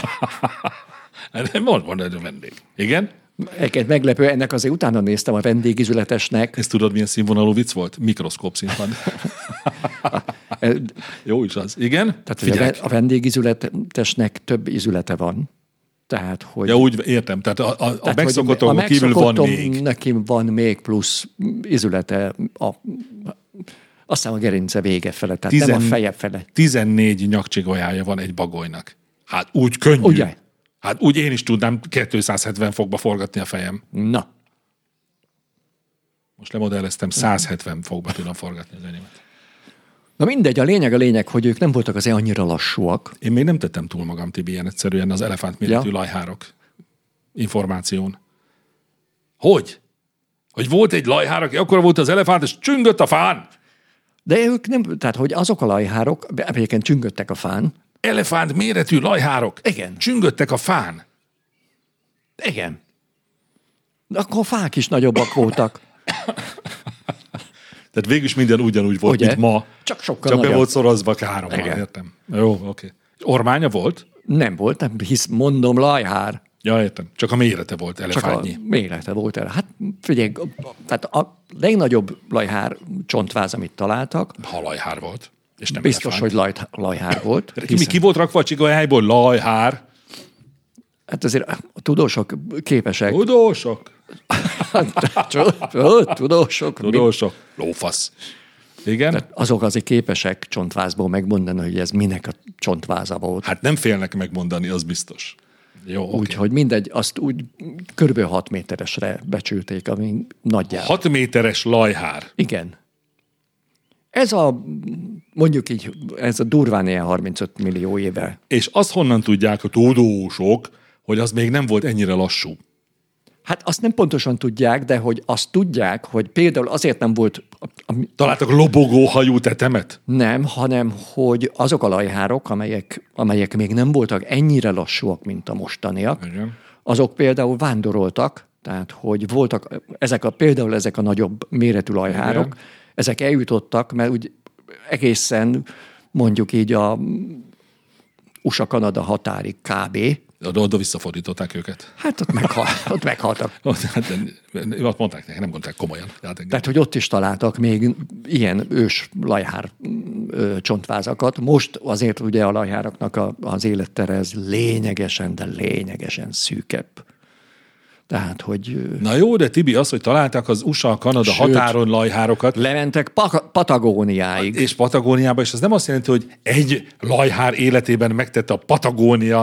[SPEAKER 4] Van egy vendég. Igen?
[SPEAKER 3] Egyébként meglepő, ennek azért utána néztem a vendégizületesnek.
[SPEAKER 4] Ezt tudod, milyen színvonalú vicc volt? Mikroszkóp színpad. Jó is az. Igen?
[SPEAKER 3] Tehát a vendégizületesnek több izülete van. Tehát, hogy...
[SPEAKER 4] Ja, úgy értem. Tehát a megszokotton kívül van még.
[SPEAKER 3] Neki van még plusz izülete aztán a gerince vége fele, tehát nem a feje fele.
[SPEAKER 4] 14 nyakcsigolyája van egy bagolynak. Hát úgy könnyű.
[SPEAKER 3] Ugye?
[SPEAKER 4] Hát úgy én is tudnám 270 fokba forgatni a fejem.
[SPEAKER 3] Na.
[SPEAKER 4] Most lemodelleztem, 170 fokba tudom forgatni az enyémet.
[SPEAKER 3] Na mindegy, a lényeg, hogy ők nem voltak azért annyira lassúak.
[SPEAKER 4] Én még nem tettem túl magam, Tibi, ilyen egyszerűen az elefántméretű lajhárok információn. Hogy? Hogy volt egy lajhár, aki akkor volt az elefánt, és csüngött a fán?
[SPEAKER 3] De ők nem, tehát hogy azok a lajhárok, egyébként csüngöttek a fán.
[SPEAKER 4] Elefánt méretű lajhárok?
[SPEAKER 3] Igen.
[SPEAKER 4] Csüngöttek a fán?
[SPEAKER 3] Igen. De akkor a fák is nagyobbak voltak.
[SPEAKER 4] Tehát végül is minden ugyanúgy volt, ugye? Mint ma.
[SPEAKER 3] Csak sokkal
[SPEAKER 4] Csak
[SPEAKER 3] nagyobb.
[SPEAKER 4] be volt szorozva kárommal, értem. Jó, oké. Ormánya volt?
[SPEAKER 3] Nem volt, nem hisz, mondom, lajhár.
[SPEAKER 4] Ja, értem. Csak a mérete volt elefántnyi.
[SPEAKER 3] Csak a mérete volt el. Hát figyelj, tehát a legnagyobb lajhár csontváz, amit találtak.
[SPEAKER 4] Ha lajhár volt. És nem
[SPEAKER 3] biztos,
[SPEAKER 4] elefánt.
[SPEAKER 3] Hogy lajhár volt.
[SPEAKER 4] Ki volt rakva a csigolyából? Lajhár.
[SPEAKER 3] Hát azért a tudósok képesek.
[SPEAKER 4] Tudósok.
[SPEAKER 3] Tudósok.
[SPEAKER 4] Lófasz. Igen?
[SPEAKER 3] Tehát azok azért képesek csontvázból megmondani, hogy ez minek a csontváza volt.
[SPEAKER 4] Hát nem félnek megmondani, az biztos. Jó,
[SPEAKER 3] úgyhogy mindegy, azt úgy kb. 6 méteresre becsülték, ami nagyjából.
[SPEAKER 4] 6 méteres lajhár.
[SPEAKER 3] Igen. Mondjuk így, ez a durván ilyen 35 millió éve.
[SPEAKER 4] És azt honnan tudják a tudósok, hogy az még nem volt ennyire lassú?
[SPEAKER 3] Hát azt nem pontosan tudják, de hogy azt tudják, hogy például azért nem volt...
[SPEAKER 4] Találtak lobogó hajú tetemet?
[SPEAKER 3] Nem, hanem hogy azok a lajhárok, amelyek még nem voltak ennyire lassúak, mint a mostaniak, igen, azok például vándoroltak, tehát hogy voltak például ezek a nagyobb méretű lajhárok, igen, ezek eljutottak, mert úgy egészen mondjuk így a USA-Kanada határig kb.
[SPEAKER 4] Oda visszafordították őket.
[SPEAKER 3] Hát ott meghaltak.
[SPEAKER 4] Azt mondták neki, nem gondolták komolyan.
[SPEAKER 3] Tehát, hogy ott is találtak még ilyen ős lajhár csontvázakat. Most azért ugye a lajháraknak az élettere ez lényegesen szűkebb. Tehát, hogy...
[SPEAKER 4] Na jó, de Tibi, az, hogy találták az USA-Kanada határon lajhárokat...
[SPEAKER 3] Lementek Patagóniáig.
[SPEAKER 4] És Patagóniába, és az nem azt jelenti, hogy egy lajhár életében megtette a Patagónia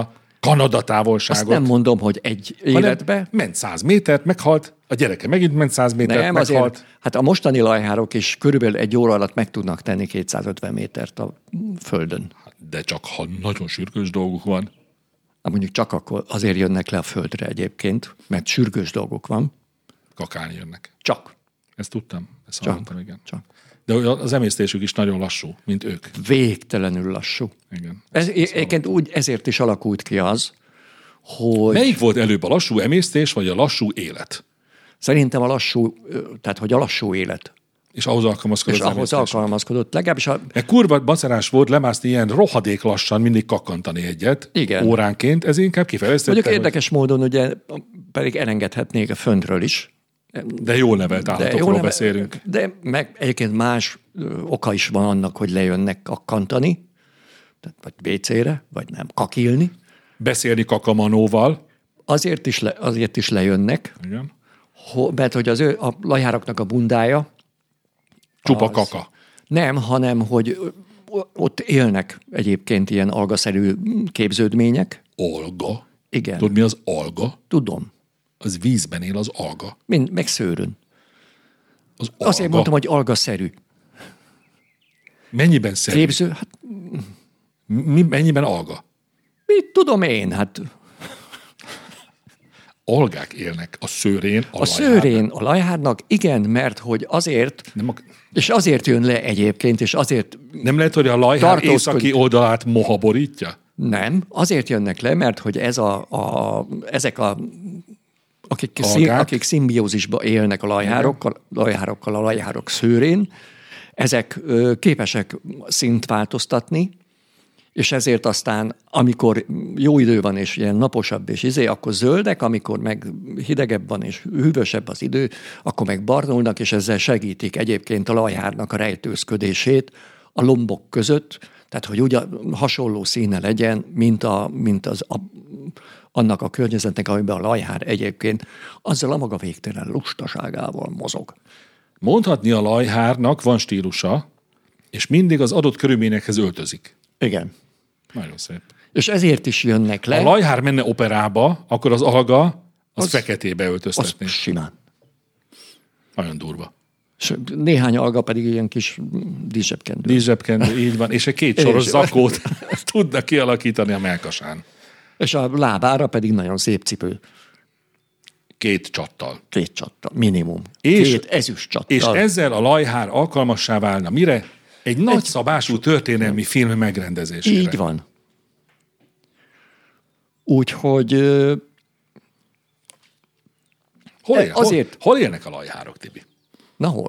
[SPEAKER 4] Kanada távolságot.
[SPEAKER 3] Azt nem mondom, hogy egy életbe.
[SPEAKER 4] Ment 100 métert, meghalt, a gyereke megint ment 100 métert,
[SPEAKER 3] Nem,
[SPEAKER 4] meghalt.
[SPEAKER 3] azért, hát a mostani lajhárok is körülbelül egy óra alatt meg tudnak tenni 250 métert a földön.
[SPEAKER 4] De csak ha nagyon sürgős dolguk van.
[SPEAKER 3] Mondjuk csak akkor azért jönnek le a földre egyébként, mert sürgős dolgok van.
[SPEAKER 4] Kakálni jönnek.
[SPEAKER 3] Csak.
[SPEAKER 4] Ezt tudtam. Ezt hallottam, igen.
[SPEAKER 3] Csak.
[SPEAKER 4] De az emésztésük is nagyon lassú, mint ők.
[SPEAKER 3] Végtelenül lassú.
[SPEAKER 4] Igen.
[SPEAKER 3] Egyébként úgy ezért is alakult ki az, hogy...
[SPEAKER 4] Melyik volt előbb, a lassú emésztés, vagy a lassú élet?
[SPEAKER 3] Szerintem a lassú, tehát hogy a lassú élet.
[SPEAKER 4] És ahhoz alkalmazkodott
[SPEAKER 3] És ahhoz alkalmazkodott. Legalábbis
[SPEAKER 4] Mert kurva macerás volt lemászni ilyen rohadék lassan mindig kakkantani egyet.
[SPEAKER 3] Igen.
[SPEAKER 4] Óránként, ez inkább kifejeztette.
[SPEAKER 3] Mondjuk érdekes módon ugye pedig elengedhetnék a föntről is.
[SPEAKER 4] De jól nevelt állatokról beszélünk.
[SPEAKER 3] De meg egyébként más oka is van annak, hogy lejönnek kakkantani, vagy WC-re, vagy nem, kakilni.
[SPEAKER 4] Beszélni kakamanóval.
[SPEAKER 3] Azért is lejönnek,
[SPEAKER 4] Igen.
[SPEAKER 3] mert hogy a lajháraknak a bundája
[SPEAKER 4] Csupa kaka.
[SPEAKER 3] Nem, hanem hogy ott élnek egyébként ilyen algaszerű képződmények.
[SPEAKER 4] Alga?
[SPEAKER 3] Igen.
[SPEAKER 4] Tudod, mi az alga?
[SPEAKER 3] Tudom.
[SPEAKER 4] Az vízben él az alga.
[SPEAKER 3] Meg szőrön.
[SPEAKER 4] Az alga.
[SPEAKER 3] Azért mondtam, hogy algaszerű.
[SPEAKER 4] Mennyiben szerű?
[SPEAKER 3] Hát,
[SPEAKER 4] mennyiben alga?
[SPEAKER 3] mit tudom én, hát...
[SPEAKER 4] Algák élnek a szőrén,
[SPEAKER 3] a szőrén a lajhárnak, igen, mert hogy azért, és azért jön le egyébként, és azért...
[SPEAKER 4] Nem lehet, hogy a lajhár északi oldalát moha borítja?
[SPEAKER 3] Nem, azért jönnek le, mert hogy ezek akik szimbiózisban élnek a lajhárokkal, a lajhárok szőrén, ezek képesek szint változtatni, és ezért aztán, amikor jó idő van, és ilyen naposabb, és akkor zöldek, amikor meg hidegebb van, és hűvösebb az idő, akkor meg barnulnak, és ezzel segítik egyébként a lajhárnak a rejtőzködését a lombok között, tehát, hogy ugye hasonló színe legyen, mint annak a környezetnek, amiben a lajhár egyébként azzal a maga végtelen lustaságával mozog.
[SPEAKER 4] Mondhatni, a lajhárnak van stílusa, és mindig az adott körülményekhez öltözik.
[SPEAKER 3] Igen.
[SPEAKER 4] Nagyon szép.
[SPEAKER 3] És ezért is jönnek le.
[SPEAKER 4] Ha a lajhár menne operába, akkor az alga az feketébe öltöztetné.
[SPEAKER 3] Az simán.
[SPEAKER 4] Nagyon durva.
[SPEAKER 3] És néhány alga pedig ilyen kis díszsebkendő.
[SPEAKER 4] Díszsebkendő, így van. És egy 2 soros zakót tudna kialakítani a melkasán.
[SPEAKER 3] És a lábára pedig nagyon szép cipő.
[SPEAKER 4] 2 csattal.
[SPEAKER 3] 2 csattal, minimum.
[SPEAKER 4] És
[SPEAKER 3] 2 ezüst csattal.
[SPEAKER 4] És ezzel a lajhár alkalmassá válna. Mire? Egy nagyszabású történelmi film megrendezésére.
[SPEAKER 3] Így van. Úgyhogy...
[SPEAKER 4] Hol élnek a lajhárok, Tibi?
[SPEAKER 3] Na hol?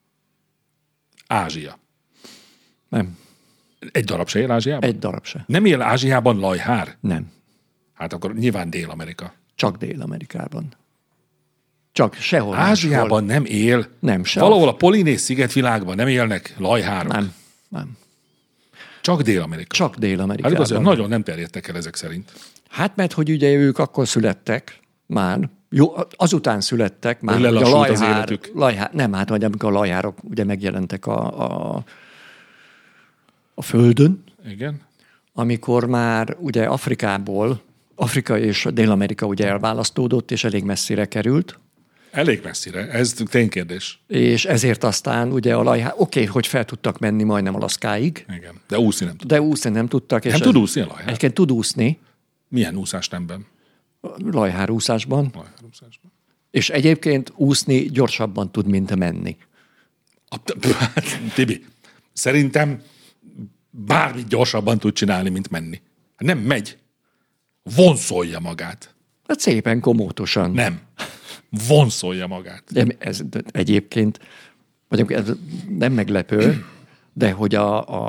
[SPEAKER 4] Ázsia.
[SPEAKER 3] Nem.
[SPEAKER 4] Egy darab se él Ázsiában?
[SPEAKER 3] Egy darab se.
[SPEAKER 4] Nem él Ázsiában lajhár?
[SPEAKER 3] Nem.
[SPEAKER 4] Hát akkor nyilván Dél-Amerika.
[SPEAKER 3] Csak Dél-Amerikában. Csak sehol.
[SPEAKER 4] Ázsiában máshol. Nem él?
[SPEAKER 3] Nem, sehol.
[SPEAKER 4] Valahol a Polinéz szigetvilágban nem élnek lajhárok?
[SPEAKER 3] Nem.
[SPEAKER 4] Csak Dél-Amerika?
[SPEAKER 3] Csak Dél-Amerikában.
[SPEAKER 4] Hát azért nagyon nem terjedtek el ezek szerint.
[SPEAKER 3] Hát mert hogy ugye ők akkor születtek már, jó, azután születtek már,
[SPEAKER 4] hogy a
[SPEAKER 3] lajhár, nem, hát vagy amikor a lajhárok ugye megjelentek a Földön.
[SPEAKER 4] Igen.
[SPEAKER 3] Amikor már ugye Afrika és Dél-Amerika ugye elválasztódott, és elég messzire került.
[SPEAKER 4] Elég messzire, ez ténykérdés.
[SPEAKER 3] És ezért aztán ugye a lajhár, hogy fel tudtak menni majdnem Alaszkáig.
[SPEAKER 4] Igen, de úszni nem tudtak.
[SPEAKER 3] És
[SPEAKER 4] nem tud úszni a lajhár?
[SPEAKER 3] Egyébként tud úszni.
[SPEAKER 4] Milyen úszásnemben?
[SPEAKER 3] Lajhárúszásban. És egyébként úszni gyorsabban tud, mint menni.
[SPEAKER 4] Tibi, szerintem bármit gyorsabban tud csinálni, mint menni. Nem megy. Vonszolja magát.
[SPEAKER 3] Hát szépen komótosan.
[SPEAKER 4] Nem. Vonszolja magát.
[SPEAKER 3] De ez egyébként, vagy ez nem meglepő, de hogy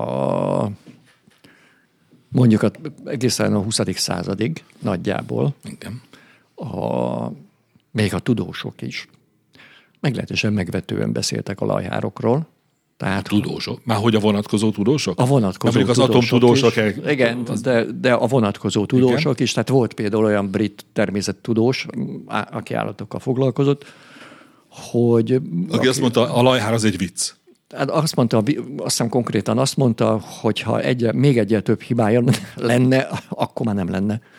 [SPEAKER 3] mondjuk egészen a 20. századig nagyjából,
[SPEAKER 4] igen.
[SPEAKER 3] még a tudósok is meglehetősen megvetően beszéltek a lajhárokról. Tehát,
[SPEAKER 4] tudósok? Már hogy a vonatkozó tudósok?
[SPEAKER 3] A vonatkozó
[SPEAKER 4] tudósok. Az atomtudósok.
[SPEAKER 3] Igen, de a vonatkozó tudósok igen? is. Tehát volt például olyan brit természettudós, aki állatokkal foglalkozott, hogy...
[SPEAKER 4] Aki azt mondta, a lajhár az egy vicc.
[SPEAKER 3] Azt hiszem konkrétan azt mondta, hogy ha még egyel több hibája lenne, akkor már nem lenne.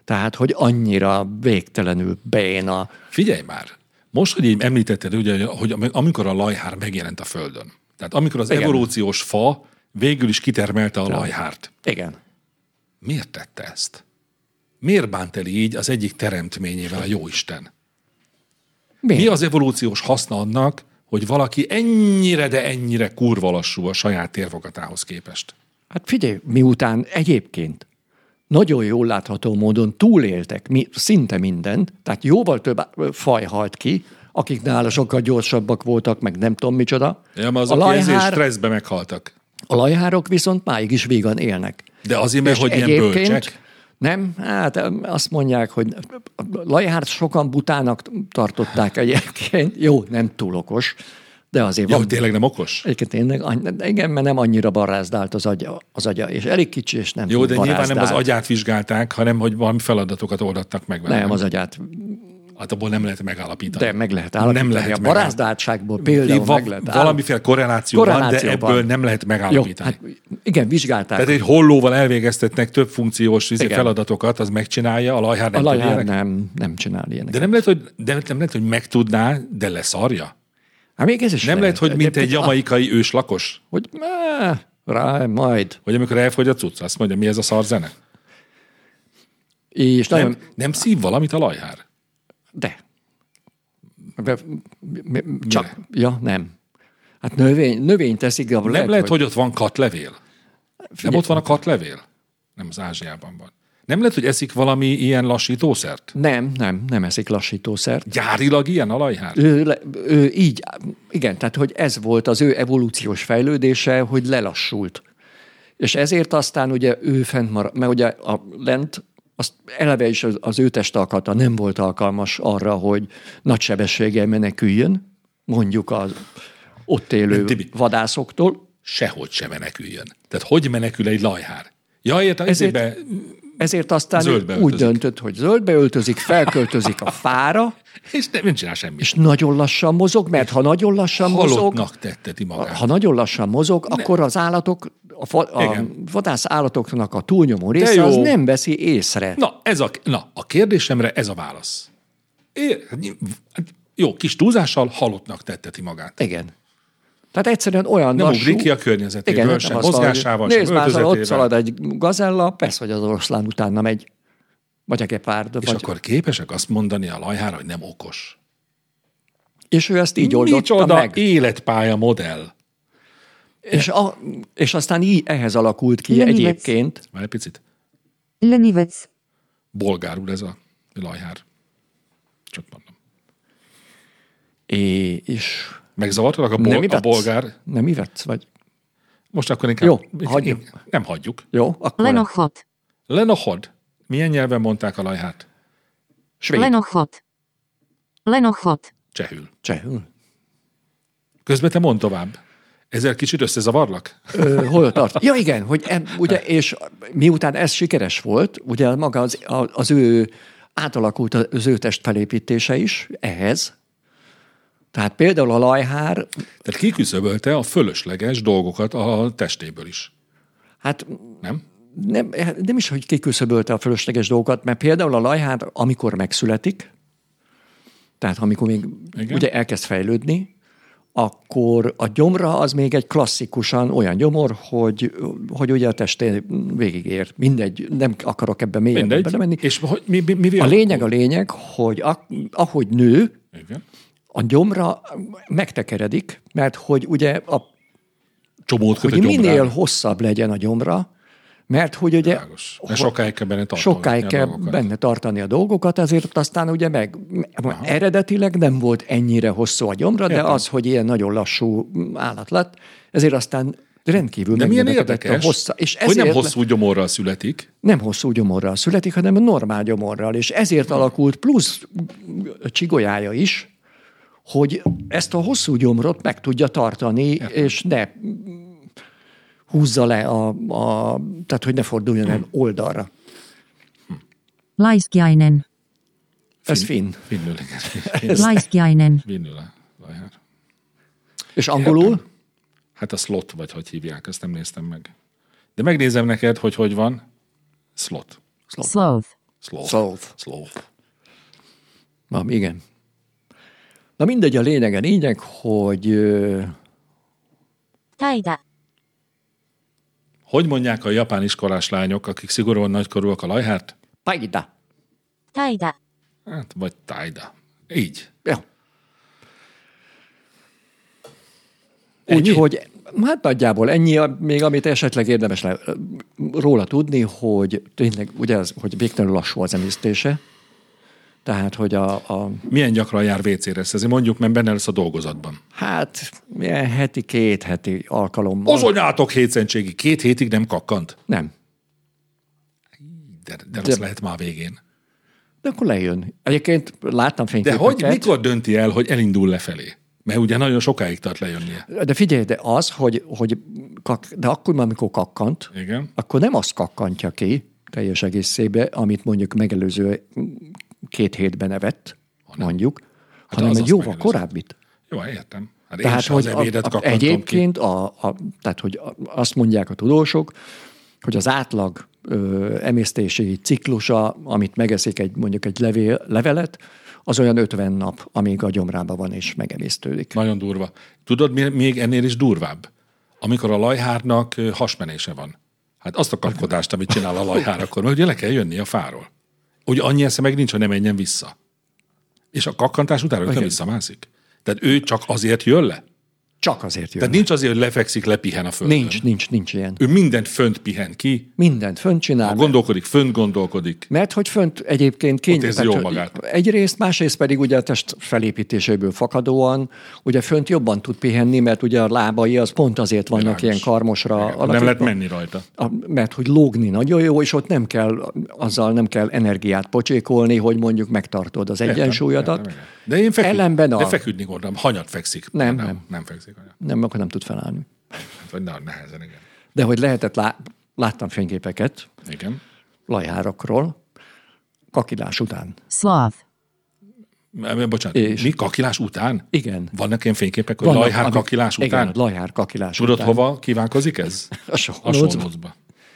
[SPEAKER 3] Tehát, hogy annyira végtelenül béna.
[SPEAKER 4] Figyelj már! Most, hogy így említetted, ugye, hogy amikor a lajhár megjelent a Földön, tehát amikor az evolúciós fa végül is kitermelte a lajhárt.
[SPEAKER 3] Igen.
[SPEAKER 4] Miért tette ezt? Miért bánt el így az egyik teremtményével a Jóisten?
[SPEAKER 3] Miért?
[SPEAKER 4] Mi az evolúciós haszna annak, hogy valaki ennyire, de ennyire kurva lassú a saját térfogatához képest?
[SPEAKER 3] Hát figyelj, miután egyébként nagyon jól látható módon túléltek szinte mindent, tehát jóval több faj halt ki, akik nála sokkal gyorsabbak voltak, meg nem tudom micsoda.
[SPEAKER 4] Ja, mert azok érzés stresszbe meghaltak.
[SPEAKER 3] A lajhárok viszont máig is vígan élnek.
[SPEAKER 4] De azért, mert hogy ilyen bölcsek?
[SPEAKER 3] Nem, hát azt mondják, hogy a lajhárt sokan butának tartották egyébként. Jó, nem túl okos, de azért
[SPEAKER 4] van. Tényleg nem okos?
[SPEAKER 3] Egyébként tényleg, igen, mert nem annyira barázdált az agya, és elég kicsi, és nem
[SPEAKER 4] jó, de nyilván nem az agyát vizsgálták, hanem hogy valami feladatokat oldattak meg vele.
[SPEAKER 3] Nem, az agyát.
[SPEAKER 4] Hát abból nem lehet megállapítani.
[SPEAKER 3] De meg lehet állapítani. Nem lehet a barázdáltságból például meg lehet
[SPEAKER 4] valamiféle korreláció van, de ebből nem lehet megállapítani.
[SPEAKER 3] Jó, hát igen, vizsgálták.
[SPEAKER 4] Tehát egy hollóval elvégeztetnek több funkciós feladatokat, az megcsinálja, a lajhár nem tud ilyenek?
[SPEAKER 3] nem csinál ilyenek.
[SPEAKER 4] De nem lehet, hogy megtudná, de leszarja?
[SPEAKER 3] Hát még ez is
[SPEAKER 4] nem lehet, hogy mint egy jamaikai őslakos?
[SPEAKER 3] Hogy majd.
[SPEAKER 4] Vagy amikor elfogy a cucc, azt mondja, mi ez a szar zene?
[SPEAKER 3] És
[SPEAKER 4] nem szív valamit a lajhár?
[SPEAKER 3] De. Csak. Ja, nem. Hát növény teszik.
[SPEAKER 4] Nem lehet, hogy ott van katlevél. Nem ott van a katlevél? Nem, az Ázsiában van. Nem lehet, hogy eszik valami ilyen lassítószert?
[SPEAKER 3] Nem eszik lassítószert.
[SPEAKER 4] Gyárilag ilyen a lajhár?
[SPEAKER 3] Ő így, igen, tehát hogy ez volt az ő evolúciós fejlődése, hogy lelassult. És ezért aztán ugye ő fent marad, mert ugye a lent, azt eleve is az ő testalkata nem volt alkalmas arra, hogy nagy sebességgel meneküljön, mondjuk az ott élő vadászoktól.
[SPEAKER 4] Sehogy se meneküljön. Tehát hogy menekül egy lajhár? Ja, értem,
[SPEAKER 3] ezért aztán úgy döntött, hogy zöldbe öltözik, felköltözik a fára,
[SPEAKER 4] és nem csinál semmit.
[SPEAKER 3] És nagyon lassan mozog, mert ha nagyon lassan mozog...
[SPEAKER 4] Halottnak tetteti magát.
[SPEAKER 3] Ha nagyon lassan mozog, akkor az állatok, a vadász állatoknak a túlnyomó része az nem veszi észre.
[SPEAKER 4] A kérdésemre ez a válasz. Jó, kis túlzással halottnak tetteti magát.
[SPEAKER 3] Igen. Tehát egyszerűen olyan
[SPEAKER 4] nem
[SPEAKER 3] lassú...
[SPEAKER 4] Nem ugrik ki a környezetéből sem, mozgásával sem,
[SPEAKER 3] nézd már, ott szalad egy gazella, persze, hogy az oroszlán utána megy. Vagy a gepárd.
[SPEAKER 4] És akkor képesek azt mondani a lajhára, hogy nem okos.
[SPEAKER 3] És ő ezt így oldotta meg.
[SPEAKER 4] Életpálya modell.
[SPEAKER 3] És aztán így ehhez alakult ki egyébként.
[SPEAKER 4] Már egy picit.
[SPEAKER 8] Lenivec.
[SPEAKER 4] Bolgárul ez a lajhár. Csak mondom.
[SPEAKER 3] És...
[SPEAKER 4] Megzavartalak a bolgár?
[SPEAKER 3] Nem ivetsz, vagy?
[SPEAKER 4] Most akkor inkább...
[SPEAKER 3] Jó, hagyjuk.
[SPEAKER 4] Nem hagyjuk.
[SPEAKER 3] Jó, akkor...
[SPEAKER 8] Lenochod.
[SPEAKER 4] Lenochod. Milyen nyelven mondták a lajhát?
[SPEAKER 3] Svéd.
[SPEAKER 8] Lenochod.
[SPEAKER 4] Csehül. Közben te mondd tovább. Ezzel kicsit összezavarlak?
[SPEAKER 3] Hol tart? Ja igen, hogy ugye, és miután ez sikeres volt, ugye maga az ő átalakult az ő testfelépítése is ehhez. Tehát például a lajhár...
[SPEAKER 4] Tehát kiküszöbölte a fölösleges dolgokat a testéből is.
[SPEAKER 3] Hát...
[SPEAKER 4] Nem?
[SPEAKER 3] Nem is, hogy kiküszöbölte a fölösleges dolgokat, mert például a lajhár, amikor megszületik, tehát amikor még ugye elkezd fejlődni, akkor a gyomra az még egy klasszikusan olyan gyomor, hogy ugye a testén végigér. Mindegy, nem akarok ebben mélyen belemenni.
[SPEAKER 4] És mi
[SPEAKER 3] a lényeg, hogy ahogy nő, igen, a gyomra megtekeredik, mert hogy ugye hogy minél hosszabb legyen a gyomra, mert hogy ugye
[SPEAKER 4] sokáig kell
[SPEAKER 3] benne tartani a dolgokat, ezért aztán ugye eredetileg nem volt ennyire hosszú a gyomra, de az, hogy ilyen nagyon lassú állat lett, ezért aztán rendkívül
[SPEAKER 4] megnövekedett a hossza. És ezért hogy nem hosszú gyomorral születik?
[SPEAKER 3] Nem hosszú gyomorral születik, hanem normál gyomorral, és ezért alakult plusz csigolyája is, hogy ezt a hosszú gyomrot meg tudja tartani, és ne húzza le tehát hogy ne forduljon el oldalra.
[SPEAKER 8] Laiskiainen.
[SPEAKER 3] Ez finn.
[SPEAKER 4] Finnül.
[SPEAKER 8] Laiskiainen.
[SPEAKER 4] Finnül a lajhár.
[SPEAKER 3] És angolul?
[SPEAKER 4] Hát a slot, vagy hogy hívják, ezt nem néztem meg. De megnézem neked, hogy van. Sloth. Sloth.
[SPEAKER 3] Na, igen. Na mindegy, a lényeg, hogy
[SPEAKER 2] Taida.
[SPEAKER 4] Hogy mondják a japán iskolás lányok, akik szigorúan nagykorúak a lajhárt?
[SPEAKER 3] Taida.
[SPEAKER 2] Taida.
[SPEAKER 4] Hát, vagy Taida. Így.
[SPEAKER 3] Ja. Úgyhogy, hát nagyjából ennyi, még amit esetleg érdemes róla tudni, hogy tényleg, ugye az, hogy végtelenül lassú az emésztése. Tehát, hogy
[SPEAKER 4] Milyen gyakran jár WC-re? Ezért mondjuk, mert benne lesz a dolgozatban.
[SPEAKER 3] Hát, milyen két heti alkalommal.
[SPEAKER 4] Ozonyátok hétszentségi, 2 hétig nem kakkant?
[SPEAKER 3] Nem.
[SPEAKER 4] De rossz lehet már a végén.
[SPEAKER 3] De akkor lejön. Egyébként láttam
[SPEAKER 4] De
[SPEAKER 3] fényképeket.
[SPEAKER 4] mikor dönti el, hogy elindul lefelé? Mert ugye nagyon sokáig tart lejönnie.
[SPEAKER 3] De figyelj, de az, de akkor már, amikor kakkant,
[SPEAKER 4] Igen.
[SPEAKER 3] akkor nem azt kakkantja ki teljes egészébe, amit mondjuk megelőző 2 hétben evett, mondjuk, hanem egy jóval korábbit.
[SPEAKER 4] Jó, értem. Hát én
[SPEAKER 3] Tehát,
[SPEAKER 4] sem az ebédet kakkantom
[SPEAKER 3] egyébként
[SPEAKER 4] ki.
[SPEAKER 3] tehát, hogy azt mondják a tudósok, hogy az átlag emésztési ciklusa, amit megeszik mondjuk egy levelet, az olyan 50 nap, amíg a gyomrában van és megemésztődik.
[SPEAKER 4] Nagyon durva. Tudod, még ennél is durvább? Amikor a lajhárnak hasmenése van. Hát azt a kapkodást, amit csinál a lajhár, akkor ugye le kell jönni a fáról. Ugye annyi esze meg nincs, hogy ne menjen vissza. És a kakkantás után rögtön visszamászik. Tehát ő csak azért jön le?
[SPEAKER 3] Csak azért jön.
[SPEAKER 4] Tehát nincs azért, hogy lefekszik, lepihen a földön.
[SPEAKER 3] Nincs ilyen.
[SPEAKER 4] Ő mindent fönt pihen ki.
[SPEAKER 3] Mindent fönt csinál.
[SPEAKER 4] Ha gondolkodik, fönt gondolkodik.
[SPEAKER 3] Mert hogy fönt egyébként
[SPEAKER 4] érzi jól magát.
[SPEAKER 3] Egyrészt, másrészt pedig ugye a test felépítéséből fakadóan, ugye fönt jobban tud pihenni, mert ugye a lábai az pont azért vannak
[SPEAKER 4] Világos.
[SPEAKER 3] ilyen karmosra alakítva.
[SPEAKER 4] Nem lehet menni rajta.
[SPEAKER 3] Mert hogy lógni nagyon jó, és ott nem kell energiát pocsékolni, hogy mondjuk megtartod az egyensúlyodat.
[SPEAKER 4] Értem. De én
[SPEAKER 3] Ellenben
[SPEAKER 4] de feküdni gondolom. Hanyat fekszik.
[SPEAKER 3] Nem
[SPEAKER 4] fekszik hanyat.
[SPEAKER 3] Nem, akkor nem tud felállni.
[SPEAKER 4] Hát, vagy nehezen, igen.
[SPEAKER 3] De hogy lehetett, láttam fényképeket
[SPEAKER 4] Igen.
[SPEAKER 3] lajhárakról, kakilás után.
[SPEAKER 2] Suave.
[SPEAKER 4] Bocsánat,
[SPEAKER 3] És-
[SPEAKER 4] mi? Kakilás után?
[SPEAKER 3] Igen.
[SPEAKER 4] Vannak ilyen fényképek, hogy
[SPEAKER 3] Vannak,
[SPEAKER 4] lajhár
[SPEAKER 3] amik-
[SPEAKER 4] kakilás után?
[SPEAKER 3] Igen, lajhár kakilás
[SPEAKER 4] Tudod,
[SPEAKER 3] után.
[SPEAKER 4] hova kívánkozik ez?
[SPEAKER 3] A
[SPEAKER 4] A
[SPEAKER 3] Sohnócba.
[SPEAKER 4] Sohnócba.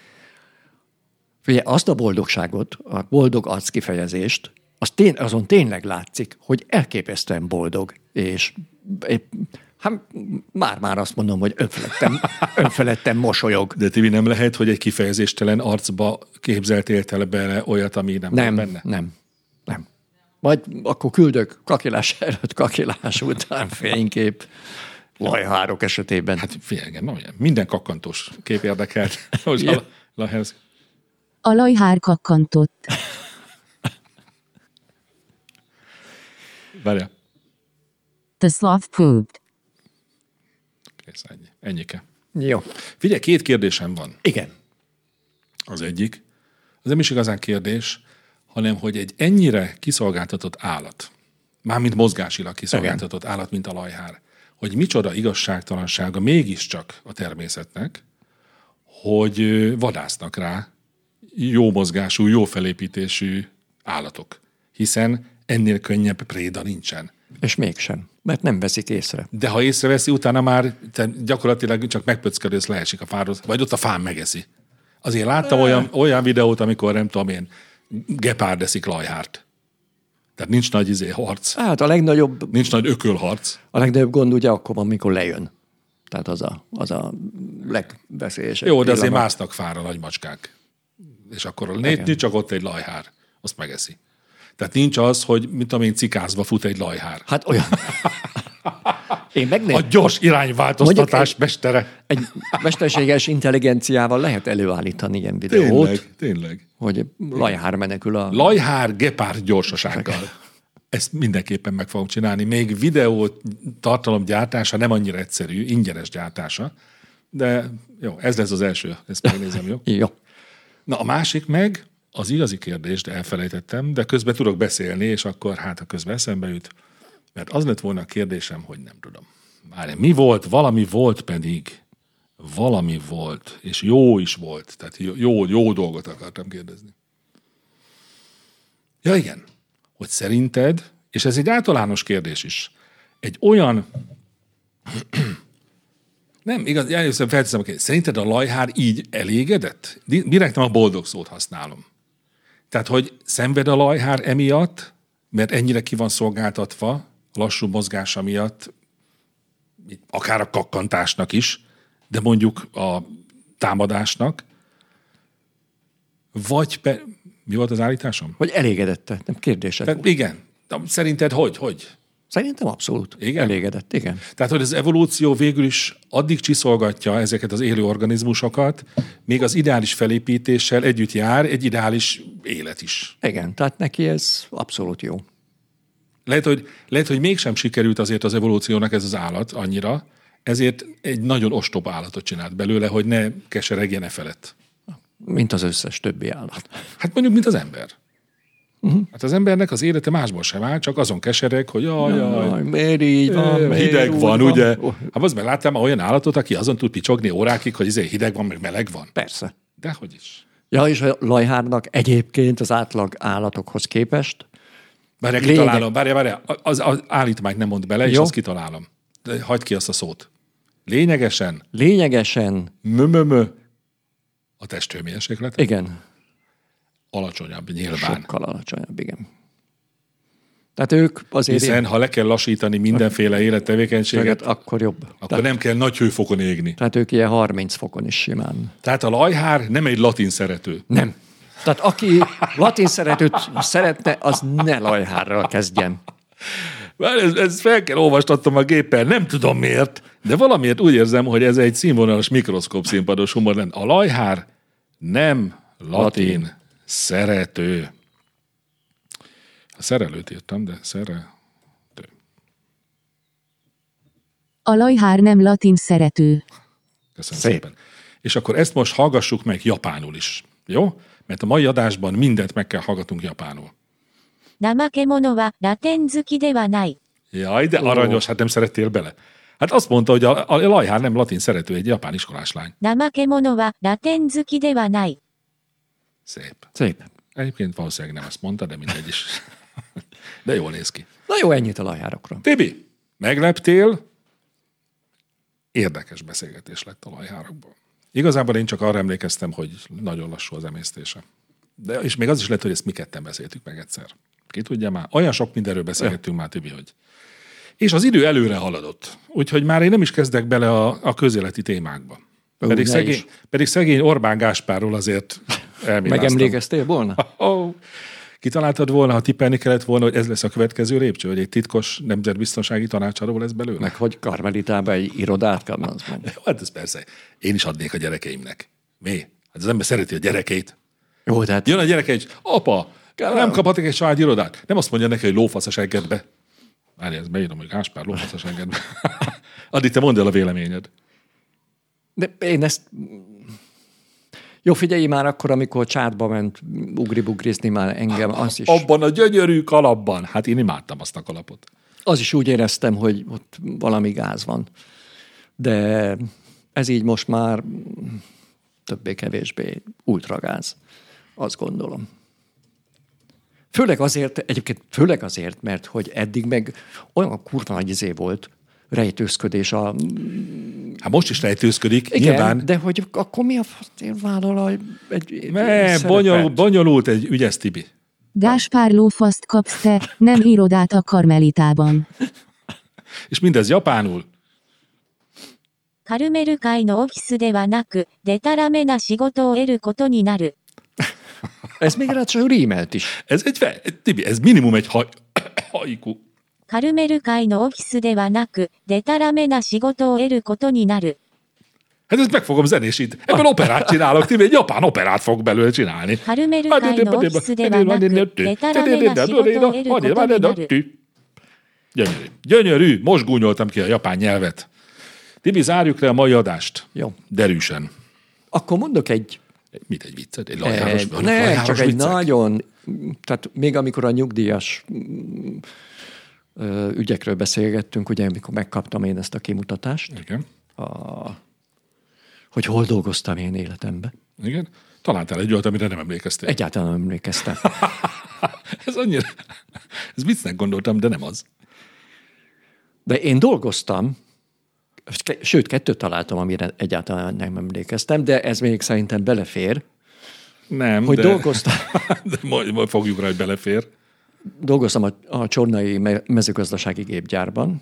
[SPEAKER 3] Figyelj, azt a boldogságot, a boldog arc kifejezést, azon tényleg látszik, hogy elképesztően boldog, és hát már azt mondom, hogy önfeledten mosolyog.
[SPEAKER 4] De Tibi, nem lehet, hogy egy kifejezéstelen arcba képzeltél te bele olyat, ami nem volt benne?
[SPEAKER 3] Nem. Majd akkor küldök kakilás előtt, kakilás után fénykép lajhárok esetében.
[SPEAKER 4] Hát figyelj, minden kakkantós kép érdekelt. Hogy
[SPEAKER 3] Igen.
[SPEAKER 4] lajhárz.
[SPEAKER 2] A lajhár kakkantott.
[SPEAKER 4] Várjál.
[SPEAKER 2] The sloth pooped.
[SPEAKER 4] Kész, ennyi. Ennyike.
[SPEAKER 3] Jó.
[SPEAKER 4] Figyelj, 2 kérdésem van.
[SPEAKER 3] Igen.
[SPEAKER 4] Az egyik, az nem is igazán kérdés, hanem hogy egy ennyire kiszolgáltatott állat, mármint mozgásilag kiszolgáltatott állat, mint a lajhár, hogy micsoda igazságtalansága mégiscsak a természetnek, hogy vadásznak rá jó mozgású, jó felépítésű állatok. Hiszen ennél könnyebb préda nincsen.
[SPEAKER 3] És mégsem, mert nem veszik észre.
[SPEAKER 4] De ha észreveszi, utána már gyakorlatilag csak megpöcködősz, leesik a fáról, vagy ott a fán megeszi. Azért láttam olyan videót, amikor nem tudom én, gepárd eszik lajhárt. Tehát nincs nagy harc.
[SPEAKER 3] Hát a legnagyobb
[SPEAKER 4] Nincs nagy ökölharc.
[SPEAKER 3] A legnagyobb gond ugye akkor van, amikor lejön. Tehát az a legveszélyesebb.
[SPEAKER 4] Jó, de azért
[SPEAKER 3] pillanat.
[SPEAKER 4] másznak fára nagy macskák. És akkor nincs csak ott egy lajhár. Azt megeszi. Tehát nincs az, hogy mint tudom én, cikázva fut egy lajhár.
[SPEAKER 3] Hát olyan. Én
[SPEAKER 4] A
[SPEAKER 3] megnézem.
[SPEAKER 4] gyors irányváltoztatás
[SPEAKER 3] Mondjuk
[SPEAKER 4] mestere.
[SPEAKER 3] Egy mesterséges intelligenciával lehet előállítani ilyen videót,
[SPEAKER 4] Tényleg.
[SPEAKER 3] hogy lajhár menekül a...
[SPEAKER 4] Lajhár gepárd gyorsasággal. Ezt mindenképpen meg fogom csinálni. Még videó tartalom gyártása nem annyira egyszerű, ingyenes gyártása, de jó, ez lesz az első, ezt megnézem, jó?
[SPEAKER 3] Jó.
[SPEAKER 4] Na a másik meg az igazi kérdés, de elfelejtettem, de közben tudok beszélni, és akkor hát a közben eszembe jut. Mert az lett volna a kérdésem, hogy nem tudom. Várj, mi volt? Valami volt pedig. Valami volt, és jó is volt. Tehát jó dolgot akartam kérdezni. Ja igen, hogy szerinted, és ez egy általános kérdés is, egy olyan... Nem, igaz, először felteszem a kérdést. Szerinted a lajhár így elégedett? Direkt nem a boldog szót használom. Tehát, hogy szenved a lajhár emiatt, mert ennyire ki van szolgáltatva a lassú mozgása miatt, akár a kakkantásnak is, de mondjuk a támadásnak, vagy mi volt az állításom?
[SPEAKER 3] Hogy elégedette, nem kérdésed volt.
[SPEAKER 4] Igen. Szerinted hogy?
[SPEAKER 3] Szerintem abszolút.
[SPEAKER 4] Igen?
[SPEAKER 3] Elégedett, igen.
[SPEAKER 4] Tehát, hogy az evolúció végül is addig csiszolgatja ezeket az élő organizmusokat, még az ideális felépítéssel együtt jár egy ideális élet is.
[SPEAKER 3] Igen, tehát neki ez abszolút jó.
[SPEAKER 4] Lehet, hogy mégsem sikerült azért az evolúciónak ez az állat annyira, ezért egy nagyon ostoba állatot csinált belőle, hogy ne keseregjen e felett.
[SPEAKER 3] Mint az összes többi állat.
[SPEAKER 4] Hát mondjuk, mint az ember. Hát az embernek az élete másból sem áll, csak azon kesereg, hogy jaj,
[SPEAKER 3] miért így van,
[SPEAKER 4] hideg van, ugye? Hát az meg láttam olyan állatot, aki azon tud picsogni órákig, hogy hideg van, meg meleg van.
[SPEAKER 3] Persze.
[SPEAKER 4] Dehogy is.
[SPEAKER 3] Ja, és a lajhárnak egyébként az átlag állatokhoz képest
[SPEAKER 4] Kitalálom. Várjál. Az állítmányt nem mond bele, és azt kitalálom. De hagyd ki azt a szót. Lényegesen. A testhőmérséklet.
[SPEAKER 3] Igen.
[SPEAKER 4] Alacsonyabb nyilván.
[SPEAKER 3] Sokkal alacsonyabb, igen. Tehát ők azért...
[SPEAKER 4] Hiszen, ha le kell lassítani mindenféle élettevékenységet,
[SPEAKER 3] akkor jobb.
[SPEAKER 4] Akkor
[SPEAKER 3] tehát,
[SPEAKER 4] nem kell nagy hőfokon égni.
[SPEAKER 3] Tehát ők ilyen 30 fokon is simán.
[SPEAKER 4] Tehát a lajhár nem egy latin szerető.
[SPEAKER 3] Nem. Tehát aki latin szeretőt szeretne, az ne lajhárral kezdjen.
[SPEAKER 4] Ez fel kell olvastatnom a géppel, nem tudom miért, de valamiért úgy érzem, hogy ez egy színvonalas mikroszkóp színpados humor lenne. A lajhár nem latin szerető. A szerelőt írtam, de szerető.
[SPEAKER 2] A lajhár nem latin szerető.
[SPEAKER 4] Köszönöm szépen. És akkor ezt most hallgassuk meg japánul is. Jó? Mert a mai adásban mindent meg kell hallgatunk japánul.
[SPEAKER 2] Namakemono wa ratenzuki de wa nai.
[SPEAKER 4] Jaj, de aranyos, hát nem szerettél bele. Hát azt mondta, hogy a lajhár nem latin szerető, egy japán iskolás lány.
[SPEAKER 2] Namakemono wa ratenzuki de wa nai.
[SPEAKER 4] Szép. Egyébként valószínűleg nem ezt mondta, de mindegy is. De jól néz ki.
[SPEAKER 3] Na jó, ennyit a lajhárokról.
[SPEAKER 4] Tibi, megleptél? Érdekes beszélgetés lett a lajhárokból. Igazából én csak arra emlékeztem, hogy nagyon lassú az emésztése. De, és még az is lehet, hogy ezt mi ketten beszéltük meg egyszer. Ki tudja már? Olyan sok mindenről beszélgettünk már, Tibi, hogy... És az idő előre haladott. Úgyhogy már én nem is kezdek bele a közéleti témákba. Pedig szegény Orbán Gáspárról azért elméláztam.
[SPEAKER 3] Megemlékeztél volna?
[SPEAKER 4] Kitaláltad volna, ha tippelni kellett volna, hogy ez lesz a következő lépcső, hogy egy titkos nemzetbiztonsági tanácsadó lesz belőle?
[SPEAKER 3] Meg hogy Karmelitában egy irodát kapna, az meg.
[SPEAKER 4] Hát ez persze. Én is adnék a gyerekeimnek. Mi? Hát az ember szereti a gyerekeit.
[SPEAKER 3] Jó, tehát...
[SPEAKER 4] Jön a gyereke, és apa, nem kaphatok egy család irodát. Nem azt mondja neki, hogy lófasz a seggedbe. Várj, ezt beírom, hogy Gáspár lófasz a seggedbe. Addig te mondd el a véleményed.
[SPEAKER 3] De én ezt... Jó, figyelj már akkor, amikor csátba ment ugri-bugrizni már engem, az is...
[SPEAKER 4] Abban a gyönyörű kalapban. Hát én imádtam azt a kalapot.
[SPEAKER 3] Az is úgy éreztem, hogy ott valami gáz van. De ez így most már többé-kevésbé ultragáz. Azt gondolom. Főleg azért, mert hogy eddig meg olyan kurva nagy izé volt, rejtőzködés a...
[SPEAKER 4] Hát most is rejtőzködik,
[SPEAKER 3] igen,
[SPEAKER 4] nyilván.
[SPEAKER 3] de hogy akkor mi a faszért vállal egy
[SPEAKER 4] bonyolult egy ügyes, Tibi.
[SPEAKER 2] Gáspár lófaszt kapsz te, nem irodát a Karmelitában.
[SPEAKER 4] És mindez japánul.
[SPEAKER 2] カルメル会のオフィスではなく、デタラメな仕事を得ることになる。
[SPEAKER 3] Ez még ráadásul rímelt is.
[SPEAKER 4] Tibi, ez minimum egy haiku.
[SPEAKER 2] カルメル会のオフィスではなく、デタラメな仕事を得ることになる。
[SPEAKER 4] Hát ezt meg fogom zenésíteni. Ebből operát csinálok, Tibi, egy japán operát fog belőle csinálni.
[SPEAKER 2] カルメル会のオフィスではなく、デタラメな仕事を得ることになる。
[SPEAKER 4] Gyönyörű. Most gúnyoltam ki a japán nyelvet. Tibi, zárjuk le a mai adást.
[SPEAKER 3] Jó.
[SPEAKER 4] Derűsen.
[SPEAKER 3] Akkor mondok egy...
[SPEAKER 4] Mit, egy viccet? Egy lajháros
[SPEAKER 3] csak egy
[SPEAKER 4] viccek?
[SPEAKER 3] nagyon... Tehát még amikor a nyugdíjas ügyekről beszélgettünk, ugye, amikor megkaptam én ezt a kimutatást,
[SPEAKER 4] Igen.
[SPEAKER 3] hogy hol dolgoztam én életemben.
[SPEAKER 4] Igen. Találtál egy olyat, amire nem emlékeztél.
[SPEAKER 3] Egyáltalán nem emlékeztem.
[SPEAKER 4] Ez viccnek gondoltam, de nem az.
[SPEAKER 3] De én dolgoztam, sőt, 2 találtam, amire egyáltalán nem emlékeztem, de ez még szerintem belefér.
[SPEAKER 4] Nem,
[SPEAKER 3] hogy
[SPEAKER 4] de...
[SPEAKER 3] dolgoztam.
[SPEAKER 4] De majd fogjuk rá, hogy belefér.
[SPEAKER 3] Dolgoztam a Csornai mezőgazdasági gépgyárban.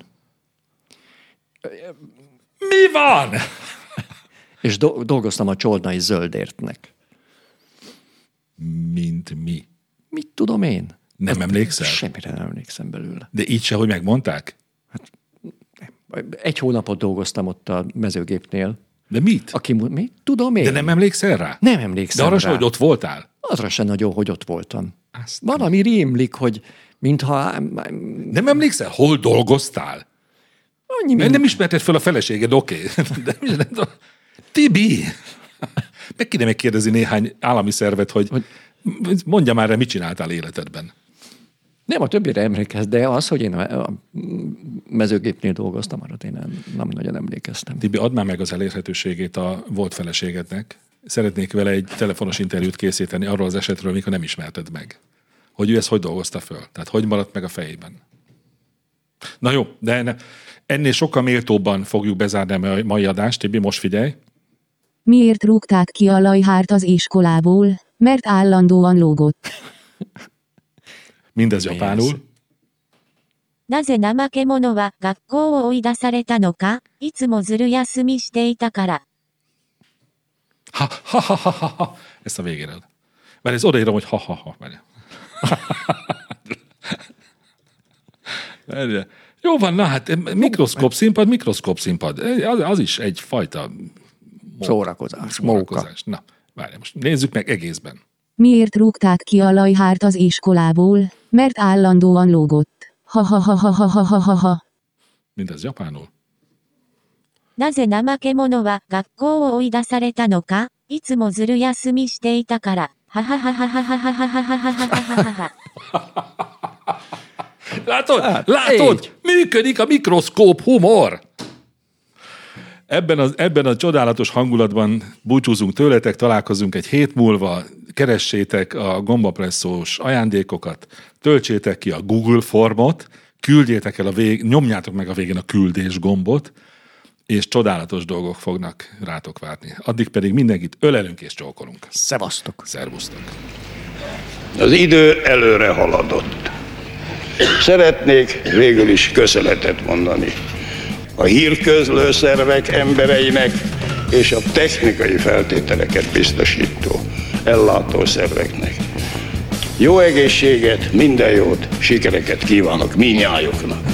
[SPEAKER 4] Mi van?
[SPEAKER 3] És dolgoztam a Csornai Zöldértnek.
[SPEAKER 4] Mint mi?
[SPEAKER 3] Mit tudom én?
[SPEAKER 4] Nem emlékszel?
[SPEAKER 3] Semmire nem emlékszem belőle.
[SPEAKER 4] De így se, hogy megmondták?
[SPEAKER 3] Egy hónapot dolgoztam ott a mezőgépnél.
[SPEAKER 4] De mit?
[SPEAKER 3] Mit tudom én?
[SPEAKER 4] De nem emlékszel rá?
[SPEAKER 3] Nem emlékszem
[SPEAKER 4] De arra
[SPEAKER 3] rá.
[SPEAKER 4] sem, hogy ott voltál?
[SPEAKER 3] Azra sem nagyon, hogy ott voltam.
[SPEAKER 4] Aztán.
[SPEAKER 3] Valami rémlik, hogy mintha...
[SPEAKER 4] Nem emlékszel, hol dolgoztál? Nem ismerted fel a feleséged, oké. De Tibi! Meg kéne megkérdezni néhány állami szervet, hogy mondja már, mit csináltál életedben.
[SPEAKER 3] Nem, a többire emlékezz, de az, hogy én a mezőgépnél dolgoztam, arra én nem nagyon emlékeztem.
[SPEAKER 4] Tibi, add már meg az elérhetőségét a volt feleségednek. Szeretnék vele egy telefonos interjút készíteni arról az esetről, mikor nem ismerted meg. Hogy ő ezt hogy dolgozta föl? Tehát hogy maradt meg a fejében? Na jó, de ennél sokkal méltóbban fogjuk bezárni a mai adást. Tibi, most figyelj.
[SPEAKER 2] Miért rúgták ki a Lajhárt az iskolából? Mert állandóan lógott.
[SPEAKER 4] Mindez japánul.
[SPEAKER 2] なぜ怠け者は学校を追い出されたのか、いつもずる休みしていたから。
[SPEAKER 4] Ha. Ezt a végére. Mert ez odaírom, hogy ha. Jó van, na hát mikroszkóp színpad. Az is egyfajta
[SPEAKER 3] Szórakozás,
[SPEAKER 4] Na, várj, most nézzük meg egészben.
[SPEAKER 2] Miért rúgták ki a Lajhárt az iskolából? Mert állandóan lógott. Ha.
[SPEAKER 4] Mindez japánul.
[SPEAKER 2] なぜ怠け者は学校を追い出されたのか、いつもずる休みしていたから。ははははははははははは。
[SPEAKER 4] Látod? Működik a mikroszkóp humor! Ebben a csodálatos hangulatban búcsúzunk tőletek, találkozunk egy hét múlva, keressétek a gombapresszós ajándékokat, töltsétek ki a Google formot, küldjétek el nyomjátok meg a végén a küldés gombot, és csodálatos dolgok fognak rátok várni. Addig pedig mindenkit ölelünk és csókolunk.
[SPEAKER 3] Szevasztok!
[SPEAKER 4] Szervusztok!
[SPEAKER 9] Az idő előre haladott. Szeretnék végül is köszönetet mondani a hírközlő szervek embereinek és a technikai feltételeket biztosító ellátó szerveknek. Jó egészséget, minden jót, sikereket kívánok mindnyájuknak!